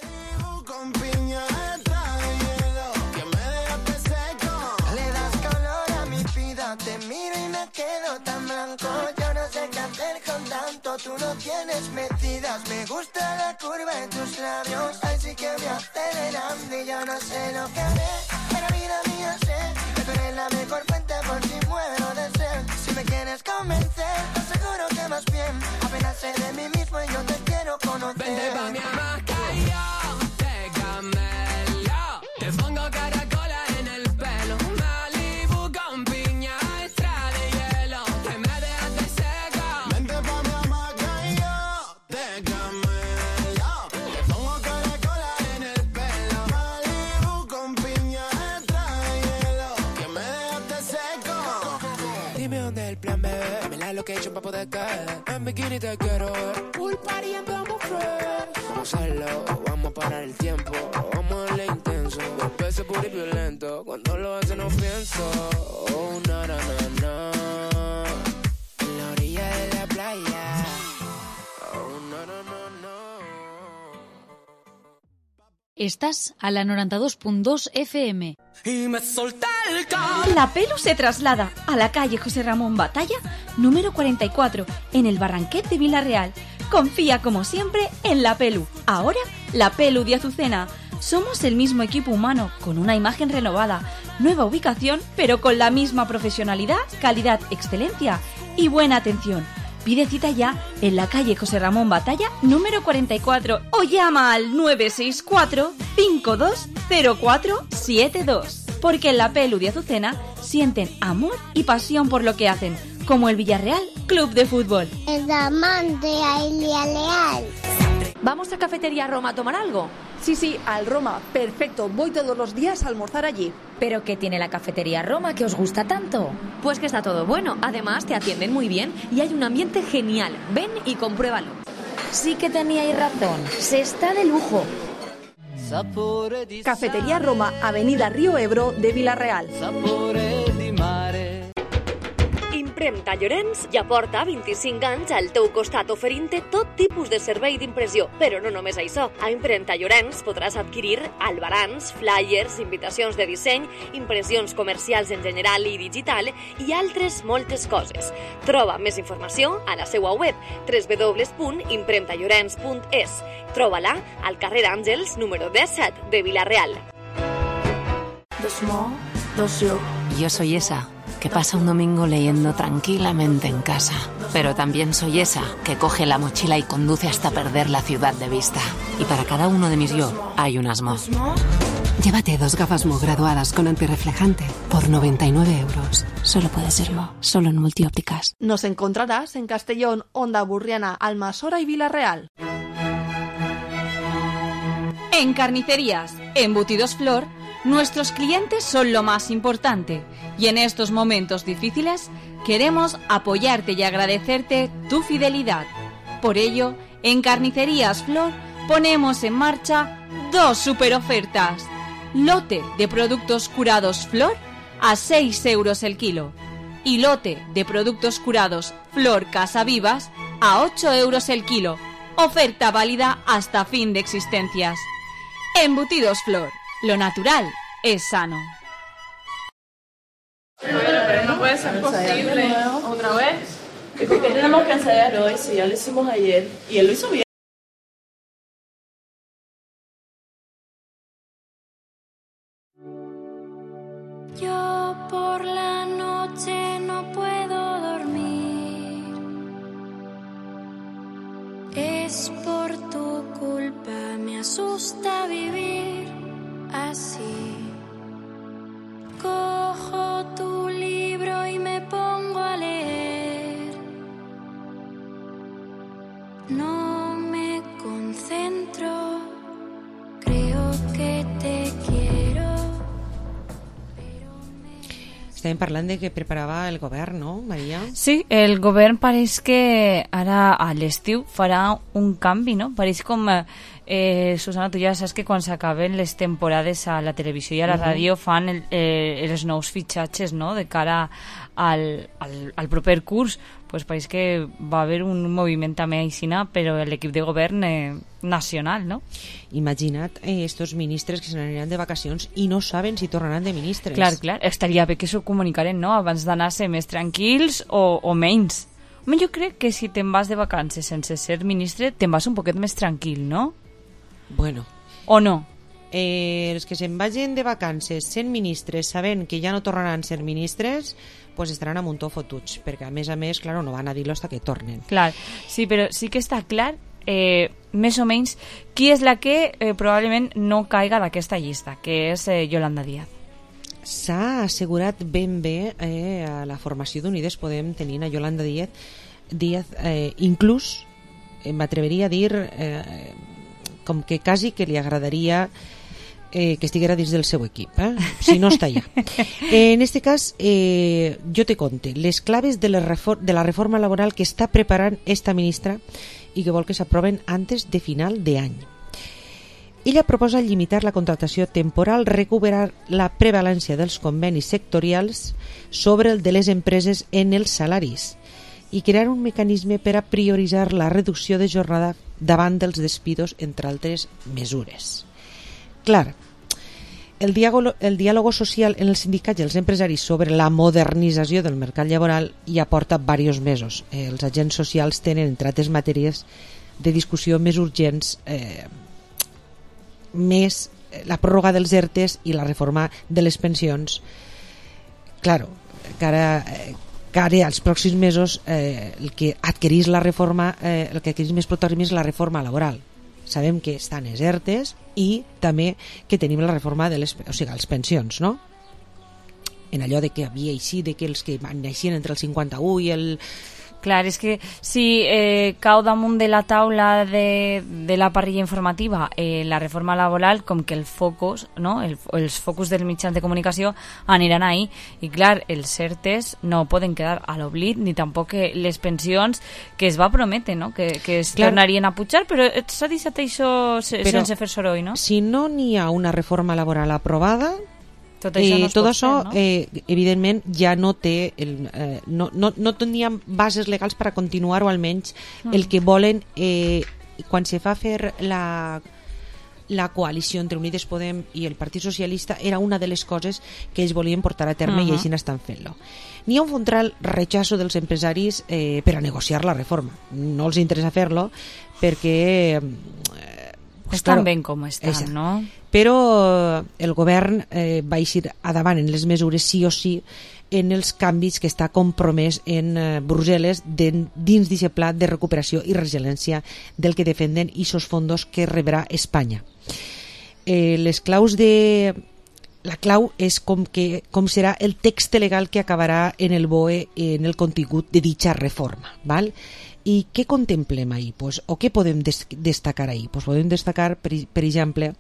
Te miro y me quedo tan blanco. Yo no sé qué hacer con tanto. Tú no tienes medidas. Me gusta la curva de tus labios. Ay, sí que me aceleran y yo no sé lo que haré. Pero vida mía sé que tú eres la mejor fuente por si muero de sed. Si me quieres convencer, te aseguro que más bien apenas sé de mí mismo y yo te quiero conocer. Vente pa' mi hamaca y yo te camelo. Te pongo caracola en el pelo. Malibu con piña extra de hielo. Que me dejaste seca. Vente pa' mi hamaca y yo te camelo. Te pongo caracola en el pelo. Malibu con piña extra de hielo. Que me dejaste seco. Dime dónde es el plan, bebé. Me la location pa' poder caer. En bikini te quiero ver. Pool party and vamos fresh. Vamos a hacerlo, vamos a parar el tiempo. Vamos a darle intenso. Dos veces puro y violento. Cuando lo hace no pienso. Oh, na, na, na, na. En la orilla de la playa. Oh, na, na, na, na. Estás a la noranta dos punto dos F M. Y me solté el cable. La Pelu se traslada a la calle José Ramón Batalla, número cuarenta y cuatro, en el Barranquet de Vila-real. Confía como siempre en La Pelu. Ahora, La Pelu de Azucena. Somos el mismo equipo humano, con una imagen renovada, nueva ubicación, pero con la misma profesionalidad, calidad, excelencia y buena atención. Pide cita ya en la calle José Ramón Batalla, número cuarenta y cuatro, o llama al nueve seis cuatro, cinco dos cero cuatro siete dos. Porque en La Pelu de Azucena sienten amor y pasión por lo que hacen, como el Villarreal Club de Fútbol. El amante a Villarreal. ¿Vamos a Cafetería Roma a tomar algo? Sí, sí, al Roma. Perfecto, voy todos los días a almorzar allí. ¿Pero qué tiene la Cafetería Roma que os gusta tanto? Pues que está todo bueno. Además, te atienden muy bien y hay un ambiente genial. Ven y compruébalo. Sí que teníais razón. Se está de lujo. Cafetería Roma, Avenida Río Ebro de Vila-real. Impremta Llorenç ja porta vint-i-cinc anys al teu costat oferint-te tot tipus de servei d'impressió. Però no només això. A Impremta Llorenç podràs adquirir albarans, flyers, invitacions de disseny, impressions comercials en general i digital i altres moltes coses. Troba més informació a la seva web w w w punt impremta llorenç punt es. Troba-la al carrer Àngels número disset de Vila-real. Dos mo, dos yo. Yo soy esa que pasa un domingo leyendo tranquilamente en casa. Pero también soy esa que coge la mochila y conduce hasta perder la ciudad de vista. Y para cada uno de mis yo hay unas Mo. Llévate dos gafas Mo graduadas con antirreflejante por noventa y nueve euros. Solo puede ser Mo, solo en Multiópticas. Nos encontrarás en Castellón, Onda Burriana, Almasora y Vila-real. En Carnicerías Embutidos Flor, nuestros clientes son lo más importante y en estos momentos difíciles queremos apoyarte y agradecerte tu fidelidad. Por ello, en Carnicerías Flor ponemos en marcha dos super ofertas. Lote de productos curados Flor a seis euros el kilo y lote de productos curados Flor Casa Vivas a ocho euros el kilo. Oferta válida hasta fin de existencias. Embutidos Flor. Lo natural es sano. Pero no puede ser posible. ¿Otra vez? ¿Y por qué tenemos que ensayar hoy si ya lo hicimos ayer? Y él lo hizo bien. Yo por la noche no puedo dormir. Es por tu culpa, me asusta vivir así. Cojo tu libro y me pongo a leer. Estàvem parlant de que preparava el govern, no, Maria? Sí, el govern pareix que ara a l'estiu farà un canvi, no? Pareix com... Eh, Susana, tu ja saps que quan s'acaben les temporades a la televisió i a la Uh-huh. ràdio fan el, eh, els nous fitxatges, no?, de cara al, al, al proper curs. Pues pareix que va haver un moviment també aixina, però l'equip de govern eh, nacional, no? Imagina't eh, estos ministres que se n'aniran de vacacions i no saben si tornaran de ministres. Clar, clar, estaria bé que s'ho comunicaren, no?, abans d'anar-se més tranquils o, o menys. Home, jo crec que si te'n vas de vacances sense ser ministre, te'n vas un poquet més tranquil, no? Bueno. O no? Eh, els que se'n vagin de vacances sent ministres, sabent que ja no tornaran a ser ministres, pues estaran a muntó fotuts, perquè a més a més, claro, no van a dir-lo hasta que tornen. Clar, sí, però sí que està clar, eh, més o menys, qui és la que eh, probablement no caiga d'aquesta llista, que és eh, Yolanda Díaz. S'ha assegurat ben bé eh, a la formació d'Unides Podem tenint a Yolanda Díaz, Díaz eh, inclús eh, m'atreveria a dir eh, com que quasi que li agradaria eh, que estiguera dins del seu equip, eh? Si no està allà. Eh, en este cas, eh, jo te conte les claves de la, refor de la reforma laboral que està preparant esta ministra i que vol que s'aproven antes de final d'any. Ella proposa limitar la contractació temporal, recuperar la prevalència dels convenis sectorials sobre el de les empreses en els salaris i crear un mecanisme per a prioritzar la reducció de jornada davant dels despidos, entre altres mesures. Clar, el diàlogo, el diàlogo social en els sindicats i els empresaris sobre la modernització del mercat laboral ja porta diversos mesos. Eh, els agents socials tenen, entre altres matèries de discussió més urgents, eh, més la pròrroga dels ERTEs i la reforma de les pensions. Claro, cara... Eh, que ara, als pròxims mesos, eh, el que adquirís la reforma, eh, el que adquirís més protagonisme és la reforma laboral. Sabem que estan les ERTEs i també que tenim la reforma de les, o sigui, les pensions, no? En allò de que havia així, de que els que naixien entre el cinquanta-u i el... Clar, és que si eh, cau damunt de la taula de, de la parrilla informativa eh, la reforma laboral, com que el focus, no? el, els focus dels mitjans de comunicació aniran ahí, i clar, els ERTEs no poden quedar a l'oblit, ni tampoc les pensions que es va prometre, no? que, que es clar, tornarien a pujar, però s'ha deixat això se, però, sense fer soroll, no? Si no n'hi ha una reforma laboral aprovada, tot això, no eh, tot pot això fer, no? eh, evidentment ja no té el, eh, no, no, no teníem bases legals per a continuar, o almenys mm. el que volen eh, quan se fa fer la la coalició entre Unides Podem i el Partit Socialista era una de les coses que ells volien portar a terme, uh-huh. i així n'estan fent-lo. N'hi ha un frontal rechazo dels empresaris eh, per a negociar la reforma. No els interessa fer-lo perquè eh, estan claro, ben com estan, esa. no? Però el govern eh, va eixir a davant en les mesures sí o sí en els canvis que està compromès en eh, Brussel·les de, dins d'aquest pla de recuperació i resiliència del que defenden aquests fons que rebrà Espanya. Eh, les claus de... La clau és com, que, com serà el text legal que acabarà en el B O E en el contingut de dicha reforma, ¿val? I què contemplem ahí? Pues, o què podem des destacar ahí? Pues podem destacar, per, per exemple,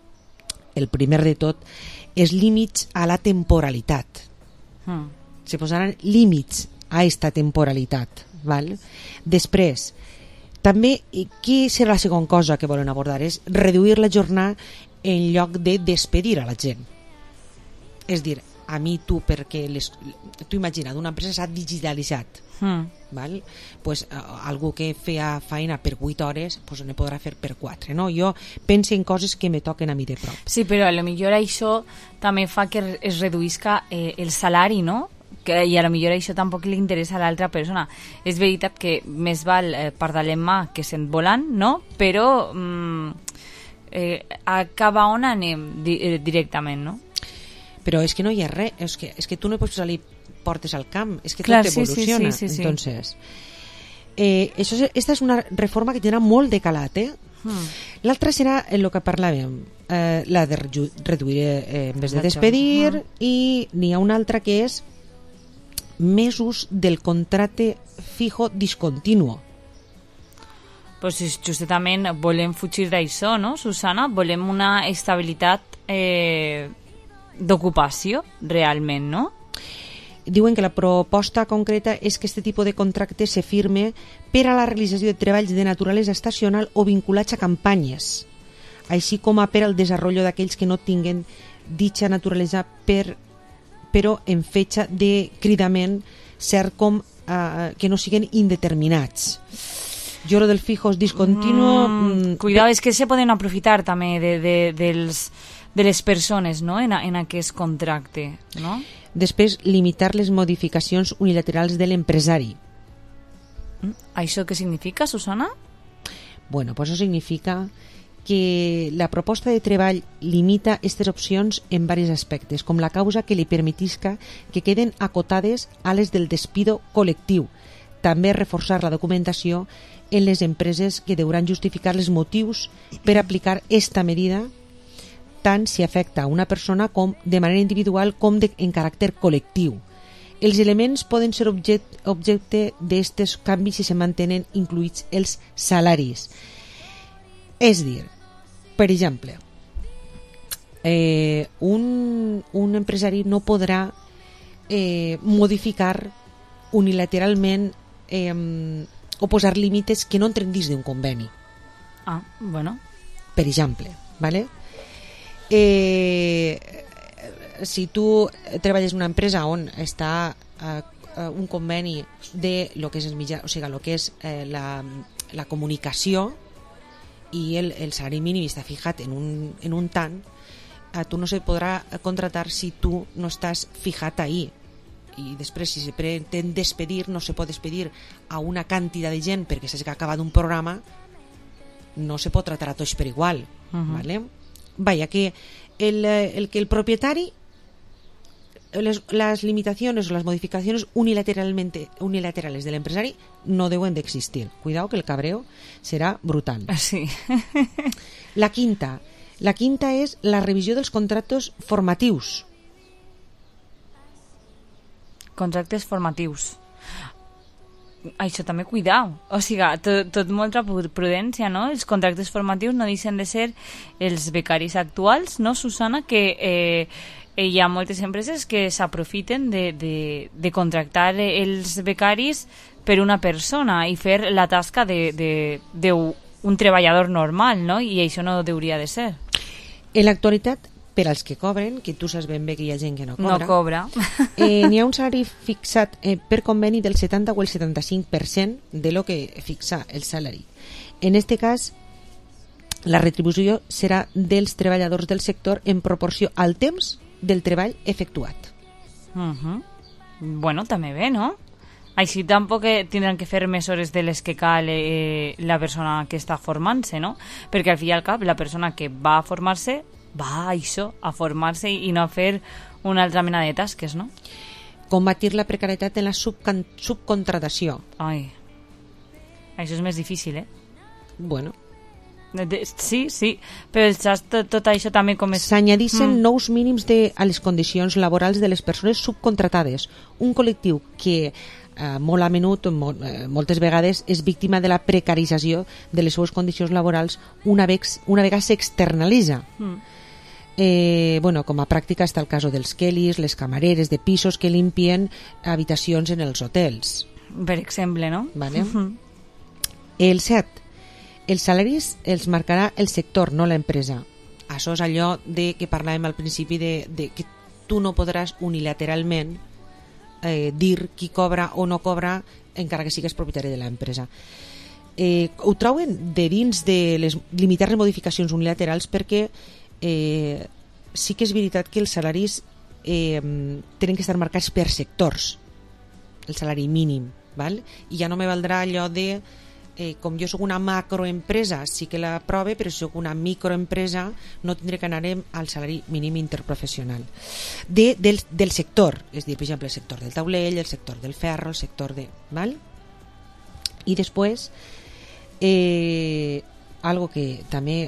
el primer de tot, és límits a la temporalitat. Mm. Se posaran límits a esta temporalitat, ¿val? Després, també, què serà la segona cosa que volen abordar? És reduir la jornada en lloc de despedir a la gent. És dir, a mi tu, perquè les, tu imagina't, una empresa s'ha digitalitzat, mm. val? Pues, uh, algú que feia feina per vuit hores pues, ne podrà fer per quatre, no? Jo penso en coses que me toquen a mi de prop. Sí, però a lo millor això també fa que es reduïsca eh, el salari, no? Que, i a lo millor això tampoc li interessa a l'altra persona. És veritat que més val eh, pardalem-mà que sent volant, no? Però mm, eh, acaba on anem di eh, directament, no? Però és que no hi ha res, és que, és que tu no pots salir portes al camp, és que clar, tot evoluciona. Sí, sí, sí, sí, entonces, eh, això és, esta és una reforma que tindrà molt de calat, eh? Hmm. L'altra serà el que parlàvem, eh, la de reduir eh, en vez de despedir, hmm. i n'hi ha una altra que és més ús del contracte fijo discontinuo. Pues justament volem fugir d'això, no, Susana? Volem una estabilitat eh, d'ocupació, realment, no? diuen que la proposta concreta és que aquest tipus de contracte se firme per a la realització de treballs de naturalesa estacional o vinculats a campanyes, així com a per al desenvolupament d'aquells que no tinguen dicha naturalesa per, però en fetge de cridament cert com eh, que no siguen indeterminats. Jo lo del fijos discontinuo... Mm, cuidado, és que se poden aprofitar també de, de, dels, de les persones, no?, en, en aquest contracte, no? Després, limitar les modificacions unilaterals de l'empresari. Mm, això què significa, Susana? Bueno, pues això significa que la proposta de treball limita aquestes opcions en diversos aspectes, com la causa que li permetisca que queden acotades a les del despido col·lectiu. També reforçar la documentació en les empreses que hauran justificar els motius per aplicar esta medida, tant si afecta a una persona com de manera individual com de, en caràcter col·lectiu. Els elements poden ser objecte, objecte d'aquests canvis si se mantenen incluïts els salaris. És dir, per exemple, eh, un, un empresari no podrà eh, modificar unilateralment eh, o posar límites que no entren dins d'un conveni. Ah, bueno. Per exemple, ¿vale? Eh, si tu treballes en una empresa on està eh, un conveni de lo que és el mitjà, o sigui, lo que és eh, la, la comunicació, i el, el salari mínim està fijat en un, en un tant, eh, tu no se podrà contratar si tu no estàs fijat ahí. I després, si se pretén despedir, no se pot despedir a una quantitat de gent perquè s'ha acabat un programa, no se pot tratar a tots per igual. Uh-huh. ¿Vale? Vaya, que el, el que el propietari, les, las limitaciones o las modificaciones unilateralmente unilaterales del empresari no deben de existir. Cuidado que el cabreo serà brutal. Sí. La quinta. La quinta és la revisió dels contractes formatius. Contractes formatius. Això també, cuidao. O sigui, tot, tot molta prudència, no? Els contractes formatius no deixen de ser els becaris actuals, no, Susana? Que eh, hi ha moltes empreses que s'aprofiten de, de, de contractar els becaris per una persona i fer la tasca de, de, de un treballador normal, no? I això no hauria de ser. En l'actualitat, per als que cobren, que tu saps ben bé que hi ha gent que no cobra, no cobra. eh, n'hi ha un salari fixat eh, per conveni del setanta o el setanta-cinc per cent de lo que fixa el salari. En este cas, la retribució serà dels treballadors del sector en proporció al temps del treball efectuat. Uh-huh. Bueno, també bé, no? Així tampoc tindran que fer més hores de les que cal eh, la persona que està formant-se, no? Perquè al fi i al cap la persona que va a formar-se va a això, a formar-se i no a fer una altra mena de tasques, no? Combatir la precarietat en la subcan- subcontratació. Ai, això és més difícil, eh? Bueno. De, sí, sí, però saps tot, tot això també com és... S'añadissin mm. nous mínims de, a les condicions laborals de les persones subcontratades. Un col·lectiu que eh, molt a menut, molt, eh, moltes vegades, és víctima de la precarització de les seues condicions laborals una, vex, una vegada s'externalitza. Mm. Eh, bueno, com a pràctica està el cas dels quelis, les camareres de pisos que limpien habitacions en els hotels. Per exemple, no? Vale. Uh-huh. El set. Els salaris els marcarà el sector, no l'empresa. Això és allò de que parlàvem al principi de, de que tu no podràs unilateralment eh, dir qui cobra o no cobra encara que sigues propietari de l'empresa. Eh, ho trauen de dins de les, limitar les modificacions unilaterals perquè eh, sí que és veritat que els salaris eh, tenen que estar marcats per sectors, el salari mínim, val? I ja no me valdrà allò de eh, com jo soc una macroempresa sí que la prove, però si soc una microempresa no tindré que anar al salari mínim interprofessional de, del, del sector, és a dir, per exemple, el sector del taulell, el sector del ferro, el sector de... val? I després eh, algo que també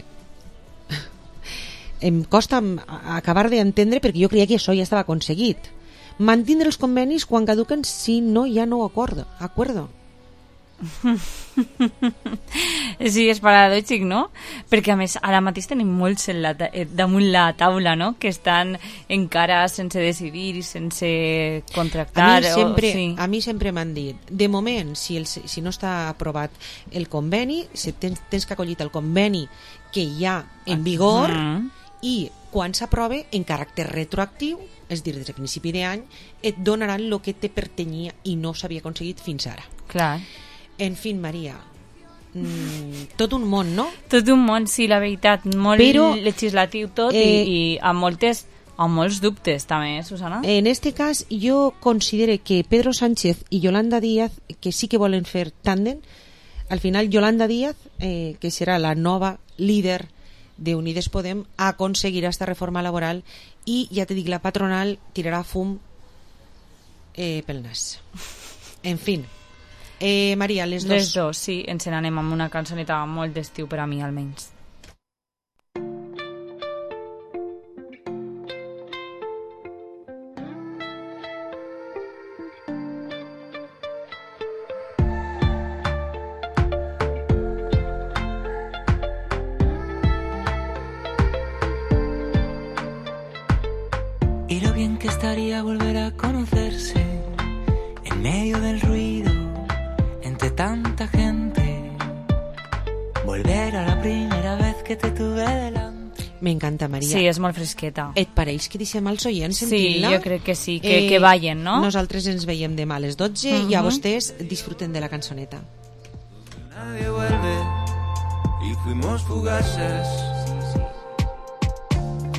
em costa acabar d'entendre perquè jo creia que això ja estava aconseguit. Mantindre els convenis quan caduquen si no hi ha nou acord, acuerdo. Sí, és paradòxic, no? Perquè a més ara mateix tenim molts en la ta- damunt la taula, no? Que estan encara sense decidir, sense contractar. A mi sempre, o, sí. a mi sempre m'han dit, de moment, si, el, si no està aprovat el conveni, si tens, tens que acollir el conveni que hi ha en vigor, Mm. i quan s'aprove en caràcter retroactiu, és dir, des de principi d'any, et donaran el que te pertanyia i no s'havia aconseguit fins ara. Clar. En fi, Maria, mm, tot un món, no? Tot un món, sí, la veritat, molt Però, legislatiu tot eh, i, i amb, moltes, amb molts dubtes també, eh, Susana? En este cas, jo considero que Pedro Sánchez i Yolanda Díaz, que sí que volen fer tándem, al final Yolanda Díaz, eh, que serà la nova líder de Unides Podem, aconseguirà esta reforma laboral i, ja te dic, la patronal tirarà fum eh, pel nas. En fi, eh, Maria, les dos. Les dos, sí, ens n'anem amb una cançoneta molt d'estiu per a mi, almenys. Y lo bien que estaría volver a conocerse en medio del ruido, entre tanta gente. Volver a la primera vez que te tuve delante. M'encanta, Maria. Sí, és molt fresqueta. Et pareix que deixem els oients Sí, sentint-la? jo crec que sí, que, que ballen, no? Nosaltres ens veiem demà a les dotze Uh-huh. i a vostès disfruten de la cançoneta. Nadie vuelve y fuimos fugaces.